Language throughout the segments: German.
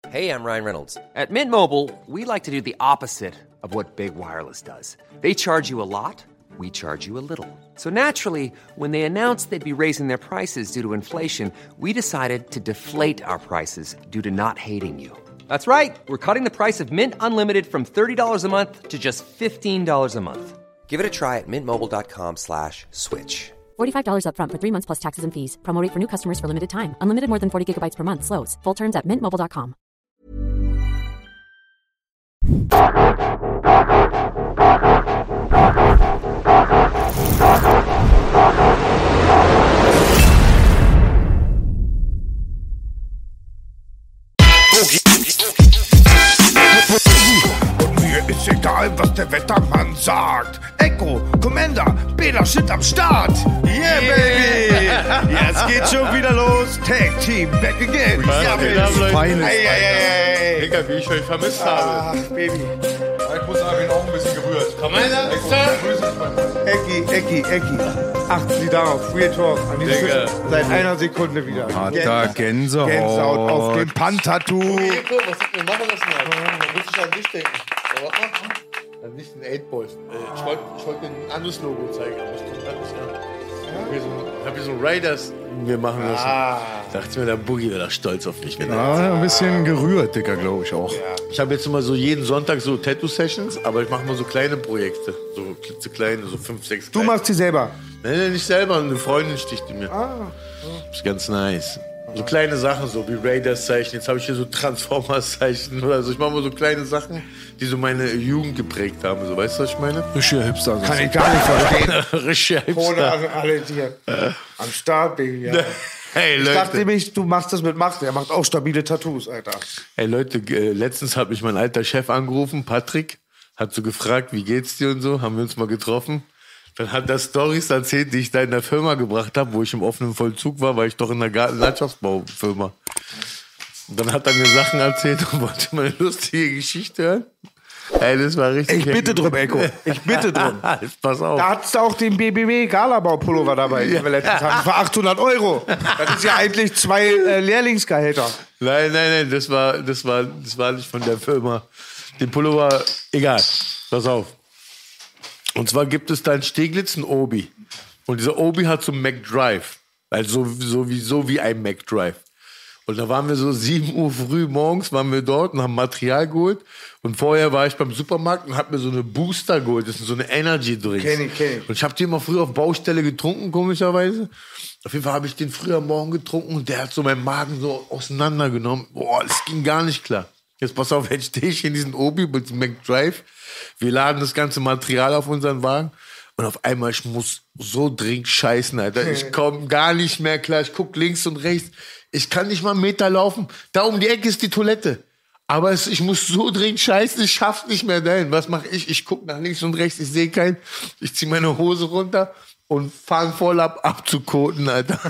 Hey, I'm Ryan Reynolds. At Mint Mobile, we like to do the opposite of what Big Wireless does. They charge you a lot, we charge you a little. So naturally, when they announced they'd be raising their prices due to inflation, we decided to deflate our prices due to not hating you. That's right. We're cutting the price of Mint Unlimited from $30 a month to just $15 a month. Give it a try at mintmobile.com/switch. $45 up front for 3 months plus taxes and fees. Promo rate for new customers for limited time. Unlimited more than 40 gigabytes per month. Slows full terms at mintmobile.com. Ist egal, was der Wettermann sagt. Echo, Commander, Bela Shit am Start. Yeah, baby. Jetzt geht's schon wieder los. Tag Team, back again. Ja, Feines. Ey. Digga, wie ich euch vermisst habe. Ach, Baby. Ich muss sagen, ich bin auch ein bisschen gerührt. Commander, Ecki. Achten Sie darauf. Real Talk. An die Digga. Tisch. Seit einer Sekunde wieder. Harter Gänsehaut. Gänsehaut auf dem Pantatattoo. was wir machen lassen haben. Da muss ich an dich denken. Also nicht den 8-Ball. Ich wollte ein anderes Logo zeigen, aber ich komme gerade nicht an. Ich habe hier so Raiders mir machen lassen. Dachte mir, der Boogie wäre da stolz auf mich. Ja, ein bisschen gerührt, Dicker, glaube ich auch. Ich habe jetzt immer so jeden Sonntag so Tattoo-Sessions, aber ich mache mal so kleine Projekte. So klitzekleine, so 5, 6 Du machst sie selber. Nee, nicht selber, eine Freundin sticht die mir. Das ist ganz nice. So kleine Sachen, so wie Raiders-Zeichen. Jetzt habe ich hier so Transformers-Zeichen oder so. Ich mache mal so kleine Sachen, die so meine Jugend geprägt haben. So, weißt du, was ich meine? Richtiger Hipster. Kann ich gar nicht verstehen. Richtiger Ohne Hipster. alle hier. Am Start, Baby. Ja. Hey, Ich Leute. dachte nämlich, du machst das mit Macht. Er macht auch stabile Tattoos, Alter. Hey, Leute, letztens hat mich mein alter Chef angerufen, Patrick. Hat so gefragt, wie geht's dir und so. Haben wir uns mal getroffen. Dann hat er Storys erzählt, die ich da in der Firma gebracht habe, wo ich im offenen Vollzug war, weil ich doch in der Gartenlandschaftsbaufirma. Und dann hat er mir Sachen erzählt und wollte mal eine lustige Geschichte hören. Ey, das war richtig. Ich bitte drum, Echo. Ich bitte drum. Pass auf. Da hattest du auch den BBW Galabau-Pullover dabei, den wir letztens hatten, für 800 €. Das ist ja eigentlich 2 Lehrlingsgehälter. Nein, das war nicht von der Firma. Den Pullover, egal. Pass auf. Und zwar gibt es da in Steglitz einen Obi. Und dieser Obi hat so einen McDrive. Also so wie ein McDrive. Und da waren wir so 7 Uhr früh morgens, waren wir dort und haben Material geholt. Und vorher war ich beim Supermarkt und hab mir so eine Booster geholt. Das sind so eine Energy-Drinks. Kenn ich. Und ich habe die immer früher auf Baustelle getrunken, komischerweise. Auf jeden Fall habe ich den früher morgen getrunken und der hat so meinen Magen so auseinandergenommen. Boah, das ging gar nicht klar. Jetzt pass auf, jetzt stehe ich in diesem Obi mit dem McDrive. Wir laden das ganze Material auf unseren Wagen. Und auf einmal, ich muss so dringend scheißen, Alter. Ich komme gar nicht mehr klar. Ich gucke links und rechts. Ich kann nicht mal einen Meter laufen. Da um die Ecke ist die Toilette. Aber ich muss so dringend scheißen, ich schaff's nicht mehr dahin. Was mache ich? Ich gucke nach links und rechts, ich sehe keinen. Ich ziehe meine Hose runter und fange voll abzukoten, Alter.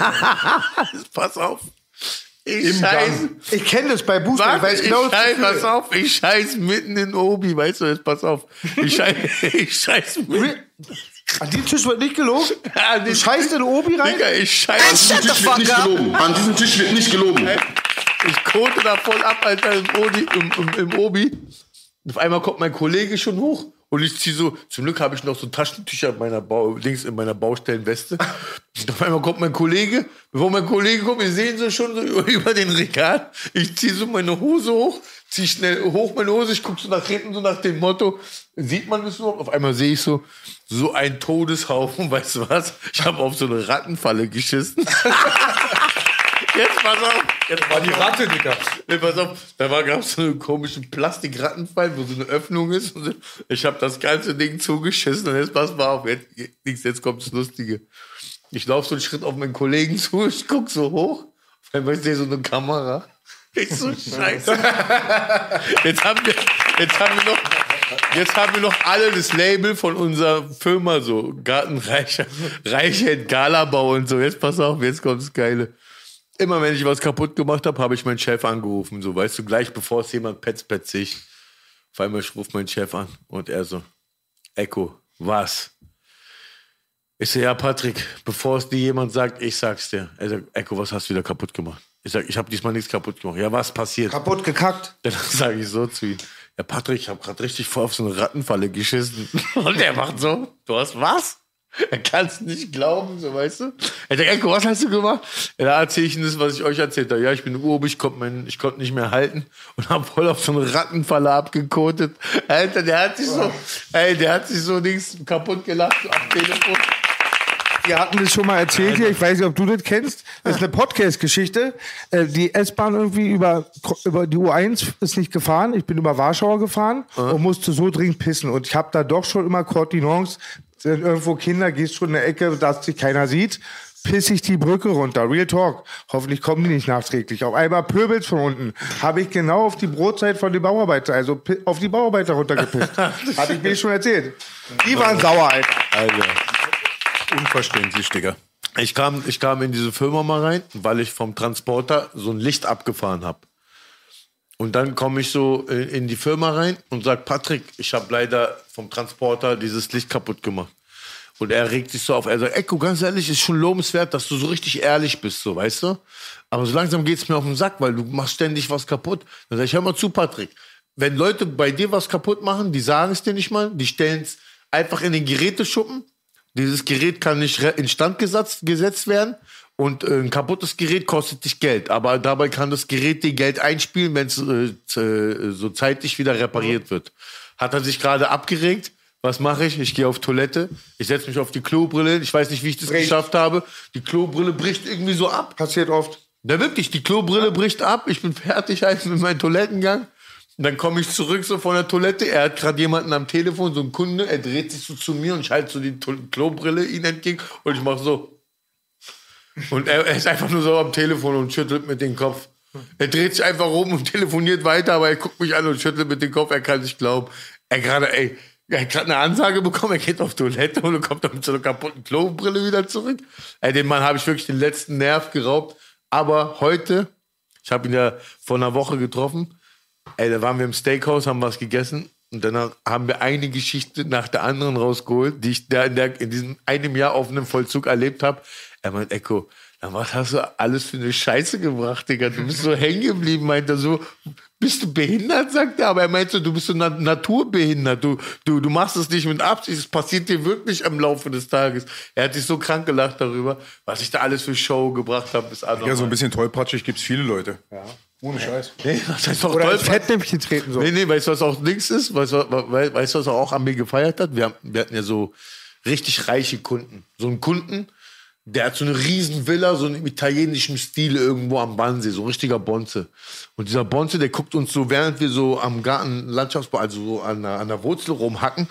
Pass auf. Ich kenne das bei Booster. Pass auf, ich scheiß mitten in Obi, weißt du, jetzt pass auf. Ich scheiß mitten. An diesem Tisch wird nicht gelogen? Du scheißt in Obi rein? Digga, ich scheiß. An diesem Tisch wird nicht gelogen. An diesem Tisch wird nicht gelogen. Ich kote da voll ab, Alter, im Obi. Auf einmal kommt mein Kollege schon hoch. Und ich ziehe so, zum Glück habe ich noch so Taschentücher links in meiner Baustellenweste. Und auf einmal kommt mein Kollege. Bevor mein Kollege kommt, wir sehen so schon so über den Regal. Ich ziehe so meine Hose hoch, ziehe schnell hoch meine Hose. Ich gucke so nach hinten, so nach dem Motto, sieht man das überhaupt? Auf einmal sehe ich so ein Todeshaufen, weißt du was? Ich habe auf so eine Rattenfalle geschissen. Jetzt pass auf. Jetzt war die Ratte, Digga. Nee, pass auf. Da gab es so einen komischen Plastikrattenfall, wo so eine Öffnung ist. Und ich habe das ganze Ding zugeschissen. Und jetzt pass mal auf. Jetzt kommt das Lustige. Ich laufe so einen Schritt auf meinen Kollegen zu. Ich guck so hoch. Auf einmal sehe ich so eine Kamera. Ich so, scheiße. Jetzt haben wir noch alle das Label von unserer Firma so. Reichheit Galabau und so. Jetzt pass auf, jetzt kommt das Geile. Immer wenn ich was kaputt gemacht habe, habe ich meinen Chef angerufen. So, weißt du, gleich bevor es jemand petzt ich. Auf einmal ruft mein Chef an und er so, Echo, was? Ich so, ja, Patrick, bevor es dir jemand sagt, ich sag's dir. Er sagt, Echo, was hast du wieder kaputt gemacht? Ich sag, ich habe diesmal nichts kaputt gemacht. Ja, was passiert? Kaputt gekackt. Dann sage ich so zu ihm. Ja, Patrick, ich habe gerade richtig voll auf so eine Rattenfalle geschissen. Und er macht so, du hast was? Er kann es nicht glauben, so, weißt du? Er denkt, Enko, was hast du gemacht? Ja, da erzähle ich Ihnen das, was ich euch erzählt habe. Ja, ich bin im Urlaub, ich konnte nicht mehr halten und habe voll auf so eine Rattenfalle abgekotet. Alter, der hat sich so nichts kaputt gelacht am Telefon. Wir hatten das schon mal erzählt hier, ich weiß nicht, ob du das kennst. Das ist eine Podcast-Geschichte. Die S-Bahn irgendwie über die U1 ist nicht gefahren. Ich bin über Warschau gefahren und musste so dringend pissen. Und ich habe da doch schon immer Kontinence. Sind irgendwo Kinder, gehst schon in der Ecke, dass dich keiner sieht, piss ich die Brücke runter. Real Talk. Hoffentlich kommen die nicht nachträglich. Auf einmal pöbelt's von unten. Habe ich genau auf die Brotzeit von den Bauarbeiter, also auf die Bauarbeiter runtergepisst. Habe ich mir schon erzählt. Die waren sauer, Alter. Unverständlich, Digga. Ich kam in diese Firma mal rein, weil ich vom Transporter so ein Licht abgefahren habe. Und dann komme ich so in die Firma rein und sag, Patrick, ich habe leider vom Transporter dieses Licht kaputt gemacht. Und er regt sich so auf. Er sagt, Enko, ganz ehrlich, ist schon lobenswert, dass du so richtig ehrlich bist, so, weißt du? Aber so langsam geht's mir auf den Sack, weil du machst ständig was kaputt. Dann sag ich, hör mal zu, Patrick. Wenn Leute bei dir was kaputt machen, die sagen es dir nicht mal, die stellen es einfach in den Geräteschuppen. Dieses Gerät kann nicht instand gesetzt werden. Und ein kaputtes Gerät kostet dich Geld. Aber dabei kann das Gerät dir Geld einspielen, wenn es so zeitlich wieder repariert wird. Hat er sich gerade abgeregt? Was mache ich? Ich gehe auf Toilette. Ich setze mich auf die Klobrille. Ich weiß nicht, wie ich das geschafft habe. Die Klobrille bricht irgendwie so ab. Passiert oft. Ja, wirklich. Die Klobrille bricht ab. Ich bin fertig halt mit meinem Toilettengang. Und dann komme ich zurück so von der Toilette. Er hat gerade jemanden am Telefon, so einen Kunde. Er dreht sich so zu mir und ich halte so die Klobrille ihm entgegen. Und ich mache so. Und er ist einfach nur so am Telefon und schüttelt mit dem Kopf. Er dreht sich einfach rum und telefoniert weiter, aber er guckt mich an und schüttelt mit dem Kopf. Er kann nicht glauben. Er hat gerade eine Ansage bekommen, er geht auf Toilette und kommt dann mit so einer kaputten Klobrille wieder zurück. Dem Mann habe ich wirklich den letzten Nerv geraubt. Aber heute, ich habe ihn ja vor einer Woche getroffen, da waren wir im Steakhouse, haben was gegessen. Und danach haben wir eine Geschichte nach der anderen rausgeholt, die ich da in diesem einem Jahr auf einem Vollzug erlebt habe. Er meint, Enko, was hast du alles für eine Scheiße gebracht, Digga? Du bist so hängen geblieben, meint er so. Bist du behindert, sagt er. Aber er meint so, du bist so naturbehindert. Du machst es nicht mit Absicht. Es passiert dir wirklich im Laufe des Tages. Er hat sich so krank gelacht darüber, was ich da alles für Show gebracht habe. Ja, so ein bisschen tollpatschig gibt's viele Leute. Ja. Ohne Scheiß. Nee, das heißt auch oder als Fettnäpfchen treten so. Nee, weißt du, was auch links ist? Weißt du, was er auch an mir gefeiert hat? Wir hatten ja so richtig reiche Kunden. So einen Kunden, der hat so eine riesen Villa, so im italienischen Stil irgendwo am Wannsee, so ein richtiger Bonze. Und dieser Bonze, der guckt uns so, während wir so am Garten Landschaftsbau, also so an der Wurzel rumhacken,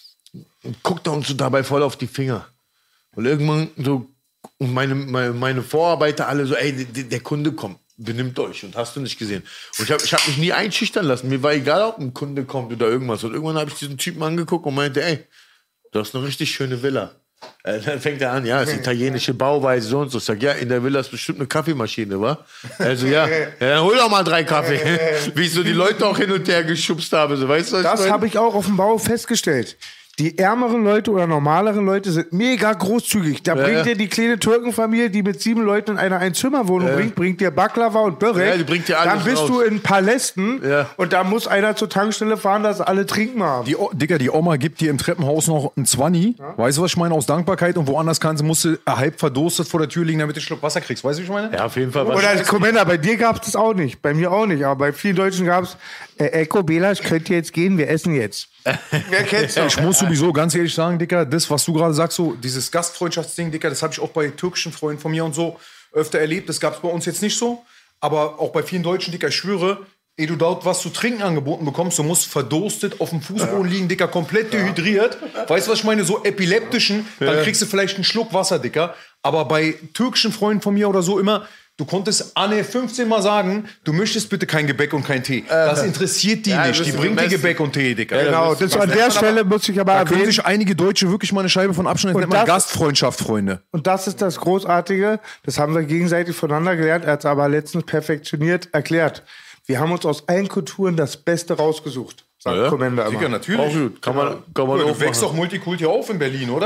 guckt er uns so dabei voll auf die Finger. Und irgendwann so, und meine Vorarbeiter alle so, ey, der Kunde kommt, benimmt euch und hast du nicht gesehen. Und ich hab mich nie einschüchtern lassen. Mir war egal, ob ein Kunde kommt oder irgendwas. Und irgendwann habe ich diesen Typen angeguckt und meinte, ey, du hast eine richtig schöne Villa. Dann fängt er an, ja, das ist italienische Bauweise, so und so. Ich sag, ja, in der Villa ist bestimmt eine Kaffeemaschine, wa? Also ja, dann hol doch mal 3 Kaffee. Wie ich so die Leute auch hin und her geschubst habe, so, weißt du, was das habe ich auch auf dem Bau festgestellt. Die ärmeren Leute oder normaleren Leute sind mega großzügig. Da bringt dir die kleine Türkenfamilie, die mit 7 Leuten in einer Einzimmerwohnung bringt dir Baklava und Börek. Ja, die bringt dir alles dann bist raus. du in Palästen und da muss einer zur Tankstelle fahren, dass alle trinken haben. Die Oma gibt dir im Treppenhaus noch einen 20. Ja? Weißt du, was ich meine? Aus Dankbarkeit. Und woanders musst du halb verdurstet vor der Tür liegen, damit du einen Schluck Wasser kriegst. Weißt du, wie ich meine? Ja, auf jeden Fall. Oder Kommentar, bei dir gab es das auch nicht. Bei mir auch nicht. Aber bei vielen Deutschen gab es, Enko, Bela, ich könnte jetzt gehen, wir essen jetzt. Wer kennt's noch? Ich muss sowieso ganz ehrlich sagen, Dicker, das, was du gerade sagst, so dieses Gastfreundschaftsding, Dicker, das habe ich auch bei türkischen Freunden von mir und so öfter erlebt. Das gab es bei uns jetzt nicht so. Aber auch bei vielen Deutschen, Dicker, ich schwöre, ehe du dort was zu trinken angeboten bekommst, du musst verdurstet auf dem Fußboden liegen, Dicker, komplett dehydriert. Weißt du, was ich meine? So epileptischen, dann kriegst du vielleicht einen Schluck Wasser, Dicker. Aber bei türkischen Freunden von mir oder so immer, du konntest Anne 15 Mal sagen, du möchtest bitte kein Gebäck und kein Tee. Das interessiert die nicht. Die bringt dir Gebäck und Tee, Dicker. Genau, das an der Stelle muss ich aber da erwähnen. können sich einige Deutsche wirklich mal eine Scheibe von abschneiden. Das nennt man Gastfreundschaft, Freunde. Und das ist das Großartige. Das haben wir gegenseitig voneinander gelernt. Er hat es aber letztens perfektioniert erklärt. Wir haben uns aus allen Kulturen das Beste rausgesucht, sagt Commander immer. Dicker, natürlich. Auch gut. Kann man du auch wächst machen. doch Multikulti auf in Berlin, oder?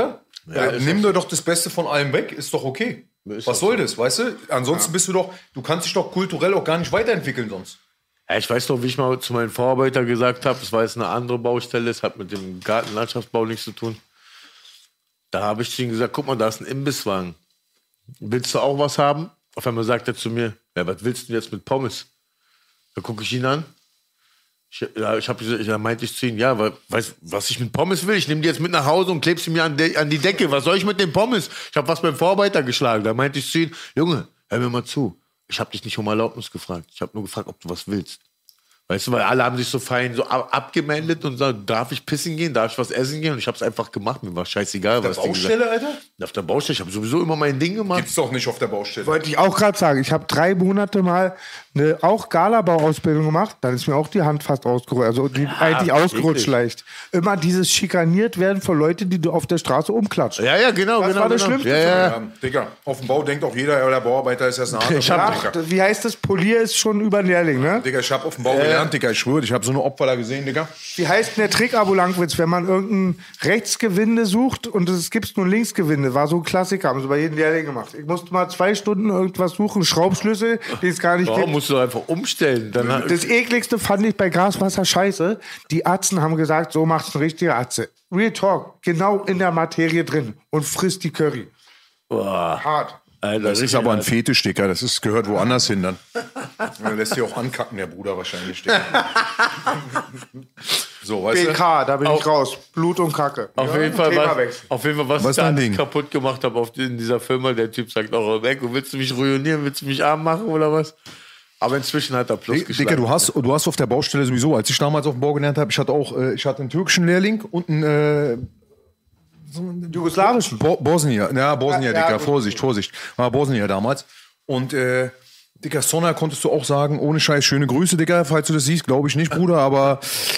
Nimm dir doch das Beste von allem weg, ist doch okay. Was soll das, weißt du? Ansonsten du kannst dich doch kulturell auch gar nicht weiterentwickeln sonst. Ja, ich weiß noch, wie ich mal zu meinem Vorarbeiter gesagt habe, das war jetzt eine andere Baustelle, das hat mit dem Gartenlandschaftsbau nichts zu tun. Da habe ich zu ihm gesagt, guck mal, da ist ein Imbisswagen. Willst du auch was haben? Auf einmal sagt er zu mir, ja, was willst du jetzt mit Pommes? Da gucke ich ihn an. Da meinte ich zu ihm, ja, weißt was ich mit Pommes will? Ich nehme die jetzt mit nach Hause und klebe sie mir an die Decke. Was soll ich mit den Pommes? Ich habe was beim Vorarbeiter geschlagen. Da meinte ich zu ihm, Junge, hör mir mal zu. Ich habe dich nicht um Erlaubnis gefragt. Ich habe nur gefragt, ob du was willst. Weißt du, weil alle haben sich so fein so abgemeldet und sagen, darf ich pissen gehen, darf ich was essen gehen? Und ich habe es einfach gemacht, mir war scheißegal. Auf der Baustelle, Alter? Auf der Baustelle, ich habe sowieso immer mein Ding gemacht. Gibt's doch nicht auf der Baustelle. Wollte ich auch gerade sagen, ich habe 3 Monate mal eine auch Galabau-Ausbildung gemacht, dann ist mir auch die Hand fast ausgerutscht, also eigentlich ausgerutscht leicht. Immer dieses schikaniert werden von Leuten, die du auf der Straße umklatscht. Ja, genau. Das war das Schlimmste. Ja, Digga, auf dem Bau denkt auch jeder, der Bauarbeiter ist erst eine Hand. Wie heißt das? Polier ist schon über ein Lehrling, ne? Digga, ich habe auf dem Bau gelernt, Digga, ich schwöre, ich habe so eine Opfer da gesehen, Digga. Wie heißt denn der Trick, Abo Langwitz, wenn man irgendein Rechtsgewinde sucht und es gibt nur ein Linksgewinde? War so ein Klassiker, haben sie bei jedem Lehrling gemacht. Ich musste mal 2 Stunden irgendwas suchen, Schraubschlüssel, die es gar nicht gibt. Musst du einfach umstellen. Das ekligste fand ich bei Graswasser scheiße. Die Atzen haben gesagt, so macht's ein richtiger Atze. Real Talk, genau in der Materie drin und frisst die Curry. Boah. Hart. Alter, Das ist aber ein Fetisch, Digga. Das gehört woanders hin dann. Er lässt sich auch ankacken, der Bruder wahrscheinlich. Digga. So, weißt BK, da bin ich raus. Blut und Kacke. Auf jeden Fall, was ich dein Ding? kaputt gemacht habe in dieser Firma. Der Typ sagt auch, Eko, willst du mich ruinieren? Willst du mich arm machen oder was? Aber inzwischen hat er plus geschlagen. Digga, du hast auf der Baustelle sowieso, als ich damals auf dem Bau gelernt habe, ich hatte einen türkischen Lehrling und einen Jugoslawischen. Bosnier, Digga, ja, Vorsicht. War Bosnier damals. Und, Digga, Sonna konntest du auch sagen, ohne Scheiß, schöne Grüße, Digga, falls du das siehst, glaube ich nicht, Bruder, aber,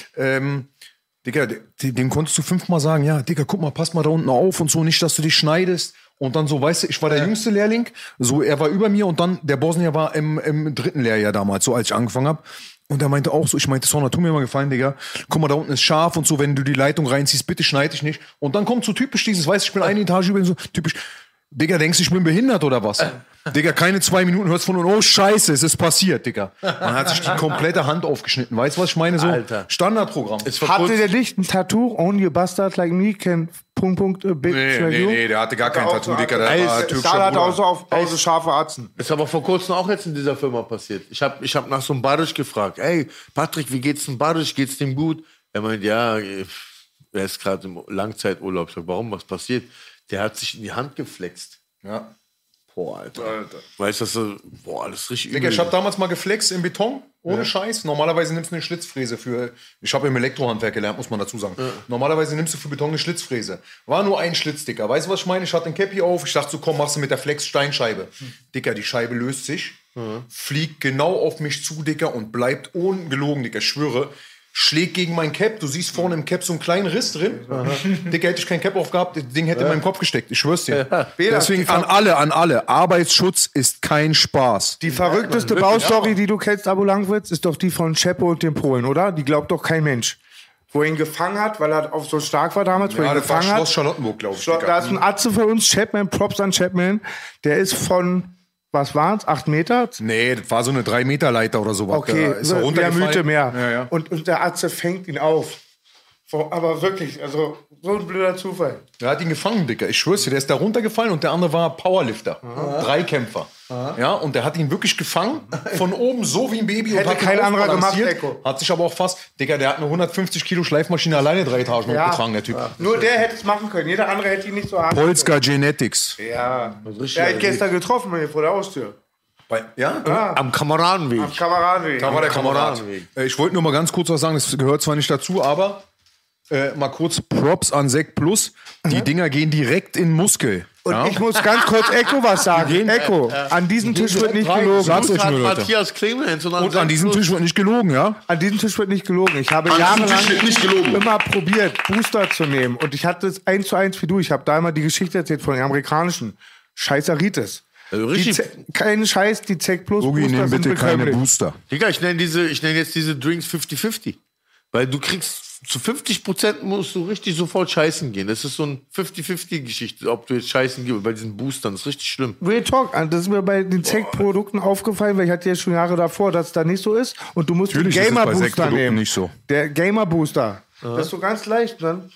Digga, dem konntest du 5-mal sagen, ja, Digga, guck mal, pass mal da unten auf und so, nicht, dass du dich schneidest. Und dann so, weißt du, ich war der jüngste Lehrling, so, er war über mir und dann, der Bosnier war im 3. Lehrjahr damals, so, als ich angefangen habe. Und er meinte auch so, ich meinte, Sonna, tu mir mal gefallen, Digga. Guck mal, da unten ist scharf und so, wenn du die Leitung reinziehst, bitte schneid dich nicht. Und dann kommt so typisch dieses, weißt du, ich bin eine Etage über, so typisch, Digga, denkst du, ich bin behindert oder was? Digga, keine 2 Minuten hörst von, oh Scheiße, es ist passiert, Digga. Man hat sich die komplette Hand aufgeschnitten. Weißt du, was ich meine? So, Alter. Standardprogramm. Hatte der nicht ein Tattoo? Only a bastard like me can... Nee, der hatte gar kein Tattoo, Digga. Der war türkischer Stahl hatte Bruder. auch so scharfe Atzen. Ist aber vor kurzem auch jetzt in dieser Firma passiert. Ich hab nach so einem Barisch gefragt. Ey, Patrick, wie geht's dem Barisch? Geht's dem gut? Er meint, ja, er ist gerade im Langzeiturlaub. Ich sag, warum? Was passiert? Der hat sich in die Hand geflext. Ja. Boah, Alter. Weißt du, boah, das ist richtig übel. Digga, ich hab damals mal geflext im Beton, ohne Scheiß. Normalerweise nimmst du eine Schlitzfräse für, ich habe im Elektrohandwerk gelernt, muss man dazu sagen. Ja. Normalerweise nimmst du für Beton eine Schlitzfräse. War nur ein Schlitz, Digga. Weißt du, was ich meine? Ich hatte ein Cappy auf, ich dachte so, komm, machst du mit der Flex Steinscheibe. Digga, die Scheibe löst sich, fliegt genau auf mich zu, Digga, und bleibt ungelogen, Digga, ich schwöre. Schlägt gegen mein Cap, du siehst vorne im Cap so einen kleinen Riss drin. Digga, hätte ich kein Cap aufgehabt, das Ding hätte in meinen Kopf gesteckt, ich schwör's dir. Ja. Deswegen an alle, Arbeitsschutz ist kein Spaß. Die verrückteste Baustory, die du kennst, Abo Langwitz, ist doch die von Czeppo und den Polen, oder? Die glaubt doch kein Mensch. Wo er ihn gefangen hat, weil er auch so stark war damals. Wo er ihn das war gefangen Schloss hat. Charlottenburg, glaube ich. Da ist ein Atze für uns, Chapman, Props an Chapman. Der ist von, was waren's, 8 Meter? Nee, das war so eine 3-Meter-Leiter oder sowas. Okay, Da ist er mehr runtergefallen. Mythe mehr. Ja. Und der Atze fängt ihn auf. Aber wirklich, also so ein blöder Zufall. Der hat ihn gefangen, Dicker. Ich schwör's dir, der ist da runtergefallen und der andere war Powerlifter. Dreikämpfer. Ja, und der hat ihn wirklich gefangen, von oben so wie ein Baby. Hätte und hat ihn kein anderer aufbalanciert. gemacht, Eko. Hat sich aber auch fast, Digga, der hat eine 150 Kilo Schleifmaschine alleine 3 Etagen hochgetragen, der Typ. Nur der hätte es machen können. Jeder andere hätte ihn nicht so hart. Polska Genetics. Ja. Der hat gestern getroffen hier vor der Haustür. Am Kameradenweg. Am Kameradenweg. Kameradenweg. Ich wollte nur mal ganz kurz was sagen, das gehört zwar nicht dazu, aber mal kurz Props an Sek Plus. Die Dinger gehen direkt in Muskel. Und ich muss ganz kurz Eko was sagen. Eko, an diesem Tisch wird nicht gelogen. Sag's euch nur, Leute. Matthias Clemens Und an diesem Tisch wird nicht gelogen, ja? An diesem Tisch wird nicht gelogen. Ich habe An diesem jahrelang Tisch wird nicht gelogen. immer probiert, Booster zu nehmen. Und ich hatte es 1:1 wie du. Ich habe da immer die Geschichte erzählt von den amerikanischen. Scheißeritis. Also richtig. Kein Scheiß, die Zec Plus Ogi, Booster nimm sind bitte keine bekömmlich. Booster. Digga, ich nenne jetzt diese Drinks 50-50. Weil du kriegst zu 50% musst du richtig sofort scheißen gehen. Das ist so eine 50-50-Geschichte, ob du jetzt scheißen gehst bei diesen Boostern. Das ist richtig schlimm. Real Talk, das ist mir bei den Sekt-Produkten aufgefallen, weil ich hatte ja schon Jahre davor, dass es da nicht so ist. Und du musst Natürlich den ist es bei Gamer-Booster Sektprodukten nehmen. nicht so. Der Gamer-Booster. Das ist so ganz leicht dann.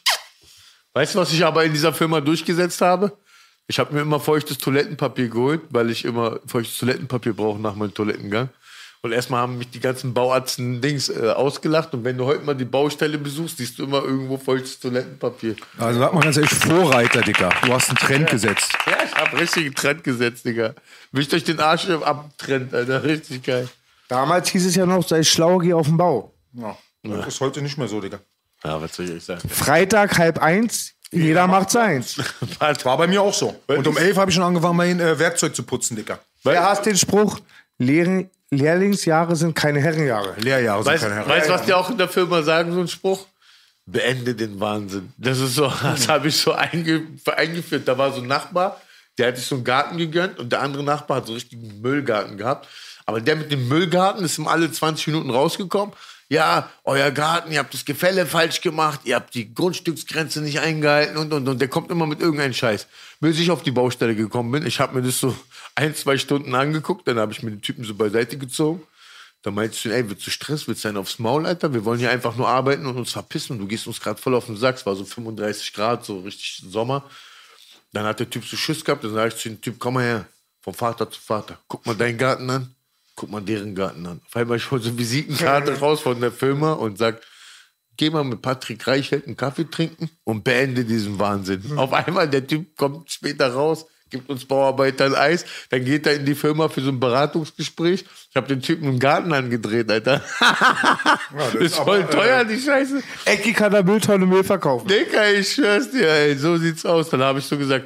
Weißt du, was ich aber in dieser Firma durchgesetzt habe? Ich habe mir immer feuchtes Toilettenpapier geholt, weil ich immer feuchtes Toilettenpapier brauche nach meinem Toilettengang. Und erstmal haben mich die ganzen Bauärzten ausgelacht. Und wenn du heute mal die Baustelle besuchst, siehst du immer irgendwo feuchtes Toilettenpapier. Also sag mal ganz ehrlich, Vorreiter, Digga. Du hast einen Trend gesetzt. Ja, ich habe richtig einen Trend gesetzt, Digga. Wischt euch den Arsch abtrennt, Alter. Richtig geil. Damals hieß es ja noch, sei schlau, geh auf den Bau. Ja. Das ist heute nicht mehr so, Digga. Ja, was soll ich euch sagen? Freitag 12:30, jeder macht seins. War bei mir auch so. Und um 11 habe ich schon angefangen, mein Werkzeug zu putzen, Digga. Wer hasst den Spruch, Lehrlingsjahre sind keine Herrenjahre. Lehrjahre sind keine Herren. Weißt du, was die auch in der Firma sagen, so ein Spruch? Beende den Wahnsinn. Das ist so, das habe ich so eingeführt. Da war so ein Nachbar, der hat sich so einen Garten gegönnt und der andere Nachbar hat so einen richtigen Müllgarten gehabt. Aber der mit dem Müllgarten ist immer alle 20 Minuten rausgekommen. Ja, euer Garten, ihr habt das Gefälle falsch gemacht, ihr habt die Grundstücksgrenze nicht eingehalten und. Der kommt immer mit irgendeinem Scheiß. Bis ich auf die Baustelle gekommen bin, ich habe mir das so 1-2 Stunden angeguckt, dann habe ich mir den Typen so beiseite gezogen. Dann meinte ich, ey, willst du Stress, willst du einen aufs Maul, Alter? Wir wollen hier einfach nur arbeiten und uns verpissen. Du gehst uns gerade voll auf den Sack, es war so 35 Grad, so richtig Sommer. Dann hat der Typ so Schiss gehabt, dann sage ich zu dem Typ, komm mal her, vom Vater zu Vater, guck mal deinen Garten an. Guck mal deren Garten an. Auf einmal ich hole so eine Visitenkarte raus von der Firma und sag, geh mal mit Patrick Reichelt einen Kaffee trinken und beende diesen Wahnsinn. Auf einmal der Typ kommt später raus, gibt uns Bauarbeitern Eis, dann geht er in die Firma für so ein Beratungsgespräch. Ich habe den Typen im Garten angedreht, Alter. Ja, das ist voll teuer, die Scheiße. Ecki kann da Mülltonne Mehl verkaufen. Digga, ich schwör's dir, ey, so sieht's aus. Dann habe ich so gesagt,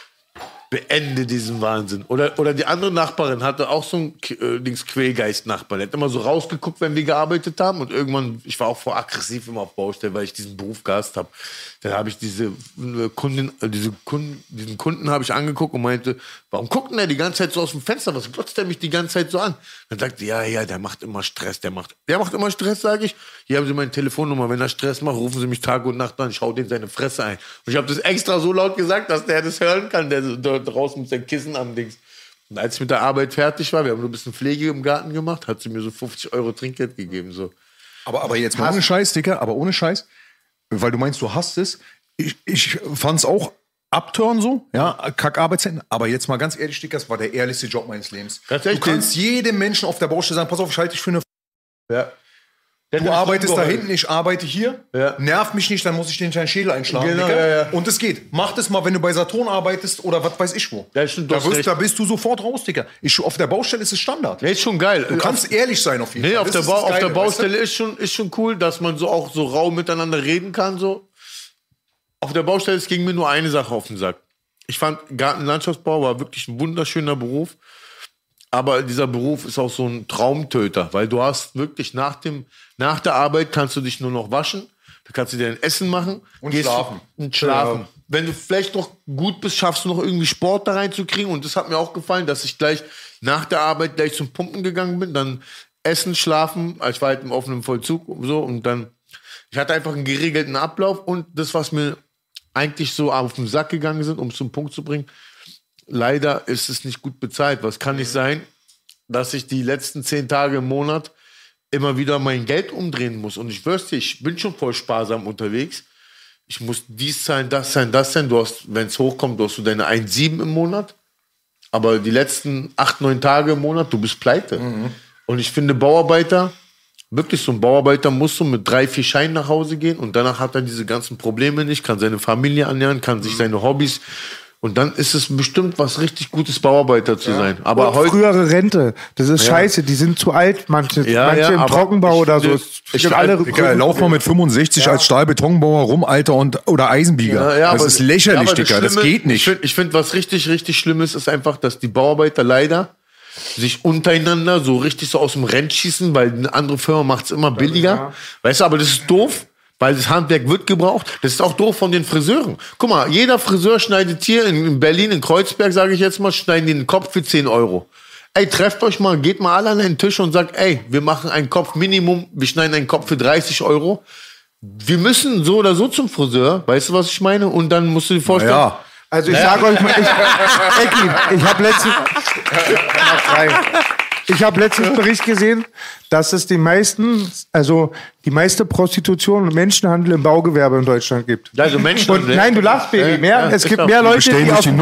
beende diesen Wahnsinn. Oder die andere Nachbarin hatte auch so einen Quälgeist-Nachbar. Der hat immer so rausgeguckt, wenn wir gearbeitet haben. Und irgendwann, ich war auch voll aggressiv immer auf Baustelle, weil ich diesen Beruf gehasst habe. Dann habe ich diesen Kunden habe ich angeguckt und meinte, warum guckt denn der die ganze Zeit so aus dem Fenster? Was glotzt der mich die ganze Zeit so an? Dann sagte ja, der macht immer Stress. Der macht immer Stress, sage ich. Hier haben Sie meine Telefonnummer. Wenn er Stress macht, rufen Sie mich Tag und Nacht an. Ich hau den seine Fresse ein. Und ich habe das extra so laut gesagt, dass der das hören kann, der da draußen mit seinem Kissen am Dings. Und als ich mit der Arbeit fertig war, wir haben nur ein bisschen Pflege im Garten gemacht, hat sie mir so 50 € Trinkgeld gegeben. So. Aber jetzt mal ohne Scheiß, Digga, ohne Scheiß. Weil du meinst, du hasst es. Ich fand's auch abturn so, ja, Kack-Arbeitszeiten. Aber jetzt mal ganz ehrlich, Digga, das war der ehrlichste Job meines Lebens. Du kannst jedem Menschen auf der Baustelle sagen, pass auf, ich halte dich für eine Ja. Du arbeitest da hinten, ich arbeite hier. Ja. Nerv mich nicht, dann muss ich den kleinen Schädel einschlagen. Genau, Digga. ja. Und es geht. Mach das mal, wenn du bei Saturn arbeitest oder was weiß ich wo. Ja, stimmt, da bist du sofort raus, Digga. Auf der Baustelle ist es Standard. Ja, ist schon geil. Du kannst ehrlich sein auf jeden Fall. Nee, auf der Geile, Baustelle weißt du? ist schon cool, dass man so auch so rau miteinander reden kann. So. Auf der Baustelle, es ging mir nur eine Sache auf den Sack. Ich fand, Gartenlandschaftsbau war wirklich ein wunderschöner Beruf. Aber dieser Beruf ist auch so ein Traumtöter, weil du hast wirklich nach der Arbeit kannst du dich nur noch waschen, da kannst du dir ein Essen machen und schlafen. Ja. Wenn du vielleicht noch gut bist, schaffst du noch irgendwie Sport da reinzukriegen. Und das hat mir auch gefallen, dass ich gleich nach der Arbeit gleich zum Pumpen gegangen bin, dann Essen, Schlafen, ich war halt im offenen Vollzug und so und dann, ich hatte einfach einen geregelten Ablauf und das, was mir eigentlich so auf den Sack gegangen sind, um es zum Punkt zu bringen, leider ist es nicht gut bezahlt. Was kann nicht sein, dass ich die letzten 10 Tage im Monat immer wieder mein Geld umdrehen muss. Und ich schwör's dir, ich bin schon voll sparsam unterwegs. Ich muss dies sein, das sein, das sein. Du hast, wenn es hochkommt, du hast so deine 1,7 im Monat. Aber die letzten 8, 9 Tage im Monat, du bist pleite. Mhm. Und ich finde, Bauarbeiter, wirklich so ein Bauarbeiter muss so mit 3, 4 Scheinen nach Hause gehen und danach hat er diese ganzen Probleme nicht, kann seine Familie ernähren, kann sich seine Hobbys. Und dann ist es bestimmt was richtig Gutes, Bauarbeiter zu sein. Aber und heute frühere Rente, das ist scheiße, die sind zu alt, manche im Trockenbau oder so. Lauf mal mit 65 als Stahlbetonbauer rum, Alter, oder Eisenbieger. Das ist lächerlich, Digga, das geht nicht. Ich finde, was richtig, richtig Schlimmes ist einfach, dass die Bauarbeiter leider sich untereinander so richtig so aus dem Rennen schießen, weil eine andere Firma macht es immer billiger. Ja. Weißt du, aber das ist doof. Weil das Handwerk wird gebraucht. Das ist auch doof von den Friseuren. Guck mal, jeder Friseur schneidet hier in Berlin, in Kreuzberg, sage ich jetzt mal, schneiden den Kopf für 10 €. Ey, trefft euch mal, geht mal alle an den Tisch und sagt, ey, wir machen einen Kopf Minimum, wir schneiden einen Kopf für 30 €. wir müssen so oder so zum Friseur, weißt du, was ich meine? Und dann musst du dir vorstellen, Ja. Also ich sage euch mal, ich habe letztens einen Bericht gesehen, dass es die meiste Prostitution und Menschenhandel im Baugewerbe in Deutschland gibt. also Menschenhandel. Und nein, du lachst, Baby. Es gibt mehr Leute, die auf dem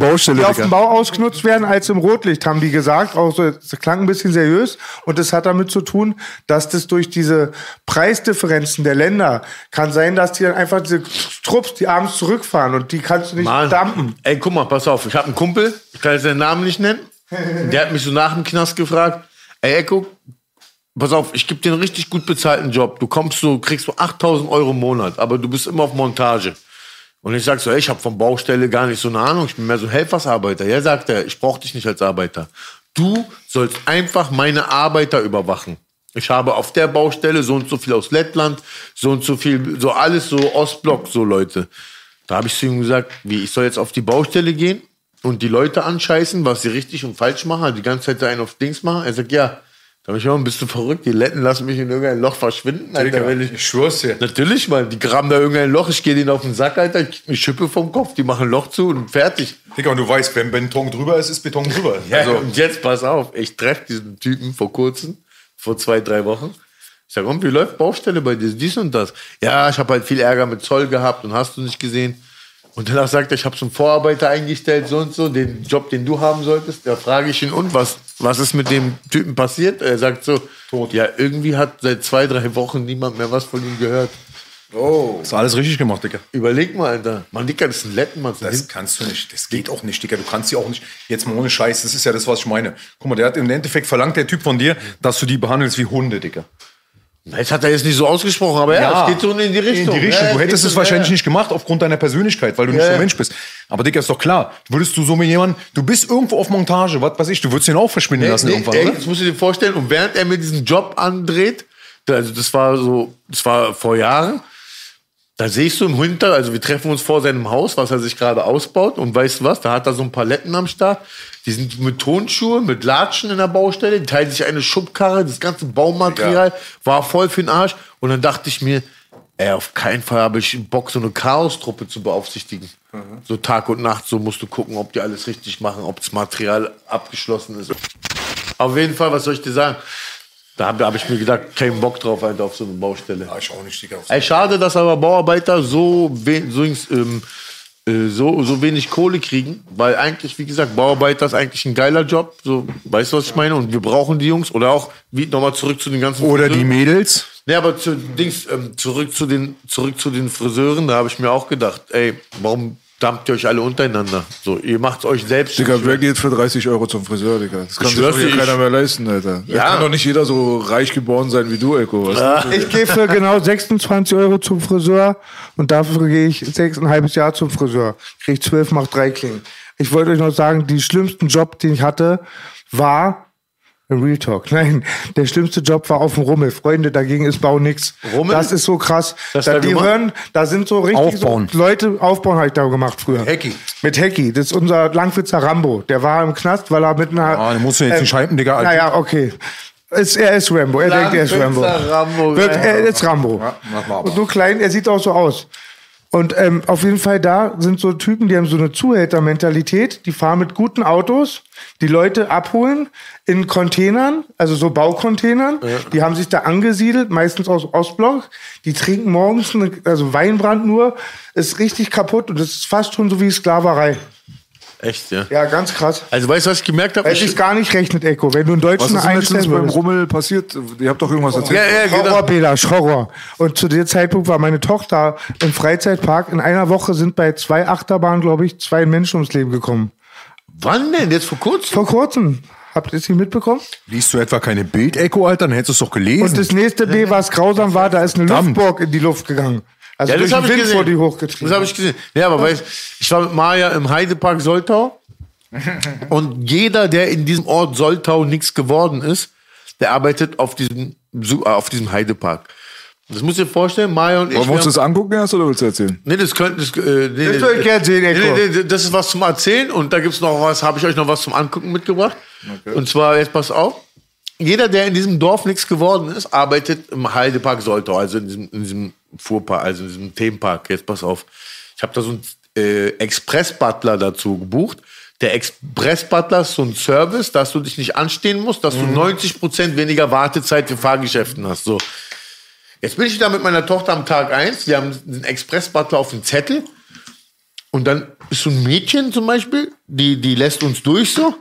Bau ausgenutzt werden, als im Rotlicht, haben die gesagt. Auch so, das klang ein bisschen seriös. Und das hat damit zu tun, dass das durch diese Preisdifferenzen der Länder kann sein, dass die dann einfach diese Trupps, die abends zurückfahren und die kannst du nicht dumpen. Ey, guck mal, pass auf. Ich habe einen Kumpel, ich kann jetzt seinen Namen nicht nennen. Der hat mich so nach dem Knast gefragt. Ey, Eko, pass auf, ich gebe dir einen richtig gut bezahlten Job. Du kriegst so 8.000 Euro im Monat, aber du bist immer auf Montage. Und ich sag so, ey, ich habe von Baustelle gar nicht so eine Ahnung. Ich bin mehr so Helfersarbeiter. Ja, sagt er, ich brauche dich nicht als Arbeiter. Du sollst einfach meine Arbeiter überwachen. Ich habe auf der Baustelle so und so viel aus Lettland, so und so viel, so alles so Ostblock, so Leute. Da habe ich zu ihm gesagt, ich soll jetzt auf die Baustelle gehen und die Leute anscheißen, was sie richtig und falsch machen, die ganze Zeit einen auf Dings machen. Er sagt, ja. Da hab ich gesagt, bist du verrückt? Die Letten lassen mich in irgendein Loch verschwinden, Alter. Ich schwör's dir. Natürlich, Mann. Die graben da irgendein Loch, ich gehe denen auf den Sack, Alter, ich krieg eine Schippe vom Kopf, die machen ein Loch zu und fertig. Digga, und du weißt, wenn Beton drüber ist, ist Beton drüber. Ja, also, und jetzt pass auf, ich treffe diesen Typen vor 2-3 Wochen. Ich sag, und wie läuft Baustelle bei dir? Dies und das. Ja, ich habe halt viel Ärger mit Zoll gehabt und hast du nicht gesehen. Und danach sagt er, ich habe so einen Vorarbeiter eingestellt, so und so, den Job, den du haben solltest. Da frage ich ihn, und was ist mit dem Typen passiert? Er sagt so, tot. Ja, irgendwie hat seit 2-3 Wochen niemand mehr was von ihm gehört. Oh. Das ist alles richtig gemacht, Digga. Überleg mal, Alter. Mann, Digga, das ist ein Letten, Mann. Das kannst du nicht. Das geht auch nicht, Digga. Du kannst sie auch nicht. Jetzt mal ohne Scheiß. Das ist ja das, was ich meine. Guck mal, der hat im Endeffekt verlangt, der Typ von dir, dass du die behandelst wie Hunde, Digga. Das hat er jetzt nicht so ausgesprochen, aber ja, es geht so in die Richtung. In die Richtung. Du hättest es wahrscheinlich nicht gemacht aufgrund deiner Persönlichkeit, weil du nicht so ein Mensch bist. Aber Digga, ist doch klar. Würdest du so mit jemandem, du bist irgendwo auf Montage, was weiß ich, du würdest ihn auch verschwinden lassen irgendwann, oder? Das musst du dir vorstellen. Und während er mir diesen Job andreht, also das war vor Jahren, da siehst du im Hinter, also wir treffen uns vor seinem Haus, was er sich gerade ausbaut. Und weißt du was, da hat er so ein paar Letten am Start. Die sind mit Tonschuhe, mit Latschen in der Baustelle. Die teilen sich eine Schubkarre. Das ganze Baumaterial war voll für den Arsch. Und dann dachte ich mir, auf keinen Fall habe ich Bock, so eine Chaos-Truppe zu beaufsichtigen. So Tag und Nacht, so musst du gucken, ob die alles richtig machen, ob das Material abgeschlossen ist. Auf jeden Fall, was soll ich dir sagen? Da hab ich mir gedacht, keinen Bock drauf, Alter, auf so eine Baustelle. Ja, ich auch nicht, Digga. Schade, dass aber Bauarbeiter so wenig Kohle kriegen, weil eigentlich, wie gesagt, Bauarbeiter ist eigentlich ein geiler Job. So, weißt du, was ich meine? Und wir brauchen die Jungs. Oder auch, wie nochmal zurück zu den ganzen Oder die Mädels. Ja, aber zurück zu den Friseuren, da habe ich mir auch gedacht, ey, warum dampft ihr euch alle untereinander? So, ihr macht's euch selbst. Digga, wer geht für 30 Euro zum Friseur, Digga? Das kann sich doch hier keiner mehr leisten, Alter. Ja. Kann doch nicht jeder so reich geboren sein wie du, Eko. Ich gehe für genau 26 Euro zum Friseur und dafür gehe ich 6,5 Jahre zum Friseur. Krieg 12, mach 3 Klingen. Ich wollte euch noch sagen, die schlimmsten Job, den ich hatte, war Real Talk. Nein, der schlimmste Job war auf dem Rummel. Freunde, dagegen ist Bau nix. Rummel? Das ist so krass. Da sind so richtig Aufbauen. So Leute, Aufbauen habe ich da gemacht früher. Hecki. Mit Hecki. Das ist unser Langwitzer Rambo. Der war im Knast, weil er mit einer... Ah, den musst du jetzt nicht hypen, Digga. Naja, okay. Er ist Rambo. Er denkt, er ist Rambo. Er ist Rambo. Ja, mach mal aber. Und so klein, er sieht auch so aus. Und auf jeden Fall da sind so Typen, die haben so eine Zuhältermentalität. Die fahren mit guten Autos, die Leute abholen in Containern, also so Baucontainern. Ja. Die haben sich da angesiedelt, meistens aus Ostblock. Die trinken morgens Weinbrand nur. Ist richtig kaputt und das ist fast schon so wie Sklaverei. Echt, ja? Ja, ganz krass. Also weißt du, was ich gemerkt habe? Weil es gar nicht rechnet, Eko. Wenn du einen Deutschen Was ist denn letztens einstellen beim würdest. Rummel passiert? Ihr habt doch irgendwas erzählt. Ja, genau. Horror, Belasch, Horror. Und zu dem Zeitpunkt war meine Tochter im Freizeitpark. In einer Woche sind bei 2 Achterbahnen, glaube ich, 2 Menschen ums Leben gekommen. Wann denn? Jetzt vor kurzem? Vor kurzem. Habt ihr es nicht mitbekommen? Liest du etwa keine Bild-Echo, Alter? Dann hättest du es doch gelesen. Und das nächste B, was grausam war, da ist eine Luftburg in die Luft gegangen. Also Ja, das durch habe den ich Wind wurde die gesehen. hochgetrieben. Das habe ich gesehen. Ja, aber weißt, ich war mit Maja im Heidepark Soltau und jeder, der in diesem Ort Soltau nichts geworden ist, der arbeitet auf diesem Heidepark. Das musst du dir vorstellen, Maja und ich. Wollen wir uns das angucken erst oder willst du erzählen? Nee, das könnte. Das würde ich gerne sehen, Eko. Das ist was zum Erzählen und da gibt's noch was, habe ich euch noch was zum Angucken mitgebracht. Okay. Und zwar, jetzt pass auf. Jeder, der in diesem Dorf nichts geworden ist, arbeitet im Heidepark Soltau, also in diesem Fuhrpark, also in diesem Themenpark. Jetzt pass auf. Ich habe da so einen Express-Butler dazu gebucht. Der Express-Butler ist so ein Service, dass du dich nicht anstehen musst, dass du 90% weniger Wartezeit für Fahrgeschäften hast. So. Jetzt bin ich da mit meiner Tochter am Tag 1. Wir haben einen Express-Butler auf dem Zettel. Und dann ist so ein Mädchen zum Beispiel, die lässt uns durch so.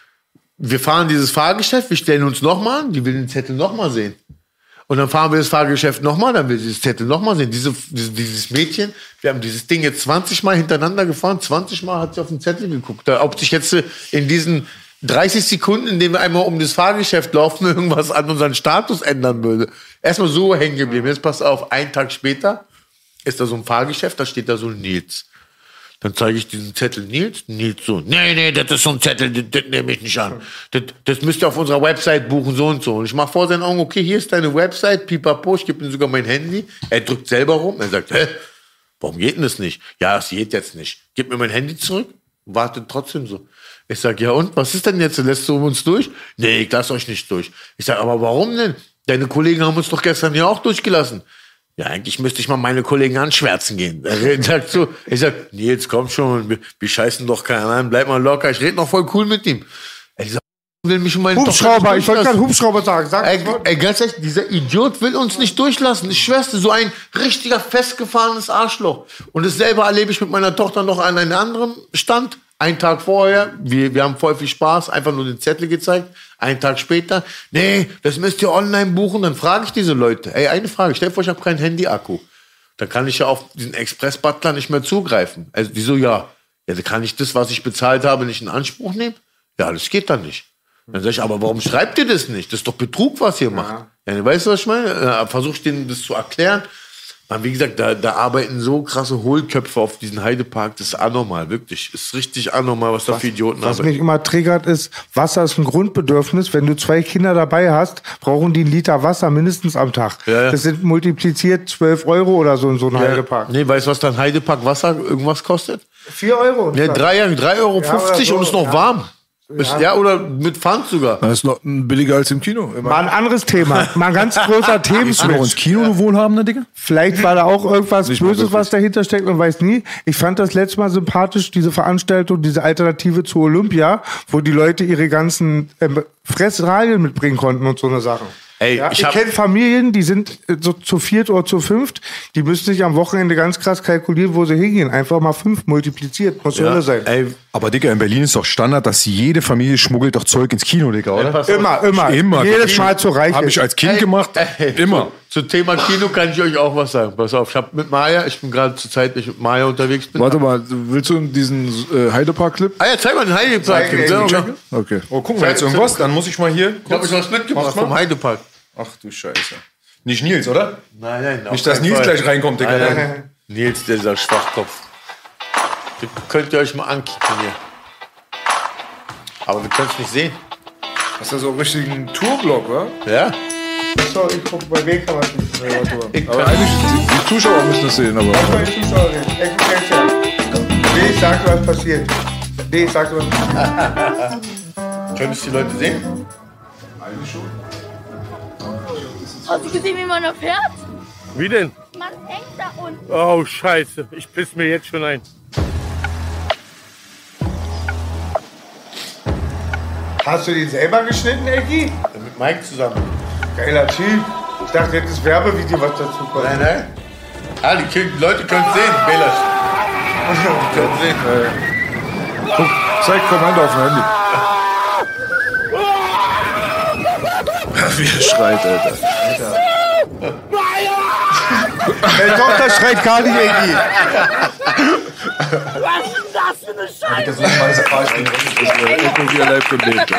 Wir fahren dieses Fahrgeschäft, wir stellen uns nochmal an, die will den Zettel nochmal sehen. Und dann fahren wir das Fahrgeschäft nochmal, dann will sie das Zettel nochmal sehen. Dieses Mädchen, wir haben dieses Ding jetzt 20 Mal hintereinander gefahren, 20 Mal hat sie auf den Zettel geguckt. Ob sich jetzt in diesen 30 Sekunden, in denen wir einmal um das Fahrgeschäft laufen, irgendwas an unseren Status ändern würde. Erstmal so hängen geblieben. Jetzt pass auf, einen Tag später ist da so ein Fahrgeschäft, da steht da so ein Nils. Dann zeige ich diesen Zettel Nils so, nee, das ist so ein Zettel, das nehme ich nicht an. Das müsst ihr auf unserer Website buchen, so und so. Und ich mache vor seinen Augen, okay, hier ist deine Website, pipapo, ich gebe ihm sogar mein Handy. Er drückt selber rum, er sagt, warum geht denn das nicht? Ja, es geht jetzt nicht. Gib mir mein Handy zurück, wartet trotzdem so. Ich sag, ja und, was ist denn jetzt, lässt du uns durch? Nee, ich lasse euch nicht durch. Ich sag, aber warum denn? Deine Kollegen haben uns doch gestern ja auch durchgelassen. Ja, eigentlich müsste ich mal meine Kollegen anschwärzen gehen. Er sagt so, ich sag, Nils, komm schon, wir scheißen doch keinen an, bleib mal locker, ich rede noch voll cool mit ihm. Er will mich um meinen Hubschrauber, ich wollte gerade Hubschrauber sagen. Ganz ehrlich, dieser Idiot will uns nicht durchlassen. Ich schwör's dir, so ein richtiger festgefahrenes Arschloch. Und dasselbe erlebe ich mit meiner Tochter noch an einem anderen Stand. Einen Tag vorher, wir haben voll viel Spaß, einfach nur den Zettel gezeigt. Einen Tag später, nee, das müsst ihr online buchen. Dann frage ich diese Leute, eine Frage, stell dir vor, ich habe keinen Handy-Akku. Dann kann ich ja auf diesen Express-Butler nicht mehr zugreifen. Also wieso ja? Ja, dann kann ich das, was ich bezahlt habe, nicht in Anspruch nehmen? Ja, das geht dann nicht. Dann sage ich, aber warum schreibt ihr das nicht? Das ist doch Betrug, was ihr macht. Ja, weißt du, was ich meine? Versuche ich denen das zu erklären. Wie gesagt, da arbeiten so krasse Hohlköpfe auf diesen Heidepark, das ist anormal, wirklich. Ist richtig anormal, was da für Idioten arbeiten. Was mich immer triggert ist, Wasser ist ein Grundbedürfnis. Wenn du 2 Kinder dabei hast, brauchen die 1 Liter Wasser mindestens am Tag. Ja. Das sind multipliziert 12 Euro oder so in so einem Heidepark. Nee, weißt du, was dein Heidepark Wasser irgendwas kostet? 4 Euro. Nee, 3,50 Euro so, und ist noch warm. Ja, oder mit Pfand sogar. Das ist noch billiger als im Kino. Immer. Mal ein anderes Thema. Mal ein ganz großer Themenswitch. Noch ins Kino, du Wohlhabender, Digga? Vielleicht war da auch irgendwas Böses, was dahinter steckt, man weiß nie. Ich fand das letzte Mal sympathisch, diese Veranstaltung, diese Alternative zu Olympia, wo die Leute ihre ganzen Fressralien mitbringen konnten und so eine Sachen. Ey, ja, ich kenne Familien, die sind so zu 4 oder zu 5, die müssen sich am Wochenende ganz krass kalkulieren, wo sie hingehen. Einfach mal 5 multipliziert, muss Hölle sein. Ey, aber Digga, in Berlin ist doch Standard, dass jede Familie schmuggelt doch Zeug ins Kino, Digga, oder? Immer. Jedes Mal zu reich. Habe ich als Kind gemacht, immer. Zum Thema Kino kann ich euch auch was sagen. Pass auf, ich bin gerade zur Zeit, ich mit Maya unterwegs bin. Warte mal, willst du diesen Heidepark-Clip? Ja, zeig mal den Heidepark-Clip. Okay. Oh, gucken wir jetzt irgendwas, dann muss ich mal hier... Ich habe euch was mitgebracht vom Heidepark. Ach du Scheiße. Nicht Nils, oder? Nein. Nicht, dass Nils gleich reinkommt, Digga. Nein. Nils, dieser Schwachkopf. Das könnt ihr euch mal ankicken hier. Aber wir können es nicht sehen. Hast du so einen richtigen Tourblock, wa? Ja. So, ich gucke, bei wem kann man es nicht sehen. Aber eigentlich, die Zuschauer müssen das sehen, aber... Die Zuschauer sehen. Ich sag, was passiert. Könntest du die Leute sehen? Eigentlich schon. Hast du gesehen, wie man da fährt? Wie denn? Man hängt da unten. Oh, scheiße. Ich piss mir jetzt schon ein. Hast du den selber geschnitten, Ecki? Mit Mike zusammen. Geiler Typ. Ich dachte, jetzt ist Werbevideo, was dazu kommt. Nein. Ah, die Leute können es sehen, Belasch. Die können sehen. Guck, zeig Kommando auf dem Handy. Wie er schreit, Alter. Meine Tochter schreit gar nicht, Ecki. Was ist das für eine Scheiße? Das ist ein weißer Beispiel. Das ist irgendwie live gelebt.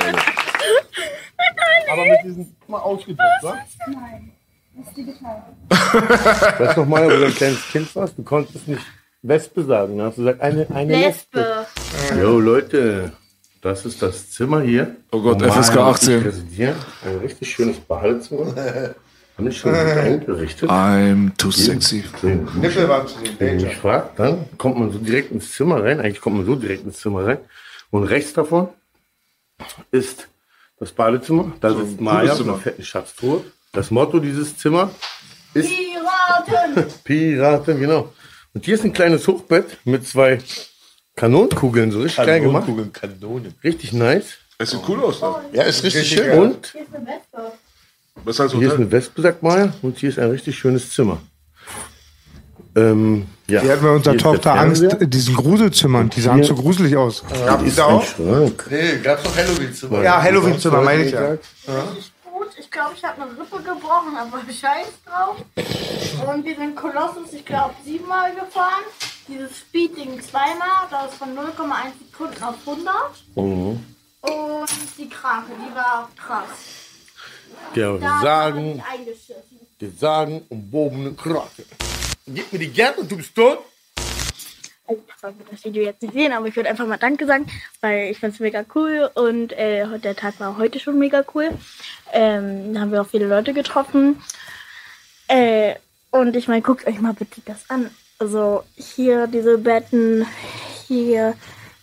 Aber mit diesem mal ausgedrückt, wa? Nein, das ist digital. Weißt du noch mal, wo du ein kleines Kind warst? Du konntest nicht Wespe sagen. Da hast du gesagt, eine Lesbe. Jo, Leute, das ist das Zimmer hier. Oh Gott, FSK 18. Ein richtig schönes Badezimmer. Haben die schon eingerichtet? I'm too sexy. Nippel waren zu sehen. Ich frag, dann kommt man so direkt ins Zimmer rein. Eigentlich kommt man so direkt ins Zimmer rein. Und rechts davon ist das Badezimmer. Da sitzt Maya mit einer fetten Schatztruhe. Das Motto dieses Zimmers ist Piraten, genau. Und hier ist ein kleines Hochbett mit 2 Kanonenkugeln, so richtig geil gemacht. Kanonen. Richtig nice. Es sieht cool aus. Da. Ja, ist richtig schön. Und Hier ist eine Wespe. Was heißt hier ist Hotel? eine Wespe, sagt Maya. Und hier ist ein richtig schönes Zimmer. Ja. Die hatten bei unserer Hier ist Tochter der Angst Fernseher. in diesen Gruselzimmern. Die sahen so gruselig aus. Hier ist ein Schrank. Nee, gab's noch Halloween-Zimmer. Ja, Halloween-Zimmer, meine ich ja. Richtig gut. Ich glaube, ich habe eine Rippe gebrochen, aber scheiß drauf. Und wir sind Kolossus, ich glaube, 7-mal gefahren. Dieses Speed-Ding 2-mal, das ist von 0,1 Sekunden auf 100. Und die Krake, die war krass. Der Da Sagen, war ich eingeschissen. der sagenumwobene Krake. Gib mir die gern und du bist tot. Also, ich wollte das Video jetzt nicht sehen, aber ich würde einfach mal Danke sagen, weil ich finde es mega cool und der Tag war heute schon mega cool. Da haben wir auch viele Leute getroffen. Und ich meine, guckt euch mal bitte das an. Also hier diese Betten, hier.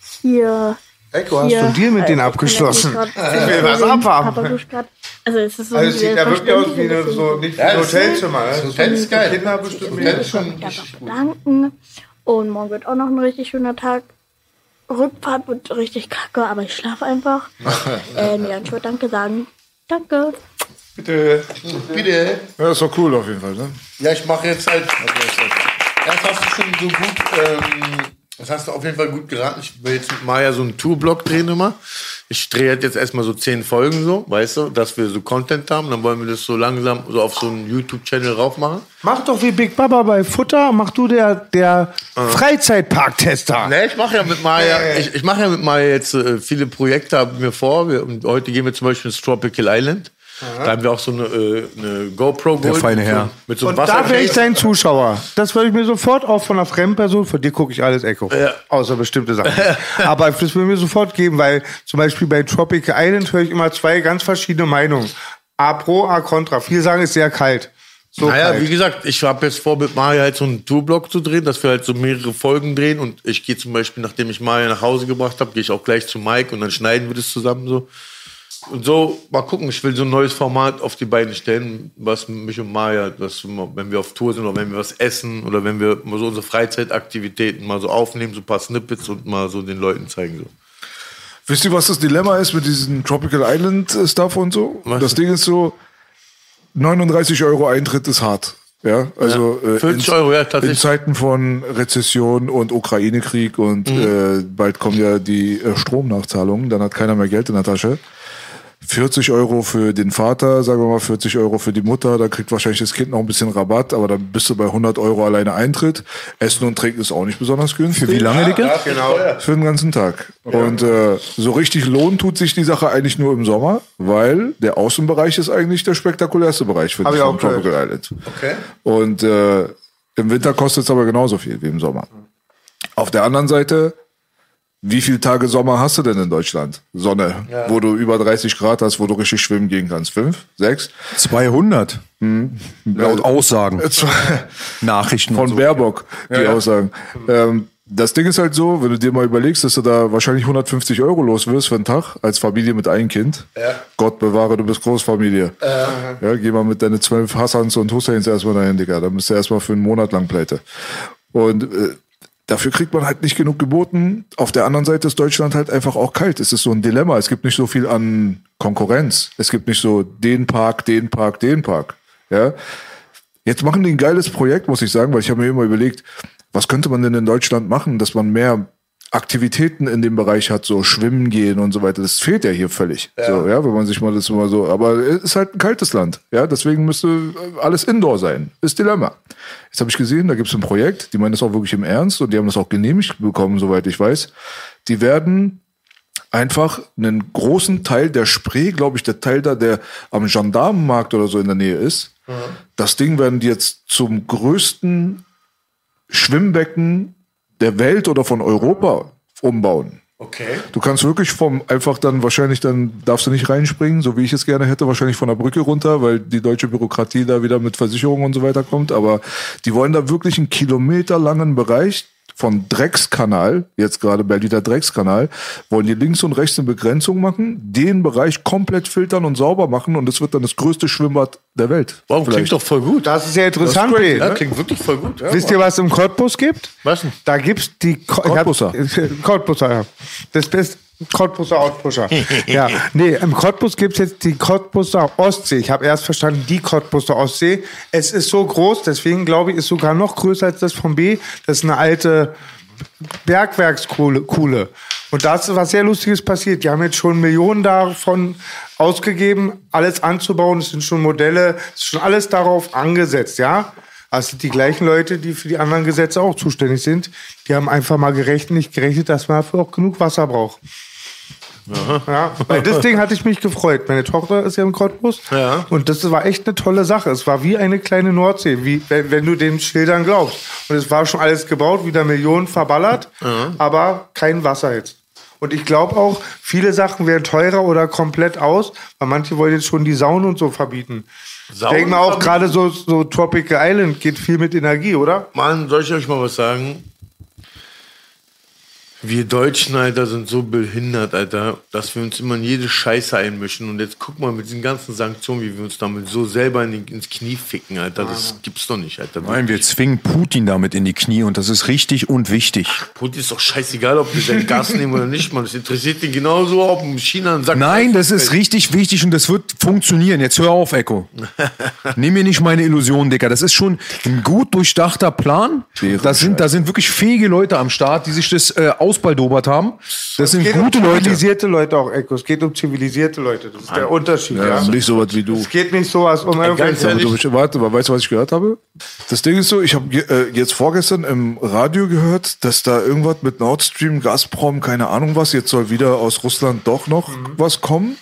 Echo, hast du einen Deal mit denen abgeschlossen? Ich will was abhaben. Also es ist so Also es sieht ja wirklich aus wie verständlich, so nicht wie Ja, ein das Hotelzimmer. Das Hotel ist geil. Kinder bestimmt Das Hotel mehr. ist schon Ich darf richtig auch gut. bedanken. Und morgen wird auch noch ein richtig schöner Tag. Rückfahrt wird richtig kacke, aber ich schlafe einfach. Ja, ich würde Danke sagen. Danke. Bitte. Bitte. Ja, ist doch cool auf jeden Fall, ne? Ja, ich mache jetzt halt. Das hast du schon so gut. Das hast du auf jeden Fall gut geraten. Ich will jetzt mit Maya so einen Tourblock drehen immer. Ich drehe jetzt erstmal so 10 Folgen so, weißt du, dass wir so Content haben. Dann wollen wir das so langsam so auf so einen YouTube-Channel rauf machen. Mach doch wie Big Baba bei Futter, mach du der Freizeitparktester. Ne, ich mache ja mit Maya, ich mache ja mit Maya jetzt viele Projekte, haben mir vor. Und heute gehen wir zum Beispiel ins Tropical Island. Da haben wir auch so eine GoPro geholt. feine Herr. Mit so einem Und da wäre ich Wassercase. dein Zuschauer. Das würde ich mir sofort auch von einer Fremdperson, von dir gucke ich alles Echo. Ja. Außer bestimmte Sachen. Aber das würde mir sofort geben, weil zum Beispiel bei Tropical Island höre ich immer 2 ganz verschiedene Meinungen. A pro, A contra. Viele sagen, es ist sehr kalt. So Naja, kalt. wie gesagt, ich habe jetzt vor, mit Maya halt so einen Tourblock zu drehen, dass wir halt so mehrere Folgen drehen. Und ich gehe zum Beispiel, nachdem ich Maya nach Hause gebracht habe, gehe ich auch gleich zu Mike und dann schneiden wir das zusammen so. Und so, mal gucken, ich will so ein neues Format auf die Beine stellen, was mich und Maya, wenn wir auf Tour sind oder wenn wir was essen oder wenn wir mal so unsere Freizeitaktivitäten mal so aufnehmen, so ein paar Snippets und mal so den Leuten zeigen. So. Wisst ihr, was das Dilemma ist mit diesem Tropical Island Stuff und so? Was? Das Ding ist so, 39 € Eintritt ist hart. Ja, also 40 Euro, ja, in tatsächlich. Zeiten von Rezession und Ukraine-Krieg und bald kommen ja die Stromnachzahlungen, dann hat keiner mehr Geld in der Tasche. 40 € für den Vater, sagen wir mal 40 € für die Mutter, da kriegt wahrscheinlich das Kind noch ein bisschen Rabatt, aber dann bist du bei 100 € alleine Eintritt. Essen und Trinken ist auch nicht besonders günstig. Für wie lange, Digga? Genau. Für den ganzen Tag. Und so richtig lohnen tut sich die Sache eigentlich nur im Sommer, weil der Außenbereich ist eigentlich der spektakulärste Bereich für Hab ich auch Tropical Island. Okay. Und im Winter kostet es aber genauso viel wie im Sommer. Auf der anderen Seite, wie viele Tage Sommer hast du denn in Deutschland? Sonne, wo du über 30 Grad hast, wo du richtig schwimmen gehen kannst. 5, 6? 200. Laut Aussagen. Nachrichten und Von so. Baerbock, die Aussagen. Das Ding ist halt so, wenn du dir mal überlegst, dass du da wahrscheinlich 150 € los wirst für einen Tag als Familie mit einem Kind. Ja. Gott bewahre, du bist Großfamilie. Ja, geh mal mit deinen 12 Hassans und Husseins erstmal dahin, Digga. Dann bist du erstmal für einen Monat lang pleite. Und dafür kriegt man halt nicht genug geboten. Auf der anderen Seite ist Deutschland halt einfach auch kalt. Es ist so ein Dilemma. Es gibt nicht so viel an Konkurrenz. Es gibt nicht so den Park. Ja. Jetzt machen die ein geiles Projekt, muss ich sagen, weil ich habe mir immer überlegt, was könnte man denn in Deutschland machen, dass man mehr Aktivitäten in dem Bereich hat, so schwimmen gehen und so weiter. Das fehlt ja hier völlig. Ja. So, ja, wenn man sich mal das mal so, aber es ist halt ein kaltes Land. Ja, deswegen müsste alles Indoor sein. Ist Dilemma. Jetzt habe ich gesehen, da gibt es ein Projekt, die meinen das auch wirklich im Ernst und die haben das auch genehmigt bekommen, soweit ich weiß. Die werden einfach einen großen Teil der Spree, glaube ich, der Teil da, der am Gendarmenmarkt oder so in der Nähe ist, das Ding werden die jetzt zum größten Schwimmbecken der Welt oder von Europa umbauen. Okay. Du kannst wirklich einfach dann wahrscheinlich, dann darfst du nicht reinspringen, so wie ich es gerne hätte, wahrscheinlich von der Brücke runter, weil die deutsche Bürokratie da wieder mit Versicherungen und so weiter kommt. Aber die wollen da wirklich einen kilometerlangen Bereich von Dreckskanal, jetzt gerade Berliner Dreckskanal, wollen die links und rechts eine Begrenzung machen, den Bereich komplett filtern und sauber machen und es wird dann das größte Schwimmbad der Welt. Warum? Klingt doch voll gut. Das ist ja interessant, Das ist crazy, B. Ja, klingt wirklich voll gut. Ja, Wisst ihr, was es im Cottbus gibt? Was denn? Da gibt's die Cottbusser. Cottbusser, ja. Das beste Cottbusser Outpusher. Ja, nee, im Cottbus gibt's jetzt die Cottbusser Ostsee. Ich habe erst verstanden, die Cottbusser Ostsee. Es ist so groß, deswegen glaube ich, ist sogar noch größer als das vom B. Das ist eine alte Bergwerkskohle. Und da ist was sehr Lustiges passiert. Die haben jetzt schon Millionen davon ausgegeben, alles anzubauen. Es sind schon Modelle, es ist schon alles darauf angesetzt, ja. Also die gleichen Leute, die für die anderen Gesetze auch zuständig sind, die haben einfach mal nicht gerechnet, dass man dafür auch genug Wasser braucht. Ja, weil das Ding hatte ich mich gefreut. Meine Tochter ist ja im Cottbus. Ja. Und das war echt eine tolle Sache. Es war wie eine kleine Nordsee, wie wenn du den Schildern glaubst. Und es war schon alles gebaut, wieder Millionen verballert, aber kein Wasser jetzt. Und ich glaube auch, viele Sachen werden teurer oder komplett aus, weil manche wollen jetzt schon die Saunen und so verbieten. Ich denke mal auch gerade so Tropical Island geht viel mit Energie, oder? Mann, soll ich euch mal was sagen? Wir Deutschen, Alter, sind so behindert, Alter, dass wir uns immer in jede Scheiße einmischen. Und jetzt guck mal mit diesen ganzen Sanktionen, wie wir uns damit so selber ins Knie ficken, Alter. Das gibt's doch nicht, Alter. Nein, wir zwingen Putin damit in die Knie und das ist richtig und wichtig. Putin ist doch scheißegal, ob wir sein Gas nehmen oder nicht, Mann. Das interessiert ihn genauso, ob China einen Sack... Nein, das ist richtig wichtig und das wird funktionieren. Jetzt hör auf, Echo. Nimm mir nicht meine Illusionen, Dicker. Das ist schon ein gut durchdachter Plan. Da sind wirklich fähige Leute am Start, die sich das ausbaldobert haben. Das sind gute Leute. Zivilisierte Leute auch, Echo. Es geht um zivilisierte Leute. Das ist der Unterschied. Ja, nicht so was wie du. Es geht nicht sowas um irgendwelche... Warte mal, weißt du, was ich gehört habe? Das Ding ist so, ich habe jetzt vorgestern im Radio gehört, dass da irgendwas mit Nord Stream, Gazprom, keine Ahnung was, jetzt soll wieder aus Russland doch noch was kommen.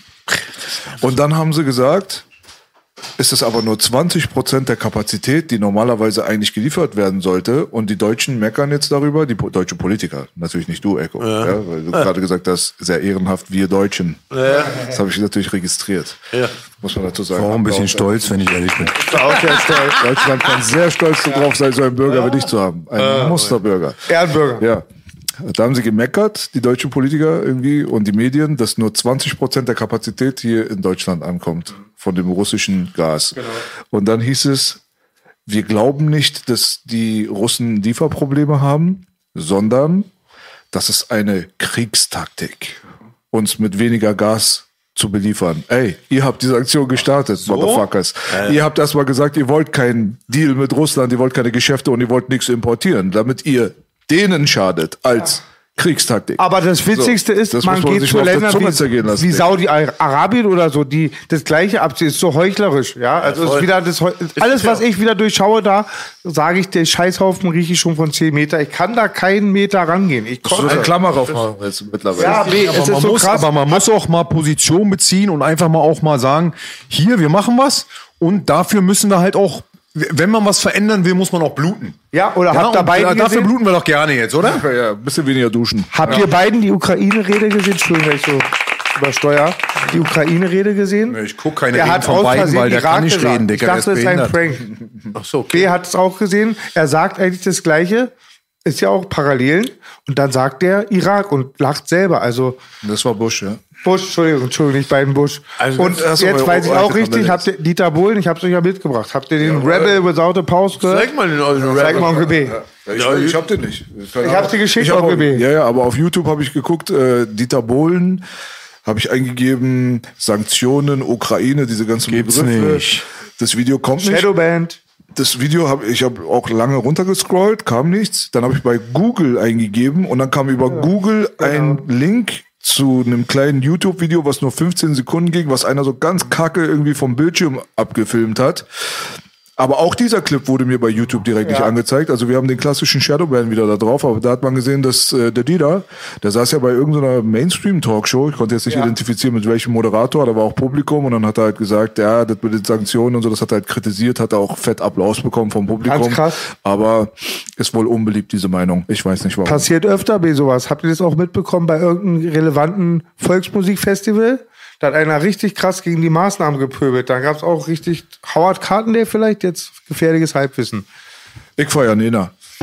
Und dann haben sie gesagt, ist es aber nur 20% der Kapazität, die normalerweise eigentlich geliefert werden sollte. Und die Deutschen meckern jetzt darüber, die deutsche Politiker, natürlich nicht du, Echo, ja, weil du gerade gesagt hast, sehr ehrenhaft, wir Deutschen. Ja. Das habe ich natürlich registriert. Ja. Muss man dazu sagen. War auch ein bisschen stolz, wenn ich ehrlich bin. Auch sehr stolz. Deutschland kann sehr stolz darauf sein, so einen Bürger wie dich zu haben. Ein Musterbürger. Ehrenbürger. Ja. Da haben sie gemeckert, die deutschen Politiker irgendwie und die Medien, dass nur 20% der Kapazität hier in Deutschland ankommt von dem russischen Gas. Genau. Und dann hieß es, wir glauben nicht, dass die Russen Lieferprobleme haben, sondern das ist eine Kriegstaktik, uns mit weniger Gas zu beliefern. Ey, ihr habt diese Aktion gestartet, Motherfuckers. Ihr habt erstmal gesagt, ihr wollt keinen Deal mit Russland, ihr wollt keine Geschäfte und ihr wollt nichts importieren, damit ihr denen schadet als Kriegstaktik. Aber das Witzigste ist, man geht zu Ländern wie Saudi-Arabien oder so, die das Gleiche abziehen, ist so heuchlerisch. Ja, also ist wieder alles, was ich wieder durchschaue, da sage ich, der Scheißhaufen rieche ich schon von 10 Meter. Ich kann da keinen Meter rangehen. Ich konnte eine Klammer drauf machen jetzt mittlerweile. Ja, es ist so krass. Aber man muss auch mal Position beziehen und einfach mal auch mal sagen, hier, wir machen was und dafür müssen wir halt auch, wenn man was verändern will, muss man auch bluten. Ja, oder habt ihr beiden dafür bluten wir doch gerne jetzt, oder? Ja, ein bisschen weniger duschen. Habt ihr beiden die Ukraine-Rede gesehen? Entschuldigung, wenn ich so übersteuer. Die Ukraine-Rede gesehen? Ich gucke keine Reden von beiden, weil der kann nicht reden, Digga. Ich dachte, das ist ein Prank. Ach so, okay. B hat es auch gesehen. Er sagt eigentlich das Gleiche. Ist ja auch Parallelen. Und dann sagt er Irak und lacht selber. Also das war Bush, ja. Bush, Entschuldigung, nicht beiden Bush. Also, und jetzt weiß ich auch richtig, habt ihr Dieter Bohlen, ich hab's euch ja mitgebracht. Habt ihr den Rebel Without a Pause gehört? Zeig mal den Rebel. Zeig mal Onkel B. Ich hab den nicht. Ich hab die geschickt, Onkel B. Ja, aber auf YouTube habe ich geguckt, Dieter Bohlen, habe ich eingegeben, Sanktionen, Ukraine, diese ganzen Gibt's Begriffe. nicht. Das Video kommt nicht. Shadowband. Das Video ich habe auch lange runtergescrollt, kam nichts. Dann habe ich bei Google eingegeben und dann kam über Google ein Link zu einem kleinen YouTube-Video, was nur 15 Sekunden ging, was einer so ganz kacke irgendwie vom Bildschirm abgefilmt hat. Aber auch dieser Clip wurde mir bei YouTube direkt nicht angezeigt. Also wir haben den klassischen Shadowban wieder da drauf, aber da hat man gesehen, dass der Dieter, der saß ja bei irgendeiner Mainstream-Talkshow, ich konnte jetzt nicht identifizieren, mit welchem Moderator, da war auch Publikum und dann hat er halt gesagt, ja, das mit den Sanktionen und so, das hat er halt kritisiert, hat er auch fett Applaus bekommen vom Publikum. Ganz krass. Aber ist wohl unbeliebt, diese Meinung. Ich weiß nicht warum. Passiert öfter bei sowas. Habt ihr das auch mitbekommen bei irgendeinem relevanten Volksmusikfestival? Da hat einer richtig krass gegen die Maßnahmen gepöbelt. Da gab es auch richtig Howard Carpendale vielleicht, jetzt gefährliches Halbwissen. Ich feier Nena.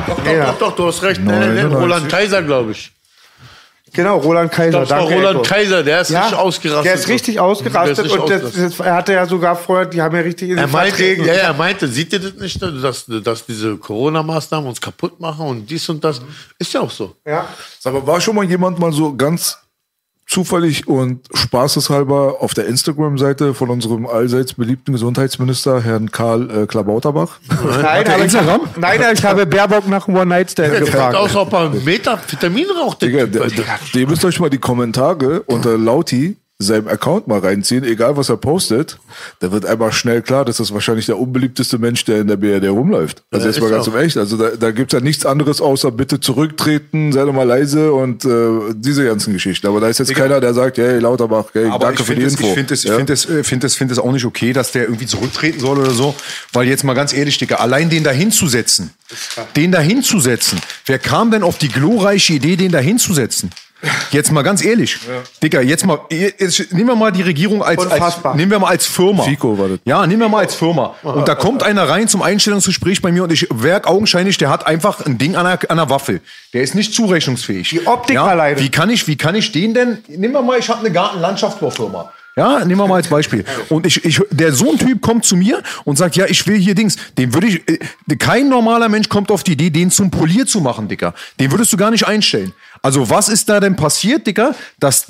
Doch, du hast recht. Nee, Roland Kaiser, glaube ich. Genau, Roland Kaiser. Das war Roland Kaiser, der ist richtig ausgerastet. Der ist richtig ausgerastet und er hatte ja sogar vorher, die haben ja richtig in den Verträgen. Ja, er meinte, seht ihr das nicht, dass diese Corona-Maßnahmen uns kaputt machen und dies und das? Ist ja auch so. Ja. Aber war schon mal jemand mal so ganz zufällig und spaßeshalber auf der Instagram-Seite von unserem allseits beliebten Gesundheitsminister, Herrn Karl Klabauterbach? Nein, ich habe Baerbock nach einem One-Night-Stand gefragt. Aus, ob er Metavitamin raucht. Ihr müsst euch mal die Kommentare unter Lauti seinem Account mal reinziehen, egal was er postet, da wird einfach schnell klar, dass das wahrscheinlich der unbeliebteste Mensch, der in der BRD rumläuft. Also jetzt mal ganz im Echt. Also da gibt's ja nichts anderes außer bitte zurücktreten, sei doch mal leise und diese ganzen Geschichten. Aber da ist jetzt keiner, der sagt, hey Lauterbach, hey, danke für die Info. Ich finde es auch nicht okay, dass der irgendwie zurücktreten soll oder so, weil jetzt mal ganz ehrlich, Digga, allein den da hinzusetzen, wer kam denn auf die glorreiche Idee, den da hinzusetzen? Jetzt mal ganz ehrlich, Digga, jetzt nehmen wir mal die Regierung nehmen wir mal als Firma. FICO war das. Ja, nehmen wir mal als Firma. Und da kommt einer rein zum Einstellungsgespräch bei mir und ich merke augenscheinlich, der hat einfach ein Ding an der Waffel. Der ist nicht zurechnungsfähig. Die Optik alleine. Wie kann ich den denn, nehmen wir mal, ich habe eine Gartenlandschaftsbaufirma. Ja, nehmen wir mal als Beispiel. Und so ein Typ kommt zu mir und sagt, ja, ich will hier Dings. Kein normaler Mensch kommt auf die Idee, den zum Polier zu machen, Dicker. Den würdest du gar nicht einstellen. Also was ist da denn passiert, Dicker, dass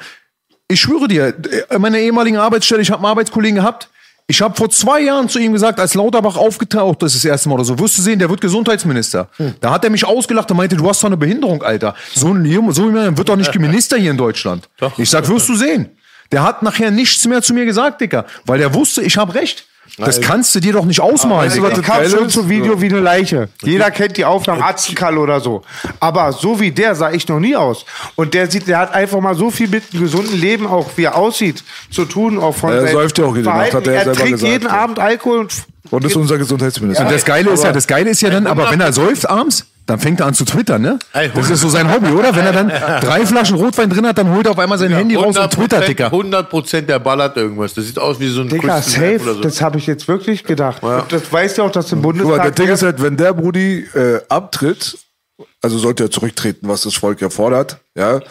ich schwöre dir, an meiner ehemaligen Arbeitsstelle, ich habe einen Arbeitskollegen gehabt, ich habe vor 2 Jahren zu ihm gesagt, als Lauterbach aufgetaucht ist das erste Mal oder so, wirst du sehen, der wird Gesundheitsminister. Da hat er mich ausgelacht und meinte, du hast doch eine Behinderung, Alter. So jemand wird doch nicht Minister hier in Deutschland. Doch. Ich sag, wirst du sehen. Der hat nachher nichts mehr zu mir gesagt, Dicker, weil der wusste, ich habe recht. Das kannst du dir doch nicht ausmalen. Das kam schon zum Video wie eine Leiche. Jeder kennt die Aufnahmen, Atzenkall oder so. Aber so wie der sah ich noch nie aus. Und der hat einfach mal so viel mit einem gesunden Leben, auch wie er aussieht, zu tun. Auch von er säuft ja auch jede Nacht, hat er selber trinkt jeden Abend Alkohol und ist unser Gesundheitsminister. Und das Geile ist ja dann, aber wenn er säuft abends, dann fängt er an zu twittern, ne? Das ist so sein Hobby, oder? Wenn er dann 3 Flaschen Rotwein drin hat, dann holt er auf einmal sein Handy raus und twittert, Dicker. 100% der ballert irgendwas. Das sieht aus wie so ein Dicker, safe, so. Das habe ich jetzt wirklich gedacht. Ja. Das weißt ja auch, dass im Bundestag... Aber der Ding ist halt, wenn der Brudi abtritt, also sollte er zurücktreten, was das Volk ja fordert, ja,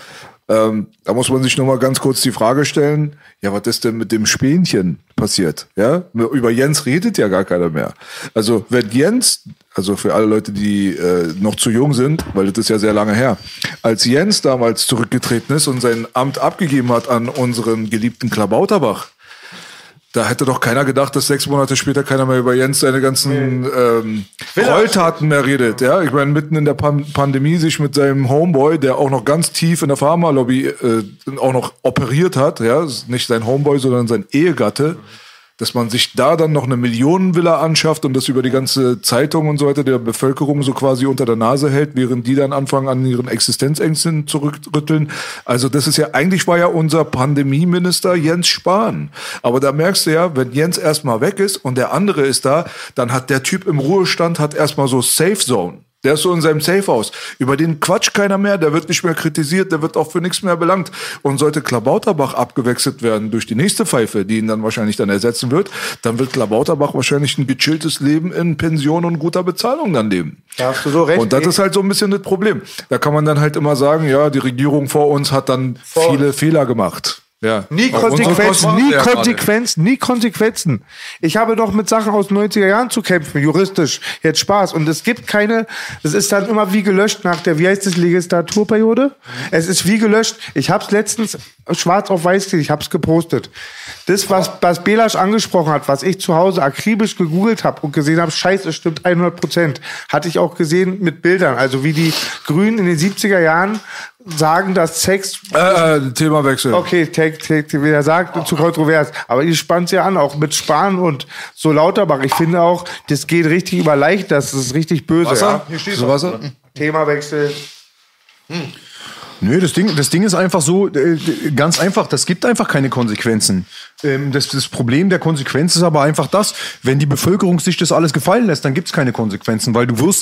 da muss man sich nochmal ganz kurz die Frage stellen, ja, was ist denn mit dem Spänchen passiert? Ja, über Jens redet ja gar keiner mehr. Also wenn Jens, also für alle Leute, die noch zu jung sind, weil das ist ja sehr lange her, als Jens damals zurückgetreten ist und sein Amt abgegeben hat an unseren geliebten Klabauterbach, da hätte doch keiner gedacht, dass 6 Monate später keiner mehr über Jens seine ganzen Gräueltaten mehr redet. Ja, ich meine, mitten in der Pandemie sich mit seinem Homeboy, der auch noch ganz tief in der Pharmalobby auch noch operiert hat, ja, nicht sein Homeboy, sondern sein Ehegatte, dass man sich da dann noch eine Millionenvilla anschafft und das über die ganze Zeitung und so weiter der Bevölkerung so quasi unter der Nase hält, während die dann anfangen an ihren Existenzängsten zurückrütteln. Also das ist ja, eigentlich war ja unser Pandemieminister Jens Spahn. Aber da merkst du ja, wenn Jens erstmal weg ist und der andere ist da, dann hat der Typ im Ruhestand hat erstmal so Safe Zone. Der ist so in seinem Safehouse. Über den quatscht keiner mehr, der wird nicht mehr kritisiert, der wird auch für nichts mehr belangt. Und sollte Klabauterbach abgewechselt werden durch die nächste Pfeife, die ihn dann wahrscheinlich dann ersetzen wird, dann wird Klabauterbach wahrscheinlich ein gechilltes Leben in Pension und guter Bezahlung dann leben. Da hast du so recht. Und das ist halt so ein bisschen das Problem. Da kann man dann halt immer sagen, ja, die Regierung vor uns hat dann viele Fehler gemacht. Ja. Nie Konsequenzen. Ich habe doch mit Sachen aus den 90er Jahren zu kämpfen, juristisch, jetzt Spaß. Und es gibt es ist dann immer wie gelöscht nach der, wie heißt das, Legislaturperiode? Es ist wie gelöscht. Ich habe es letztens schwarz auf weiß gesehen, ich habe es gepostet. Das, was Belasch angesprochen hat, was ich zu Hause akribisch gegoogelt habe und gesehen habe, scheiße, es stimmt 100%, hatte ich auch gesehen mit Bildern. Also wie die Grünen in den 70er Jahren sagen, dass Sex... Themawechsel. Okay, wie er sagt, zu kontrovers. Aber ihr spannt ja an, auch mit Spahn und so Lauterbach. Ich finde auch, das geht richtig über leicht, das ist richtig böse. Wasser? Ja? Hier steht Wasser. Themawechsel. Nö, das Ding ist einfach so, ganz einfach, das gibt einfach keine Konsequenzen. Das Problem der Konsequenz ist aber einfach das, wenn die Bevölkerung sich das alles gefallen lässt, dann gibt's keine Konsequenzen, weil du wirst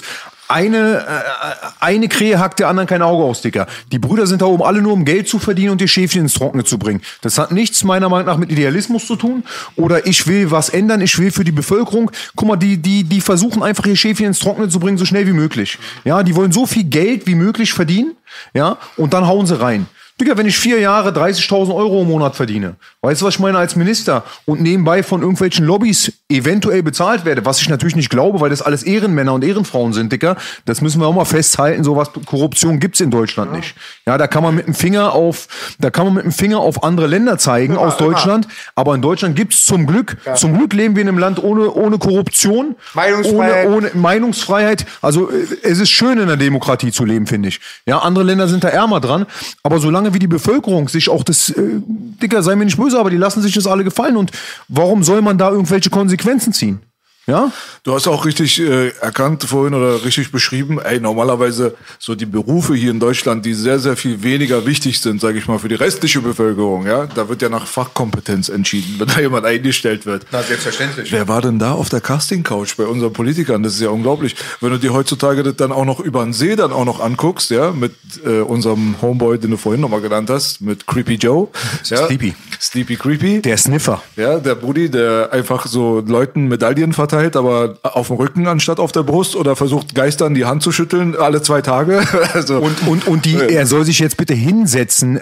eine Krähe hackt der anderen kein Auge aus, Dicker. Die Brüder sind da oben alle nur, um Geld zu verdienen und die Schäfchen ins Trockene zu bringen. Das hat nichts meiner Meinung nach mit Idealismus zu tun. Oder ich will was ändern, ich will für die Bevölkerung. Guck mal, die versuchen einfach ihr Schäfchen ins Trockene zu bringen, so schnell wie möglich. Ja, die wollen so viel Geld wie möglich verdienen, ja, und dann hauen sie rein. Digga, wenn ich 4 Jahre 30.000 Euro im Monat verdiene, weißt du, was ich meine, als Minister und nebenbei von irgendwelchen Lobbys eventuell bezahlt werde, was ich natürlich nicht glaube, weil das alles Ehrenmänner und Ehrenfrauen sind, Digga, das müssen wir auch mal festhalten, sowas, Korruption gibt's in Deutschland nicht. Ja, da kann man mit dem Finger auf andere Länder zeigen, aus Deutschland, aber in Deutschland gibt's zum Glück leben wir in einem Land ohne Korruption, ohne Meinungsfreiheit, also es ist schön in der Demokratie zu leben, finde ich. Ja, andere Länder sind da ärmer dran, aber solange wie die Bevölkerung sich auch das, Dicker, sei mir nicht böse, aber die lassen sich das alle gefallen. Und warum soll man da irgendwelche Konsequenzen ziehen? Ja? Du hast auch richtig erkannt vorhin oder richtig beschrieben, normalerweise so die Berufe hier in Deutschland, die sehr, sehr viel weniger wichtig sind, sage ich mal, für die restliche Bevölkerung, ja, da wird ja nach Fachkompetenz entschieden, wenn da jemand eingestellt wird. Na, selbstverständlich. Wer war denn da auf der Casting-Couch bei unseren Politikern? Das ist ja unglaublich. Wenn du dir heutzutage das dann auch noch über den See dann auch noch anguckst, ja, mit unserem Homeboy, den du vorhin nochmal genannt hast, mit Creepy Joe. Ja, Sleepy Creepy. Der Sniffer. Ja, der Brudi, der einfach so Leuten Medaillen verteilt, aber auf dem Rücken anstatt auf der Brust oder versucht Geistern die Hand zu schütteln alle 2 Tage. Also, und er soll sich jetzt bitte hinsetzen,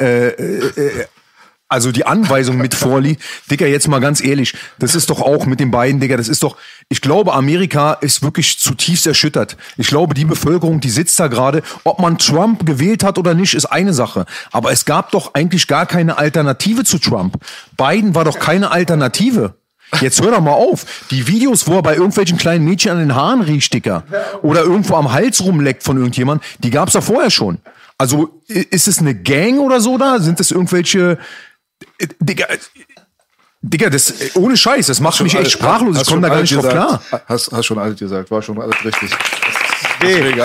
also die Anweisung mit vorliegt. Digga, jetzt mal ganz ehrlich, das ist doch auch mit den beiden, Digga, das ist doch, ich glaube, Amerika ist wirklich zutiefst erschüttert. Ich glaube, die Bevölkerung, die sitzt da gerade, ob man Trump gewählt hat oder nicht, ist eine Sache. Aber es gab doch eigentlich gar keine Alternative zu Trump. Biden war doch keine Alternative. Jetzt hör doch mal auf. Die Videos, wo er bei irgendwelchen kleinen Mädchen an den Haaren riecht, Dicker, oder irgendwo am Hals rumleckt von irgendjemand, die gab's doch vorher schon. Also, ist es eine Gang oder so da? Sind es irgendwelche, Digga, das, ohne Scheiß, das macht mich echt sprachlos. Ich komme da gar nicht drauf klar. Hast schon alles gesagt, war schon alles richtig. Deswegen,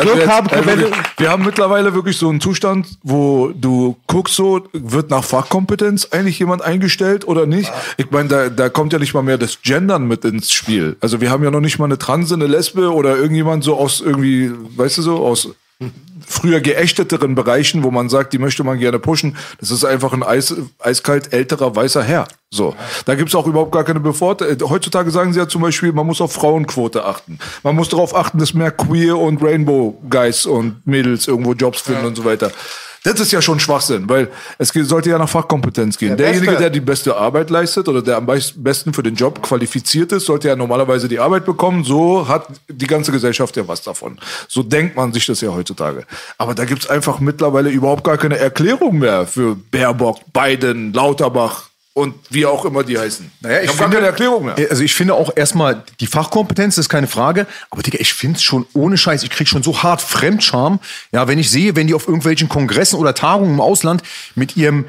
wir haben mittlerweile wirklich so einen Zustand, wo du guckst, so wird nach Fachkompetenz eigentlich jemand eingestellt oder nicht. Ich meine, da kommt ja nicht mal mehr das Gendern mit ins Spiel. Also wir haben ja noch nicht mal eine Transe, eine Lesbe oder irgendjemand so aus irgendwie, weißt du so, aus früher geächteteren Bereichen, wo man sagt, die möchte man gerne pushen. Das ist einfach ein eiskalt älterer weißer Herr. So, da gibt's auch überhaupt gar keine Bevorteilung. Heutzutage sagen sie ja zum Beispiel, man muss auf Frauenquote achten. Man muss darauf achten, dass mehr Queer und Rainbow Guys und Mädels irgendwo Jobs finden und so weiter. Das ist ja schon Schwachsinn, weil es sollte ja nach Fachkompetenz gehen. Derjenige, der die beste Arbeit leistet oder der am besten für den Job qualifiziert ist, sollte ja normalerweise die Arbeit bekommen. So hat die ganze Gesellschaft ja was davon. So denkt man sich das ja heutzutage. Aber da gibt's einfach mittlerweile überhaupt gar keine Erklärung mehr für Baerbock, Biden, Lauterbach und wie auch immer die heißen. Naja, ich habe gar keine Erklärung mehr. Also ich finde auch erstmal, die Fachkompetenz ist keine Frage, aber Digga, ich finde es schon ohne Scheiß, ich krieg schon so hart Fremdscham, ja, wenn ich sehe, wenn die auf irgendwelchen Kongressen oder Tagungen im Ausland mit ihrem,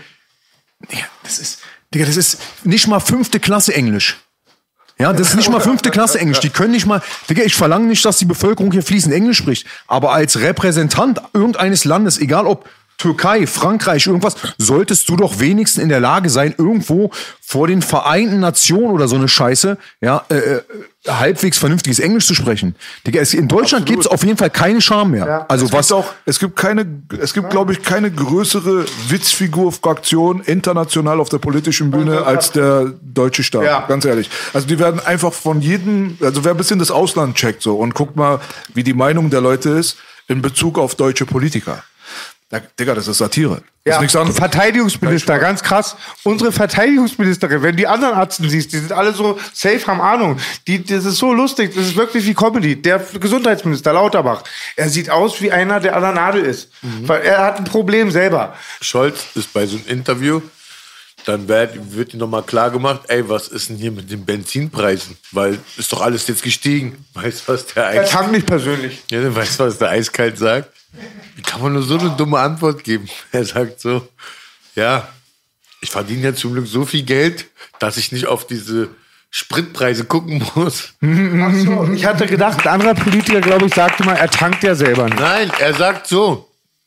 Digga, das ist nicht mal 5. Klasse Englisch. Ja, das ist nicht mal 5. Klasse Englisch. Die können nicht mal, Digga, ich verlange nicht, dass die Bevölkerung hier fließend Englisch spricht, aber als Repräsentant irgendeines Landes, egal ob Türkei, Frankreich, irgendwas, solltest du doch wenigstens in der Lage sein, irgendwo vor den Vereinten Nationen oder so eine Scheiße, ja, halbwegs vernünftiges Englisch zu sprechen. Digga, in Deutschland gibt's auf jeden Fall keine Scham mehr. Ja. Also es gibt glaube ich keine größere Witzfigur-Fraktion international auf der politischen Bühne als der deutsche Staat. Ja. Ganz ehrlich. Also die werden einfach von jedem, also wer ein bisschen das Ausland checkt so und guckt mal, wie die Meinung der Leute ist in Bezug auf deutsche Politiker. Digga, das ist Satire. Das ja, ist nichts anderes. Verteidigungsminister, ganz krass. Unsere Verteidigungsministerin, wenn die anderen Arzten siehst, die sind alle so safe, haben Ahnung. Das ist so lustig, das ist wirklich wie Comedy. Der Gesundheitsminister Lauterbach, er sieht aus wie einer, der an der Nadel ist. Weil er hat ein Problem selber. Scholz ist bei so einem Interview, dann wird ihm nochmal klar gemacht, ey, was ist denn hier mit den Benzinpreisen? Weil ist doch alles jetzt gestiegen. Weißt du, was der Er tankt nicht persönlich. Ja, weißt du, was der eiskalt sagt? Wie kann man nur so eine dumme Antwort geben? Er sagt so, ja, ich verdiene ja zum Glück so viel Geld, dass ich nicht auf diese Spritpreise gucken muss. Ach so, ich hatte gedacht, ein anderer Politiker, glaube ich, sagte mal, er tankt ja selber nicht. Nein, er sagt so,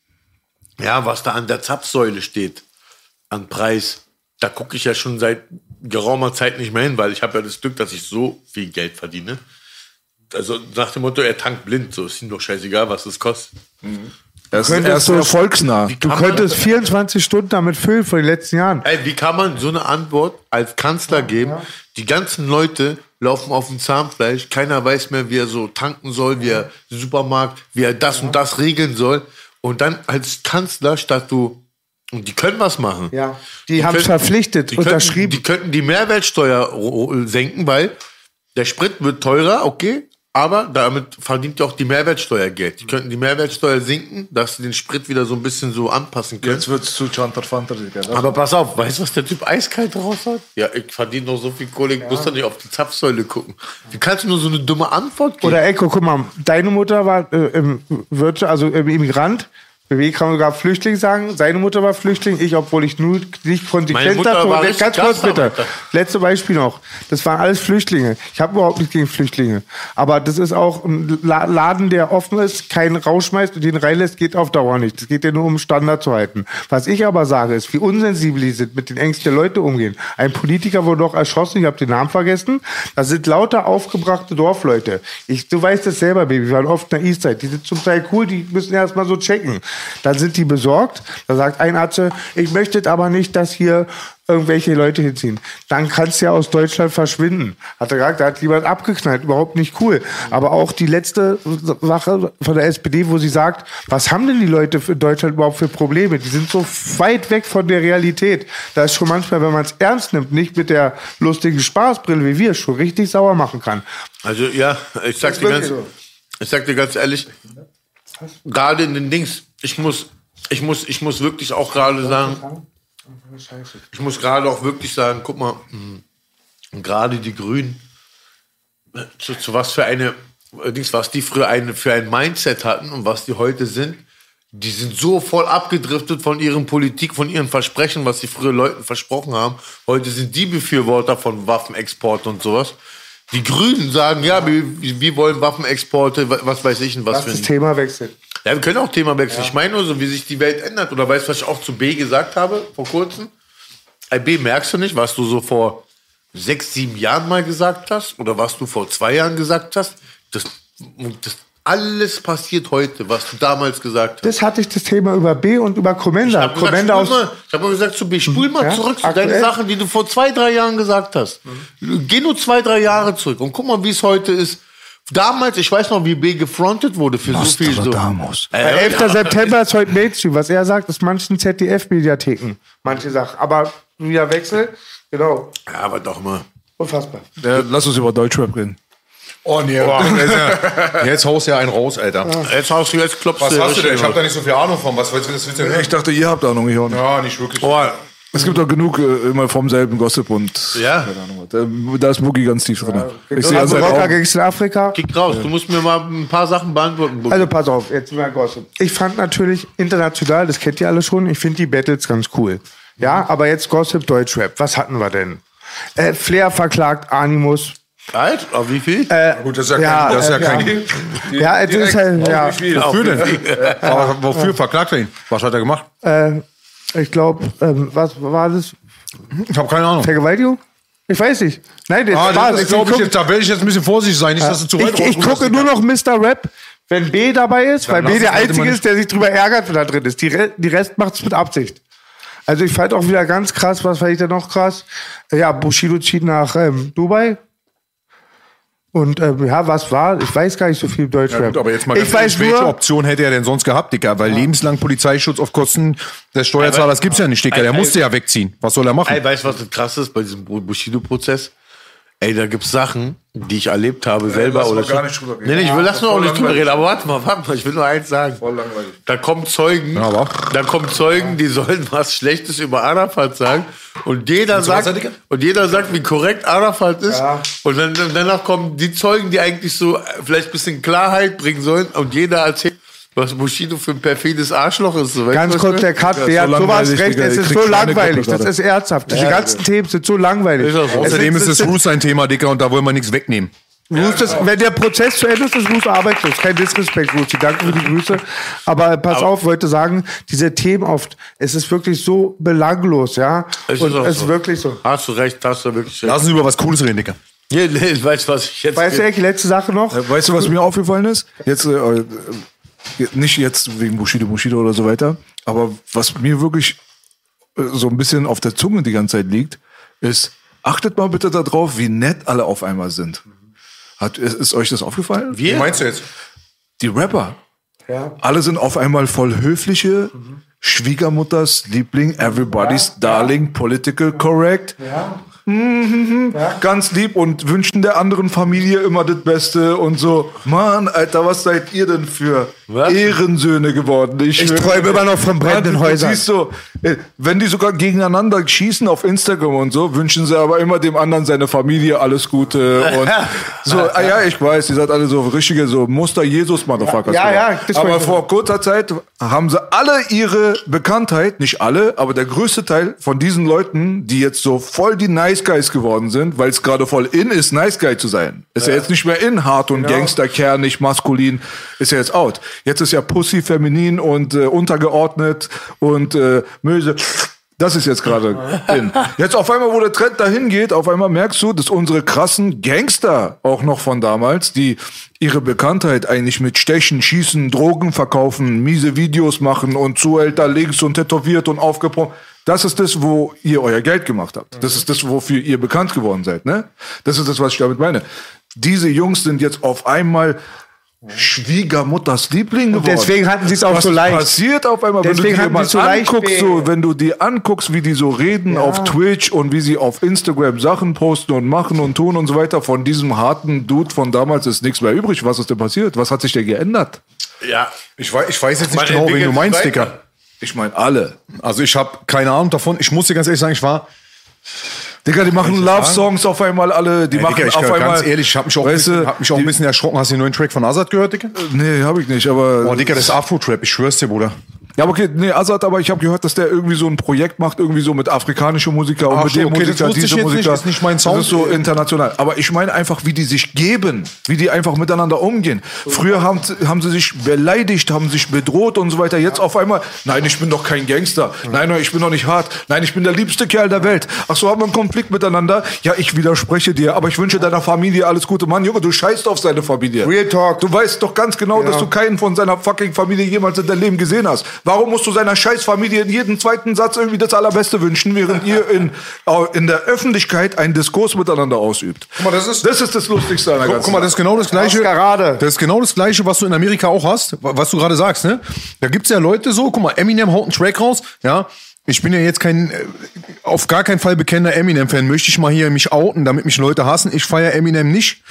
ja, was da an der Zapfsäule steht, an Preis, da gucke ich ja schon seit geraumer Zeit nicht mehr hin, weil ich habe ja das Glück, dass ich so viel Geld verdiene. Also nach dem Motto, er tankt blind, so ist ihm doch scheißegal, was es kostet. Er ist so erfolgsnah. Du könntest 24 Stunden damit füllen von den letzten Jahren. Ey, wie kann man so eine Antwort als Kanzler geben? Die ganzen Leute laufen auf dem Zahnfleisch. Keiner weiß mehr, wie er so tanken soll, wie er im Supermarkt, wie er das und das regeln soll. Und dann als Kanzler, und die können was machen. Ja. Die haben es verpflichtet, unterschrieben. Die könnten die Mehrwertsteuer senken, weil der Sprit wird teurer, okay. Aber damit verdient ja auch die Mehrwertsteuer Geld. Die könnten die Mehrwertsteuer sinken, dass sie den Sprit wieder so ein bisschen so anpassen können. Jetzt wird's zu Chantar Fantasy. Aber pass auf, weißt du, was der Typ eiskalt raus hat? Ja, ich verdiene noch so viel Kohle, ich muss doch nicht auf die Zapfsäule gucken. Wie kannst du nur so eine dumme Antwort geben? Oder Echo, guck mal, deine Mutter war Immigrant. BW kann man sogar Flüchtling sagen. Seine Mutter war Flüchtling, ich, obwohl ich nur nicht konsequent dazu. Ganz kurz bitte. Letzte Beispiel noch. Das waren alles Flüchtlinge. Ich habe überhaupt nichts gegen Flüchtlinge. Aber das ist auch ein Laden, der offen ist, keinen rausschmeißt und den reinlässt, geht auf Dauer nicht. Es geht ja nur um Standard zu halten. Was ich aber sage, ist, wie unsensibel die sind, mit den Ängsten der Leute umgehen. Ein Politiker wurde doch erschossen, ich habe den Namen vergessen. Das sind lauter aufgebrachte Dorfleute. Du weißt das selber, Baby, wir waren oft in der Eastside. Die sind zum Teil cool, die müssen erst mal so checken. Dann sind die besorgt. Da sagt ein Arzt, ich möchte aber nicht, dass hier irgendwelche Leute hinziehen. Dann kannst du ja aus Deutschland verschwinden. Hat er gesagt, da hat jemand abgeknallt. Überhaupt nicht cool. Aber auch die letzte Sache von der SPD, wo sie sagt, was haben denn die Leute in Deutschland überhaupt für Probleme? Die sind so weit weg von der Realität. Da ist schon manchmal, wenn man es ernst nimmt, nicht mit der lustigen Spaßbrille, wie wir, schon richtig sauer machen kann. Also ja, ich sag dir ganz ehrlich, gerade in den Dings, ich muss wirklich auch gerade sagen, guck mal, gerade die Grünen, zu was für eine, was die früher für ein Mindset hatten und was die heute sind, die sind so voll abgedriftet von ihren Politik, von ihren Versprechen, was sie früher Leuten versprochen haben. Heute sind die Befürworter von Waffenexport und sowas. Die Grünen sagen, ja, wir wollen Waffenexporte, was weiß ich. Lass das Thema wechseln. Ja, wir können auch Thema wechseln. Ja. Ich meine nur so, wie sich die Welt ändert. Oder weißt du, was ich auch zu B gesagt habe vor kurzem? B, merkst du nicht, was du so vor 6, 7 Jahren mal gesagt hast? Oder was du vor 2 Jahren gesagt hast? Das alles passiert heute, was du damals gesagt hast. Das hatte ich das Thema über B und über Komenda. Ich habe gesagt zu B, spul mal zurück zu deinen Sachen, die du vor 2, 3 Jahren gesagt hast. Geh nur 2, 3 Jahre zurück und guck mal, wie es heute ist. Damals, ich weiß noch, wie B gefrontet wurde für so viel. 11. September ist heute Mainstream. Was er sagt, ist manchen ZDF-Mediatheken. Manche Sachen. Aber wieder Wechsel, genau. Ja, aber doch mal. Unfassbar. Lass uns über Deutschrap reden. Oh nee, jetzt haust du ja einen raus, Alter. Jetzt klopfst du. Was hast du denn? Ich hab da nicht so viel Ahnung von. Was willst du denn? Ich dachte, ihr habt Ahnung, ich auch nicht. Ja, nicht wirklich. Es gibt doch genug immer vom selben Gossip und ja. Keine Ahnung. Da ist Boogie ganz tief drin. Ich sehe also Rocker gegen Afrika. Kick raus, du musst mir mal ein paar Sachen beantworten, Boogie. Also pass auf, jetzt mal Gossip. Ich fand natürlich international, das kennt ihr alle schon, ich finde die Battles ganz cool. Ja, aber jetzt Gossip Deutschrap. Was hatten wir denn? Flair verklagt Animus. Alt? Auf wie viel? Gut, das ist ja kein. Ja, es ist halt. Ja. Wofür denn? Wofür verklagt er ihn? Was hat er gemacht? Ich glaube, was war das? Ich habe keine Ahnung. Vergewaltigung? Ich weiß nicht. Nein, da werde ich jetzt ein bisschen vorsichtig sein. Nicht, dass du zu weit ich gucke nur noch Mr. Rap, wenn B dabei ist, weil B der Einzige ist, der sich drüber ärgert, wenn er drin ist. Die Rest macht es mit Absicht. Also ich fand auch wieder ganz krass, was fand ich da noch krass? Ja, Bushido zieht nach Dubai. Und was war? Ich weiß gar nicht so viel Deutschrap. Ja, gut, aber jetzt mal ganz ehrlich, welche Option hätte er denn sonst gehabt, Dicker? Weil lebenslang Polizeischutz auf Kosten des Steuerzahlers gibt's ja nicht, Dicker. Der musste ja wegziehen. Was soll er machen? Weißt du, was das krass ist bei diesem Bushido-Prozess? Ey, da gibt's Sachen, die ich erlebt habe selber. Oder gar nicht drüber reden. Nee, ich will das nur auch nicht drüber reden. Aber warte mal, ich will nur eins sagen. Voll langweilig. Da kommen Zeugen, die sollen was Schlechtes über Arafat sagen. Und jeder sagt, wie korrekt Arafat ist. Ja. Und danach kommen die Zeugen, die eigentlich so vielleicht ein bisschen Klarheit bringen sollen. Und jeder erzählt, was Bushido für ein perfides Arschloch ist. So, ganz kurz, der Cut, wer hat sowas recht, es ist so langweilig, das ist ernsthaft. Die ganzen Themen sind so langweilig. Außerdem ist das Roos ein Thema, Dicker, und da wollen wir nichts wegnehmen. Wenn der Prozess zu Ende ist, ist Roos arbeitslos. Kein Disrespekt, Roos. Danke für die Grüße. Aber pass auf, wollte sagen, diese Themen oft, es ist wirklich so belanglos, ja. Es ist wirklich so. Hast du recht, hast du wirklich recht. Lass uns über was Cooles reden, Dicker. Ja, ich weiß, was ich jetzt... Weißt du, die letzte Sache noch? Weißt du, was mir aufgefallen ist? Jetzt, nicht jetzt wegen Bushido oder so weiter, aber was mir wirklich so ein bisschen auf der Zunge die ganze Zeit liegt, ist, achtet mal bitte darauf, wie nett alle auf einmal sind. Ist euch das aufgefallen? Wie meinst du jetzt? Die Rapper. Ja. Alle sind auf einmal voll höfliche Schwiegermutters Liebling, everybody's darling, political correct. Ja. Ganz lieb und wünschen der anderen Familie immer das Beste und so. Mann, Alter, was seid ihr denn für Ehrensöhne geworden? Ich träume immer noch von brennenden Häusern. Siehst du, wenn die sogar gegeneinander schießen auf Instagram und so, wünschen sie aber immer dem anderen seine Familie alles Gute und so. Ja, ich weiß, die seid alle so richtige so Muster-Jesus-Motherfuckers. Ja, aber vor kurzer Zeit haben sie alle ihre Bekanntheit, nicht alle, aber der größte Teil von diesen Leuten, die jetzt so voll die Nice Guys geworden sind, weil es gerade voll in ist, Nice Guy zu sein. Ist ja jetzt nicht mehr in, hart und Gangster, kernig, maskulin, ist ja jetzt out. Jetzt ist ja Pussy, feminin und untergeordnet und Möse. Das ist jetzt gerade in. Jetzt auf einmal, wo der Trend dahin geht, auf einmal merkst du, dass unsere krassen Gangster, auch noch von damals, die ihre Bekanntheit eigentlich mit Stechen, Schießen, Drogen verkaufen, miese Videos machen und Zuhälter links und tätowiert und aufgepumpt. Das ist das, wo ihr euer Geld gemacht habt. Das ist das, wofür ihr bekannt geworden seid, ne? Das ist das, was ich damit meine. Diese Jungs sind jetzt auf einmal Schwiegermutters Liebling geworden. Deswegen hatten sie es auch so leicht. Was passiert auf einmal, wenn du dir mal anguckst, wenn du dir anguckst, wie die so reden auf Twitch und wie sie auf Instagram Sachen posten und machen und tun und so weiter. Von diesem harten Dude von damals ist nichts mehr übrig. Was ist denn passiert? Was hat sich denn geändert? Ja, ich weiß jetzt nicht genau, wen du meinst, Dicker. Ich meine alle. Also ich habe keine Ahnung davon. Ich muss dir ganz ehrlich sagen, ich war... Digga, die machen Love-Songs auf einmal alle. Die machen Digga, auf einmal... Ganz ehrlich, ich hab mich auch ein bisschen erschrocken. Hast du den neuen Track von Azad gehört, Digga? Nee, hab ich nicht, aber... Oh, Digga, das ist Afro-Trap. Ich schwör's dir, Bruder. Ja, okay, nee, Azad, aber ich habe gehört, dass der irgendwie so ein Projekt macht, irgendwie so mit afrikanischen Musiker und mit dem Musiker, diese Musiker. Das ist nicht mein Sound. Das ist so international. Aber ich meine einfach, wie die sich geben, wie die einfach miteinander umgehen. Früher haben sie sich beleidigt, haben sich bedroht und so weiter. Jetzt auf einmal, nein, ich bin doch kein Gangster. Nein, ich bin doch nicht hart. Nein, ich bin der liebste Kerl der Welt. Ach so, haben wir einen Konflikt miteinander? Ja, ich widerspreche dir, aber ich wünsche deiner Familie alles Gute. Mann, Junge, du scheißt auf seine Familie. Real Talk. Du weißt doch ganz genau, dass du keinen von seiner fucking Familie jemals in deinem Leben gesehen hast. Warum musst du seiner Scheißfamilie in jedem zweiten Satz irgendwie das Allerbeste wünschen, während ihr in der Öffentlichkeit einen Diskurs miteinander ausübt? Guck mal, das ist das Lustigste an der ganzen. Guck mal, das ist genau das Gleiche. Das ist genau das Gleiche, was du in Amerika auch hast, was du gerade sagst, ne? Da gibt's ja Leute so, guck mal, Eminem haut einen Track raus, ja. Ich bin ja jetzt auf gar keinen Fall bekennender Eminem-Fan. Möchte ich mal hier mich outen, damit mich Leute hassen. Ich feiere Eminem nicht.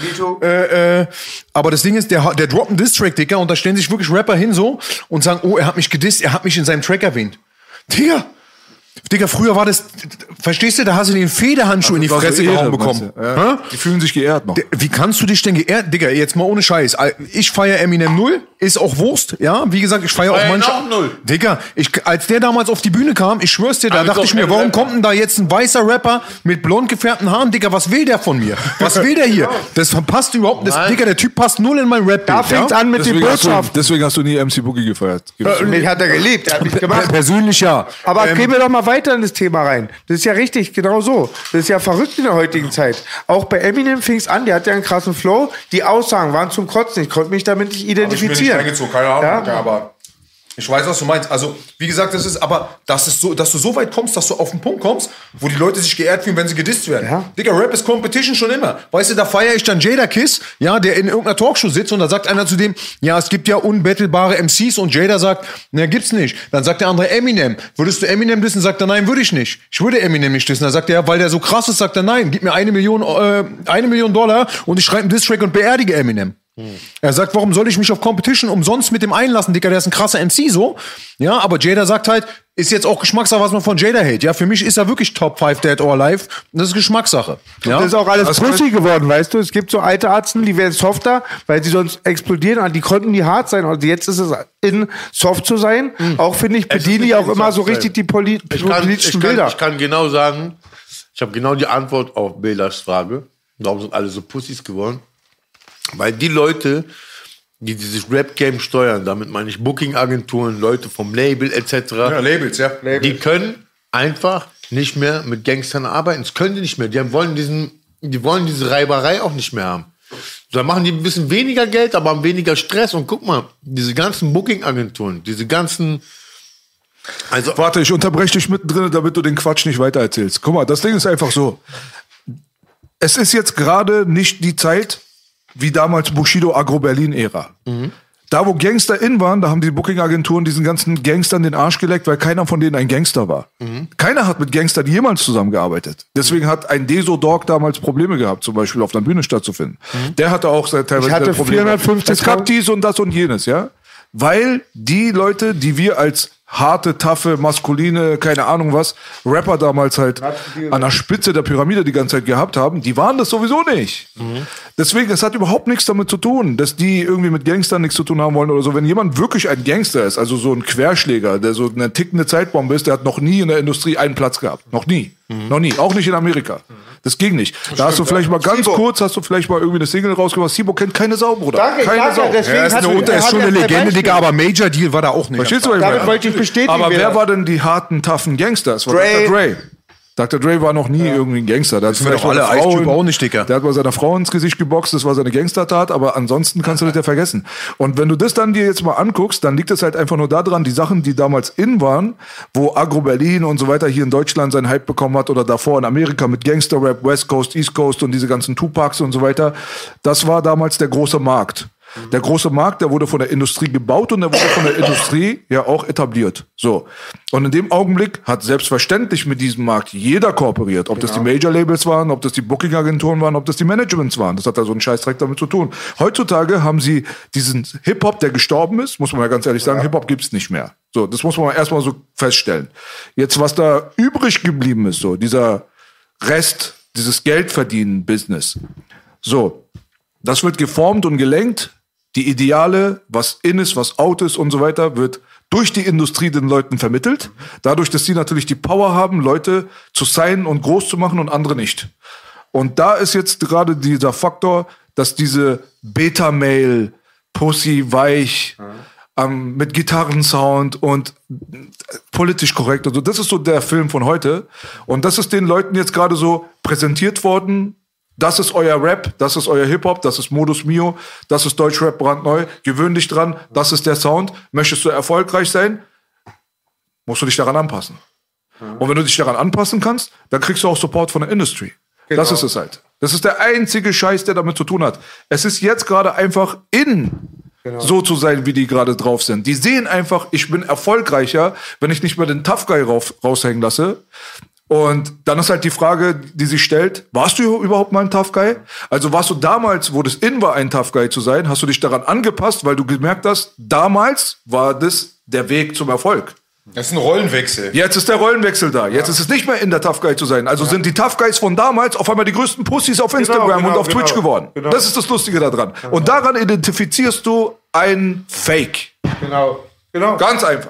Aber das Ding ist, der droppt einen Diss-Track, Digga, und da stellen sich wirklich Rapper hin so und sagen, oh, er hat mich gedisst, er hat mich in seinem Track erwähnt. Digga, früher war das, verstehst du, da hast du den Federhandschuh in die Fresse gehauen bekommen. Ja. Die fühlen sich geehrt noch. Wie kannst du dich denn geehrt? Digga, jetzt mal ohne Scheiß. Ich feiere Eminem 0, ist auch Wurst, ja. Wie gesagt, ich feiere auch manche. Digga, als der damals auf die Bühne kam, ich schwör's dir, da dachte ich mir, warum kommt denn da jetzt ein weißer Rapper mit blond gefärbten Haaren? Digga, was will der von mir? Was will der hier? Das passt überhaupt nicht. Digga, der Typ passt null in mein Rap. Da fängt's an mit den Botschaften. Deswegen hast du nie MC Boogie gefeiert. Mich hat er geliebt, er hat mich gemacht. Persönlich ja. Aber gehen wir doch mal weiter in das Thema rein. Das ist ja richtig, genau so. Das ist ja verrückt in der heutigen Zeit. Auch bei Eminem fing es an, der hat ja einen krassen Flow. Die Aussagen waren zum Kotzen. Ich konnte mich damit nicht identifizieren. Ich bin nicht keine Ahnung, ja? Aber ich weiß, was du meinst. Also, wie gesagt, das ist so, dass du so weit kommst, dass du auf den Punkt kommst, wo die Leute sich geehrt fühlen, wenn sie gedisst werden. Ja. Digga, Rap ist Competition schon immer. Weißt du, da feiere ich dann Jadakiss, ja, der in irgendeiner Talkshow sitzt und da sagt einer zu dem, ja, es gibt ja unbattlebare MCs und Jada sagt, na, gibt's nicht. Dann sagt der andere Eminem. Würdest du Eminem dissen? Sagt er, nein, würde ich nicht. Ich würde Eminem nicht dissen. Dann sagt er, weil der so krass ist, sagt er, nein, gib mir $1 Million und ich schreibe einen Diss-Track und beerdige Eminem. Er sagt, warum soll ich mich auf Competition umsonst mit dem einlassen, Digga, der ist ein krasser MC, so. Ja, aber Jada sagt halt, ist jetzt auch Geschmackssache, was man von Jada hält. Ja, für mich ist er wirklich Top 5 Dead or Alive. Das ist Geschmackssache. Ja? Das ist auch alles Pussy geworden, weißt du. Es gibt so alte Arzen, die werden softer, weil sie sonst explodieren. Die konnten nie hart sein. Also jetzt ist es in soft zu sein. Auch, finde ich, bedienen die auch immer so richtig die politischen Bilder. Ich kann genau sagen, ich habe genau die Antwort auf Bilders Frage. Warum sind alle so Pussys geworden? Weil die Leute, die dieses Rap-Game steuern, damit meine ich Booking-Agenturen, Leute vom Label etc. Ja, Labels, ja. Die können einfach nicht mehr mit Gangstern arbeiten. Das können die nicht mehr. Die wollen diesen die wollen diese Reiberei auch nicht mehr haben. Da machen die ein bisschen weniger Geld, aber haben weniger Stress. Und guck mal, diese ganzen Booking-Agenturen, diese ganzen... Also, warte, ich unterbreche dich mittendrin, damit du den Quatsch nicht weitererzählst. Guck mal, das Ding ist einfach so. Es ist jetzt gerade nicht die Zeit, wie damals Bushido Agro-Berlin-Ära. Da, wo Gangster in waren, da haben die Booking-Agenturen diesen ganzen Gangstern den Arsch geleckt, weil keiner von denen ein Gangster war. Keiner hat mit Gangstern jemals zusammengearbeitet. Deswegen hat ein Deso Dog damals Probleme gehabt, zum Beispiel auf der Bühne stattzufinden. Der hatte auch teilweise Probleme. 450 es gab dies und das und jenes, ja? Weil die Leute, die wir als harte, taffe, maskuline, keine Ahnung was, Rapper damals halt an der Spitze der Pyramide die ganze Zeit gehabt haben, die waren das sowieso nicht. Deswegen, es hat überhaupt nichts damit zu tun, dass die irgendwie mit Gangstern nichts zu tun haben wollen oder so. Wenn jemand wirklich ein Gangster ist, also so ein Querschläger, der so eine tickende Zeitbombe ist, der hat noch nie in der Industrie einen Platz gehabt. Noch nie. Noch nie. Auch nicht in Amerika. Das ging nicht. Da hast du vielleicht mal ganz kurz, irgendwie eine Single rausgebracht. Sibo kennt keine Sau, Bruder. Danke, keine Sau. Deswegen ist schon eine Legende, Digga, aber Major Deal war da auch nicht. Verstehst du, was ich Damit meine? wollte ich bestätigen. Aber wer war denn die harten, taffen Gangster? Es war Dr. Dre. Dr. Dre war noch nie irgendwie ein Gangster. Da sind wir doch alle Ice-Typ auch nicht, Digga. Der hat mal seiner Frau ins Gesicht geboxt, das war seine Gangstertat, aber ansonsten kannst du das ja vergessen. Und wenn du das dann dir jetzt mal anguckst, dann liegt es halt einfach nur daran, die Sachen, die damals in waren, wo Agro Berlin und so weiter hier in Deutschland seinen Hype bekommen hat oder davor in Amerika mit Gangster-Rap, West Coast, East Coast und diese ganzen Tupacs und so weiter, das war damals der große Markt. Der große Markt, der wurde von der Industrie gebaut und der wurde von der Industrie ja auch etabliert. So. Und in dem Augenblick hat selbstverständlich mit diesem Markt jeder kooperiert. Ob das die Major-Labels waren, ob das die Booking-Agenturen waren, ob das die Managements waren. Das hat also einen Scheißdreck damit zu tun. Heutzutage haben sie diesen Hip-Hop, der gestorben ist, muss man ja ganz ehrlich sagen, Hip-Hop gibt's nicht mehr. So, das muss man erstmal so feststellen. Jetzt, was da übrig geblieben ist, so, dieser Rest, dieses Geldverdienen-Business. So. Das wird geformt und gelenkt. Die Ideale, was in ist, was out ist und so weiter, wird durch die Industrie den Leuten vermittelt. Dadurch, dass die natürlich die Power haben, Leute zu signen und groß zu machen und andere nicht. Und da ist jetzt gerade dieser Faktor, dass diese Beta-Mail, Pussy, weich, mit Gitarrensound und politisch korrekt und so, das ist so der Film von heute. Und das ist den Leuten jetzt gerade so präsentiert worden. Das ist euer Rap, das ist euer Hip-Hop, das ist Modus Mio, das ist Deutschrap brandneu, gewöhn dich dran, das ist der Sound. Möchtest du erfolgreich sein, musst du dich daran anpassen. Und wenn du dich daran anpassen kannst, dann kriegst du auch Support von der Industry. Genau. Das ist es halt. Das ist der einzige Scheiß, der damit zu tun hat. Es ist jetzt gerade einfach so zu sein, wie die gerade drauf sind. Die sehen einfach, ich bin erfolgreicher, wenn ich nicht mehr den Tough Guy raushängen lasse. Und dann ist halt die Frage, die sich stellt, warst du überhaupt mal ein Tough Guy? Also warst du damals, wo das in war, ein Tough Guy zu sein, hast du dich daran angepasst, weil du gemerkt hast, damals war das der Weg zum Erfolg. Das ist ein Rollenwechsel. Jetzt ist der Rollenwechsel da. Jetzt ist es nicht mehr in der Tough Guy zu sein. Also sind die Tough Guys von damals auf einmal die größten Pussys auf Instagram und auf Twitch geworden. Genau. Das ist das Lustige daran. Genau. Und daran identifizierst du ein Fake. Genau. Ganz einfach.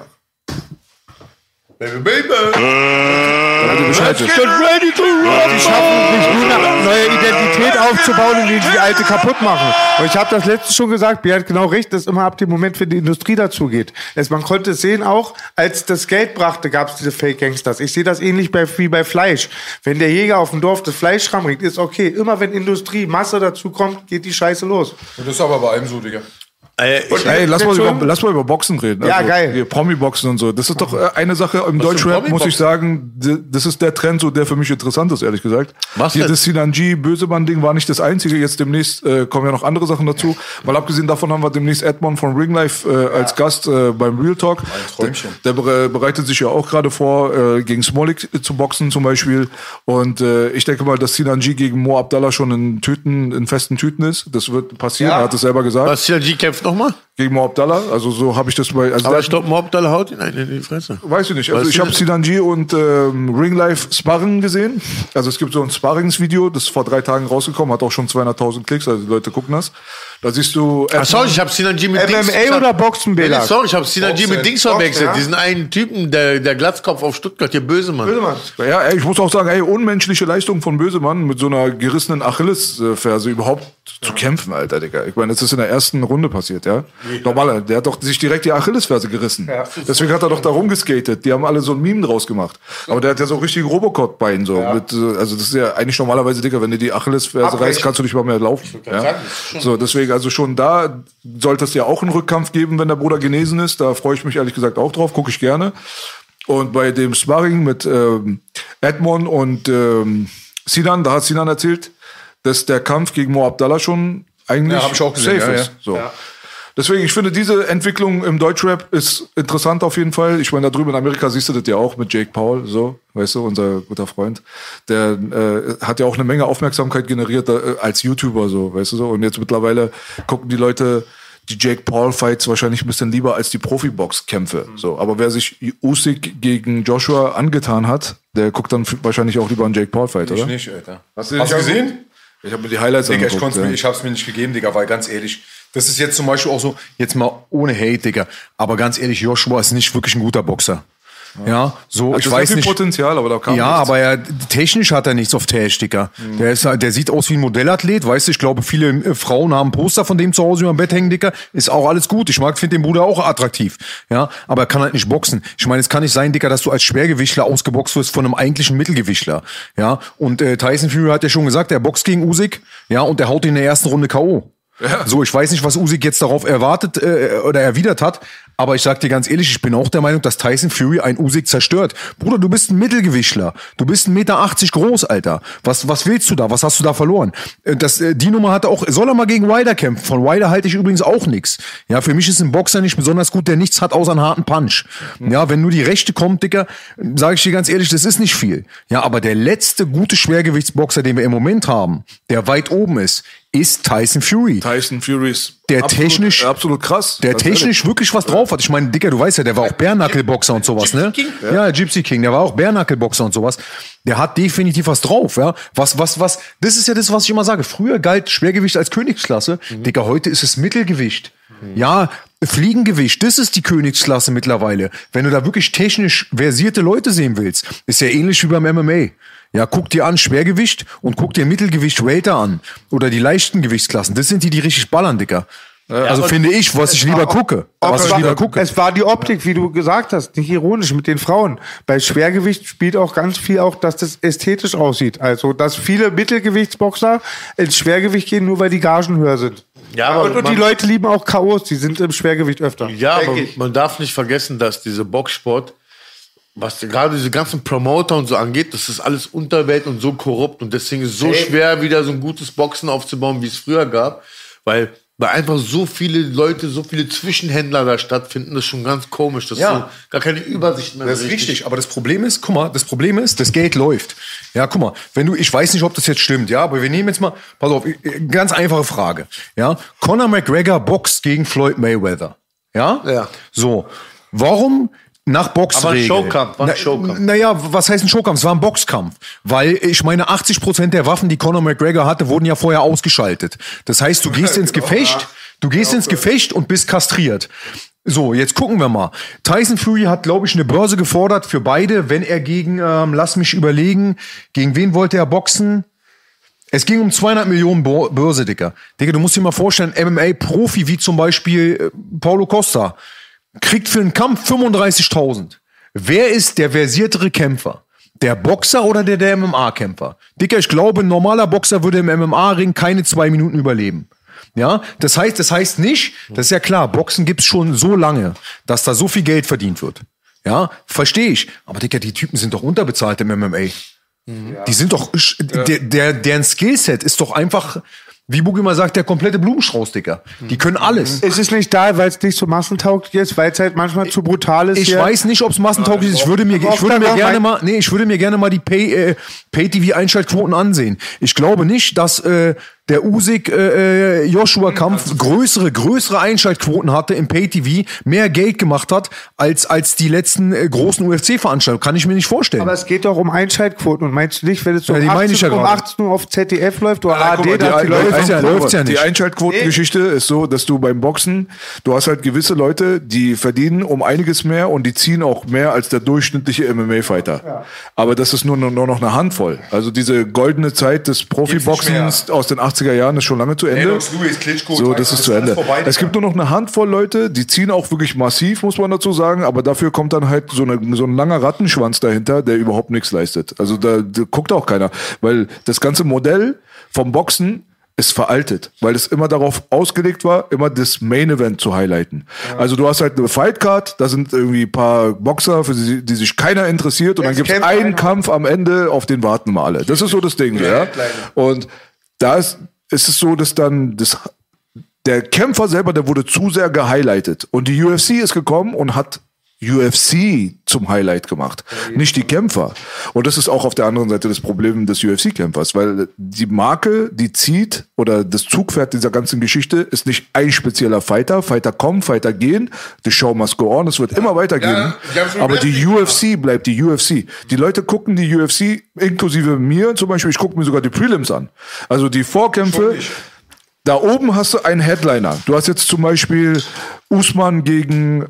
Baby. Let's get ready to rock. Die schaffen nicht nur eine neue Identität aufzubauen, indem sie die alte kaputt machen. Und ich habe das letztens schon gesagt, Björn hat genau recht, dass immer ab dem Moment, wenn die Industrie dazugeht. Man konnte es sehen auch, als das Geld brachte, gab es diese Fake-Gangsters. Ich sehe das ähnlich wie bei Fleisch. Wenn der Jäger auf dem Dorf das Fleisch ranbringt, ist okay. Immer wenn Industrie, Masse dazu kommt, geht die Scheiße los. Das ist aber bei allem so, Digga. Lass mal über Boxen reden. Ja, geil. Promi-Boxen und so. Das ist doch eine Sache im Deutschrap, muss ich sagen, das ist der Trend, so der für mich interessant ist, ehrlich gesagt. Was hier, das Sinanji Bösemann-Ding war nicht das einzige. Jetzt demnächst kommen ja noch andere Sachen dazu. Mal abgesehen davon haben wir demnächst Edmond von Ring Life als Gast beim Real Talk. Ein Träumchen. Der bereitet sich ja auch gerade vor, gegen Smolik zu boxen zum Beispiel. Und ich denke mal, dass Sinanji gegen Mo Abdallah schon in festen Tüten ist. Das wird passieren, er hat es selber gesagt. Was, Sinanji kämpft nochmal? Gegen Mo Abdallah, also so habe ich das bei... Also aber ich glaube, Mo Abdallah haut ihn in die Fresse. Weiß ich nicht. Also ich habe Sinanji und Ring Life Sparring gesehen. Also es gibt so ein Sparringsvideo, das ist vor 3 Tagen rausgekommen, hat auch schon 200.000 Klicks, also die Leute gucken das. Da siehst du... sorry, ich habe Sinanji mit MMA Dings... oder Boxen, Bela? Sorry, ich habe Sinanji mit Dings verwechselt. Ja. Diesen einen Typen, der Glatzkopf auf Stuttgart, hier Bösemann. Ja, ich muss auch sagen, unmenschliche Leistung von Bösemann mit so einer gerissenen Achillesferse überhaupt zu kämpfen, Alter, Digga. Ich meine, das ist in der ersten Runde passiert, ja. Normaler, der hat doch sich direkt die Achillesferse gerissen. Ja. Deswegen hat er doch da rumgeskatet. Die haben alle so ein Meme draus gemacht. Aber der hat ja so richtige Robocop-Bein. So. Ja. Also das ist ja eigentlich normalerweise, Digga, wenn du die Achillesferse reißt, kannst du nicht mal mehr laufen. Ja? So, deswegen, also schon da sollte es ja auch einen Rückkampf geben, wenn der Bruder genesen ist. Da freue ich mich ehrlich gesagt auch drauf, gucke ich gerne. Und bei dem Sparring mit Edmond und Sinan, da hat Sinan erzählt, dass der Kampf gegen Mo Abdallah schon eigentlich hab ich auch gesehen, safe ist. So. Ja. Deswegen, ich finde, diese Entwicklung im Deutschrap ist interessant auf jeden Fall. Ich meine, da drüben in Amerika siehst du das ja auch mit Jake Paul, so, weißt du, unser guter Freund. Der hat ja auch eine Menge Aufmerksamkeit generiert als YouTuber, so, weißt du so. Und jetzt mittlerweile gucken die Leute die Jake Paul-Fights wahrscheinlich ein bisschen lieber als die Profibox-Kämpfe. So, aber wer sich Usyk gegen Joshua angetan hat, der guckt dann wahrscheinlich auch lieber einen Jake Paul-Fight, oder? Ich nicht, Alter. Hast du gesehen? Ich habe mir die Highlights Digga, angeguckt. Ich hab's mir nicht gegeben, Digga, weil ganz ehrlich, das ist jetzt zum Beispiel auch so, jetzt mal ohne Hate, Digga, aber ganz ehrlich, Joshua ist nicht wirklich ein guter Boxer. Ja, so, ich weiß nicht. Potenzial, aber da kam ja, nichts. Aber technisch hat er nichts auf Tash, Digga. Der sieht aus wie ein Modellathlet, weißt du, ich glaube, viele Frauen haben Poster von dem zu Hause über dem Bett hängen, Digga. Ist auch alles gut. Ich finde den Bruder auch attraktiv. Ja, aber er kann halt nicht boxen. Ich meine, es kann nicht sein, Digga, dass du als Schwergewichtler ausgeboxt wirst von einem eigentlichen Mittelgewichtler. Ja, und Tyson Fury hat ja schon gesagt, er boxt gegen Usyk, ja, und er haut ihn in der ersten Runde K.O. Ja. So, ich weiß nicht, was Usyk jetzt darauf erwartet oder erwidert hat, aber ich sag dir ganz ehrlich, ich bin auch der Meinung, dass Tyson Fury einen Usyk zerstört. Bruder, du bist ein Mittelgewichtler. Du bist 1,80 Meter groß, Alter. Was willst du da? Was hast du da verloren? Die Nummer hat er auch, soll er mal gegen Wilder kämpfen? Von Wilder halte ich übrigens auch nichts. Ja, für mich ist ein Boxer nicht besonders gut, der nichts hat außer einen harten Punch. Ja, wenn nur die Rechte kommt, Dicker, sage ich dir ganz ehrlich, das ist nicht viel. Ja, aber der letzte gute Schwergewichtsboxer, den wir im Moment haben, der weit oben ist Tyson Fury. Tyson Fury ist der technisch absolut krass. Der technisch wirklich was drauf hat. Ich meine, Dicker, du weißt ja, der war auch Bare-Knuckle-Boxer und sowas, ne? Ja, Gypsy King, der war auch Bare-Knuckle-Boxer und sowas. Der hat definitiv was drauf, ja. Das ist ja das, was ich immer sage. Früher galt Schwergewicht als Königsklasse. Dicker, heute ist es Mittelgewicht. Ja, Fliegengewicht, das ist die Königsklasse mittlerweile. Wenn du da wirklich technisch versierte Leute sehen willst, ist ja ähnlich wie beim MMA. Ja, guck dir an Schwergewicht und guck dir Mittelgewicht Welter an. Oder die leichten Gewichtsklassen. Das sind die richtig ballern, Dicker. Ja, also finde ich, was ich lieber gucke. Es war die Optik, wie du gesagt hast, nicht ironisch mit den Frauen. Bei Schwergewicht spielt auch ganz viel auch, dass das ästhetisch aussieht. Also, dass viele Mittelgewichtsboxer ins Schwergewicht gehen, nur weil die Gagen höher sind. Ja, aber und die Leute lieben auch K.O.s, die sind im Schwergewicht öfter. Ja, aber man darf nicht vergessen, dass diese Boxsport, was gerade diese ganzen Promoter und so angeht, das ist alles Unterwelt und so korrupt und deswegen ist es so schwer, wieder so ein gutes Boxen aufzubauen, wie es früher gab, weil einfach so viele Leute, so viele Zwischenhändler da stattfinden, das ist schon ganz komisch, das ist so gar keine Übersicht mehr. Das ist richtig, aber das Problem ist, das Geld läuft. Ja, guck mal, ich weiß nicht, ob das jetzt stimmt, ja, aber wir nehmen jetzt mal, pass auf, ganz einfache Frage, ja, Conor McGregor boxt gegen Floyd Mayweather, ja? Ja. So, warum nach Boxregeln. Aber ein Showkampf. Naja, was heißt ein Showkampf? Es war ein Boxkampf. Weil, ich meine, 80% der Waffen, die Conor McGregor hatte, wurden ja vorher ausgeschaltet. Das heißt, du gehst ins Gefecht, und bist kastriert. So, jetzt gucken wir mal. Tyson Fury hat, glaube ich, eine Börse gefordert für beide, wenn er gegen, lass mich überlegen, gegen wen wollte er boxen? Es ging um 200 Millionen Börse, Dicker. Digga, du musst dir mal vorstellen, MMA-Profi wie zum Beispiel Paulo Costa kriegt für einen Kampf 35.000. Wer ist der versiertere Kämpfer? Der Boxer oder der MMA-Kämpfer? Dicker, ich glaube, ein normaler Boxer würde im MMA-Ring keine 2 Minuten überleben. Ja, das heißt nicht, das ist ja klar, Boxen gibt's schon so lange, dass da so viel Geld verdient wird. Ja, verstehe ich. Aber Dicker, die Typen sind doch unterbezahlt im MMA. Ja. Die sind doch, deren Skillset ist doch einfach, wie Boogie mal sagt, der komplette Blumenstrauß, Dicker. Die können alles. Es ist nicht da, weil es nicht so massentauglich ist, weil es halt manchmal zu brutal ist. Ich weiß nicht, ob es massentauglich ist. Ich würde mir gerne mal die Pay-TV-Einschaltquoten ansehen. Ich glaube nicht, dass der Usyk-Joshua-Kampf größere Einschaltquoten hatte im Pay-TV, mehr Geld gemacht hat, als die letzten großen UFC-Veranstaltungen. Kann ich mir nicht vorstellen. Aber es geht doch um Einschaltquoten. Und meinst du nicht, wenn es so um 18 Uhr auf ZDF läuft oder ARD, dass die Leute... läuft's ja nicht. Die Einschaltquotengeschichte ist so, dass du beim Boxen, du hast halt gewisse Leute, die verdienen um einiges mehr und die ziehen auch mehr als der durchschnittliche MMA-Fighter. Ja. Aber das ist nur noch eine Handvoll. Also diese goldene Zeit des Profiboxens aus den 80 80er Jahren ist schon lange zu Ende. Lennox, Lewis, Klitschko, so, das ist zu Ende. vorbei, es gibt nur noch eine Handvoll Leute, die ziehen auch wirklich massiv, muss man dazu sagen, aber dafür kommt dann halt so ein langer Rattenschwanz dahinter, der überhaupt nichts leistet. Also da guckt auch keiner, weil das ganze Modell vom Boxen ist veraltet, weil es immer darauf ausgelegt war, immer das Main Event zu highlighten. Ja. Also du hast halt eine Fightcard, da sind irgendwie ein paar Boxer, für die sich keiner interessiert und dann gibt es einen Kampf am Ende, auf den warten wir alle. Das ist so das Ding, ja. Und da ist es so, dass dann der Kämpfer selber, der wurde zu sehr gehighlightet und die UFC ist gekommen und hat UFC zum Highlight gemacht, nicht die Kämpfer. Und das ist auch auf der anderen Seite das Problem des UFC-Kämpfers, weil die Marke, die zieht oder das Zugpferd dieser ganzen Geschichte ist nicht ein spezieller Fighter. Fighter kommen, Fighter gehen, the show must go on, es wird immer weitergehen. Aber die UFC bleibt die UFC. Die Leute gucken die UFC, inklusive mir zum Beispiel, ich gucke mir sogar die Prelims an. Also die Vorkämpfe. Da oben hast du einen Headliner. Du hast jetzt zum Beispiel Usman gegen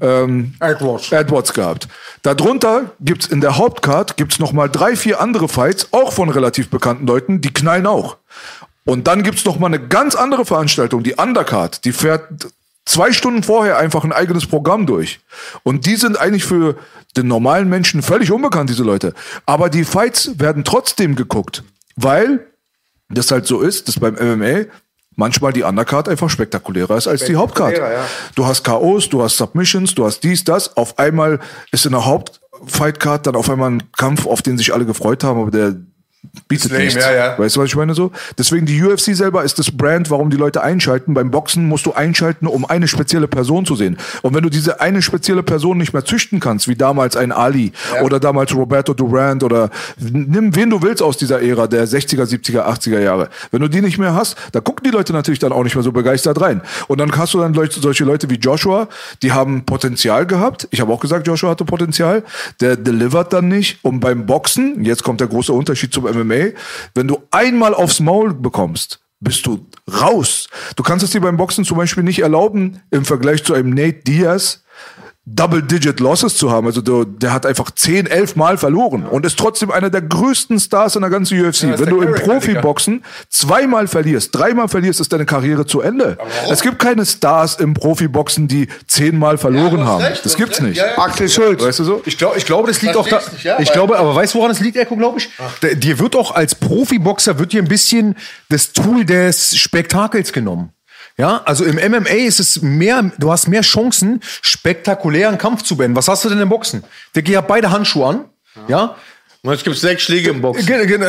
Edwards gehabt. Darunter gibt's in der Hauptcard nochmal 3-4 andere Fights, auch von relativ bekannten Leuten, die knallen auch. Und dann gibt's noch mal eine ganz andere Veranstaltung, die Undercard. Die fährt 2 Stunden vorher einfach ein eigenes Programm durch. Und die sind eigentlich für den normalen Menschen völlig unbekannt, diese Leute. Aber die Fights werden trotzdem geguckt, weil das halt so ist, dass beim MMA manchmal die Undercard einfach spektakulärer ist als die Hauptcard. Ja. Du hast KOs, du hast Submissions, du hast dies, das. Auf einmal ist in der Hauptfightcard dann auf einmal ein Kampf, auf den sich alle gefreut haben, aber der bietet nichts. Ja. Weißt du, was ich meine so? Deswegen die UFC selber ist das Brand, warum die Leute einschalten. Beim Boxen musst du einschalten, um eine spezielle Person zu sehen. Und wenn du diese eine spezielle Person nicht mehr züchten kannst, wie damals ein Ali oder damals Roberto Durant oder nimm wen du willst aus dieser Ära der 60er, 70er, 80er Jahre. Wenn du die nicht mehr hast, da gucken die Leute natürlich dann auch nicht mehr so begeistert rein. Und dann hast du dann solche Leute wie Joshua, die haben Potenzial gehabt. Ich habe auch gesagt, Joshua hatte Potenzial. Der delivert dann nicht. Und beim Boxen, jetzt kommt der große Unterschied zum MMA, wenn du einmal aufs Maul bekommst, bist du raus. Du kannst es dir beim Boxen zum Beispiel nicht erlauben, im Vergleich zu einem Nate Diaz Double-Digit Losses zu haben. Also der hat einfach 10, 11 Mal verloren und ist trotzdem einer der größten Stars in der ganzen UFC. Wenn du im Profiboxen 2-mal verlierst, 3-mal verlierst, ist deine Karriere zu Ende. Es gibt keine Stars im Profiboxen, die 10-mal verloren haben. Das gibt's nicht. Ja. Axel Schulz. Weißt du so? Ich glaube, das liegt auch da. Ich glaube, aber weißt du, woran es liegt, Echo, glaube ich? Dir wird auch als Profiboxer wird dir ein bisschen das Tool des Spektakels genommen. Ja, also im MMA ist es mehr, du hast mehr Chancen, spektakulären Kampf zu beenden. Was hast du denn im Boxen? Der geht ja beide Handschuhe an, ja. Und es gibt 6 Schläge im Boxen.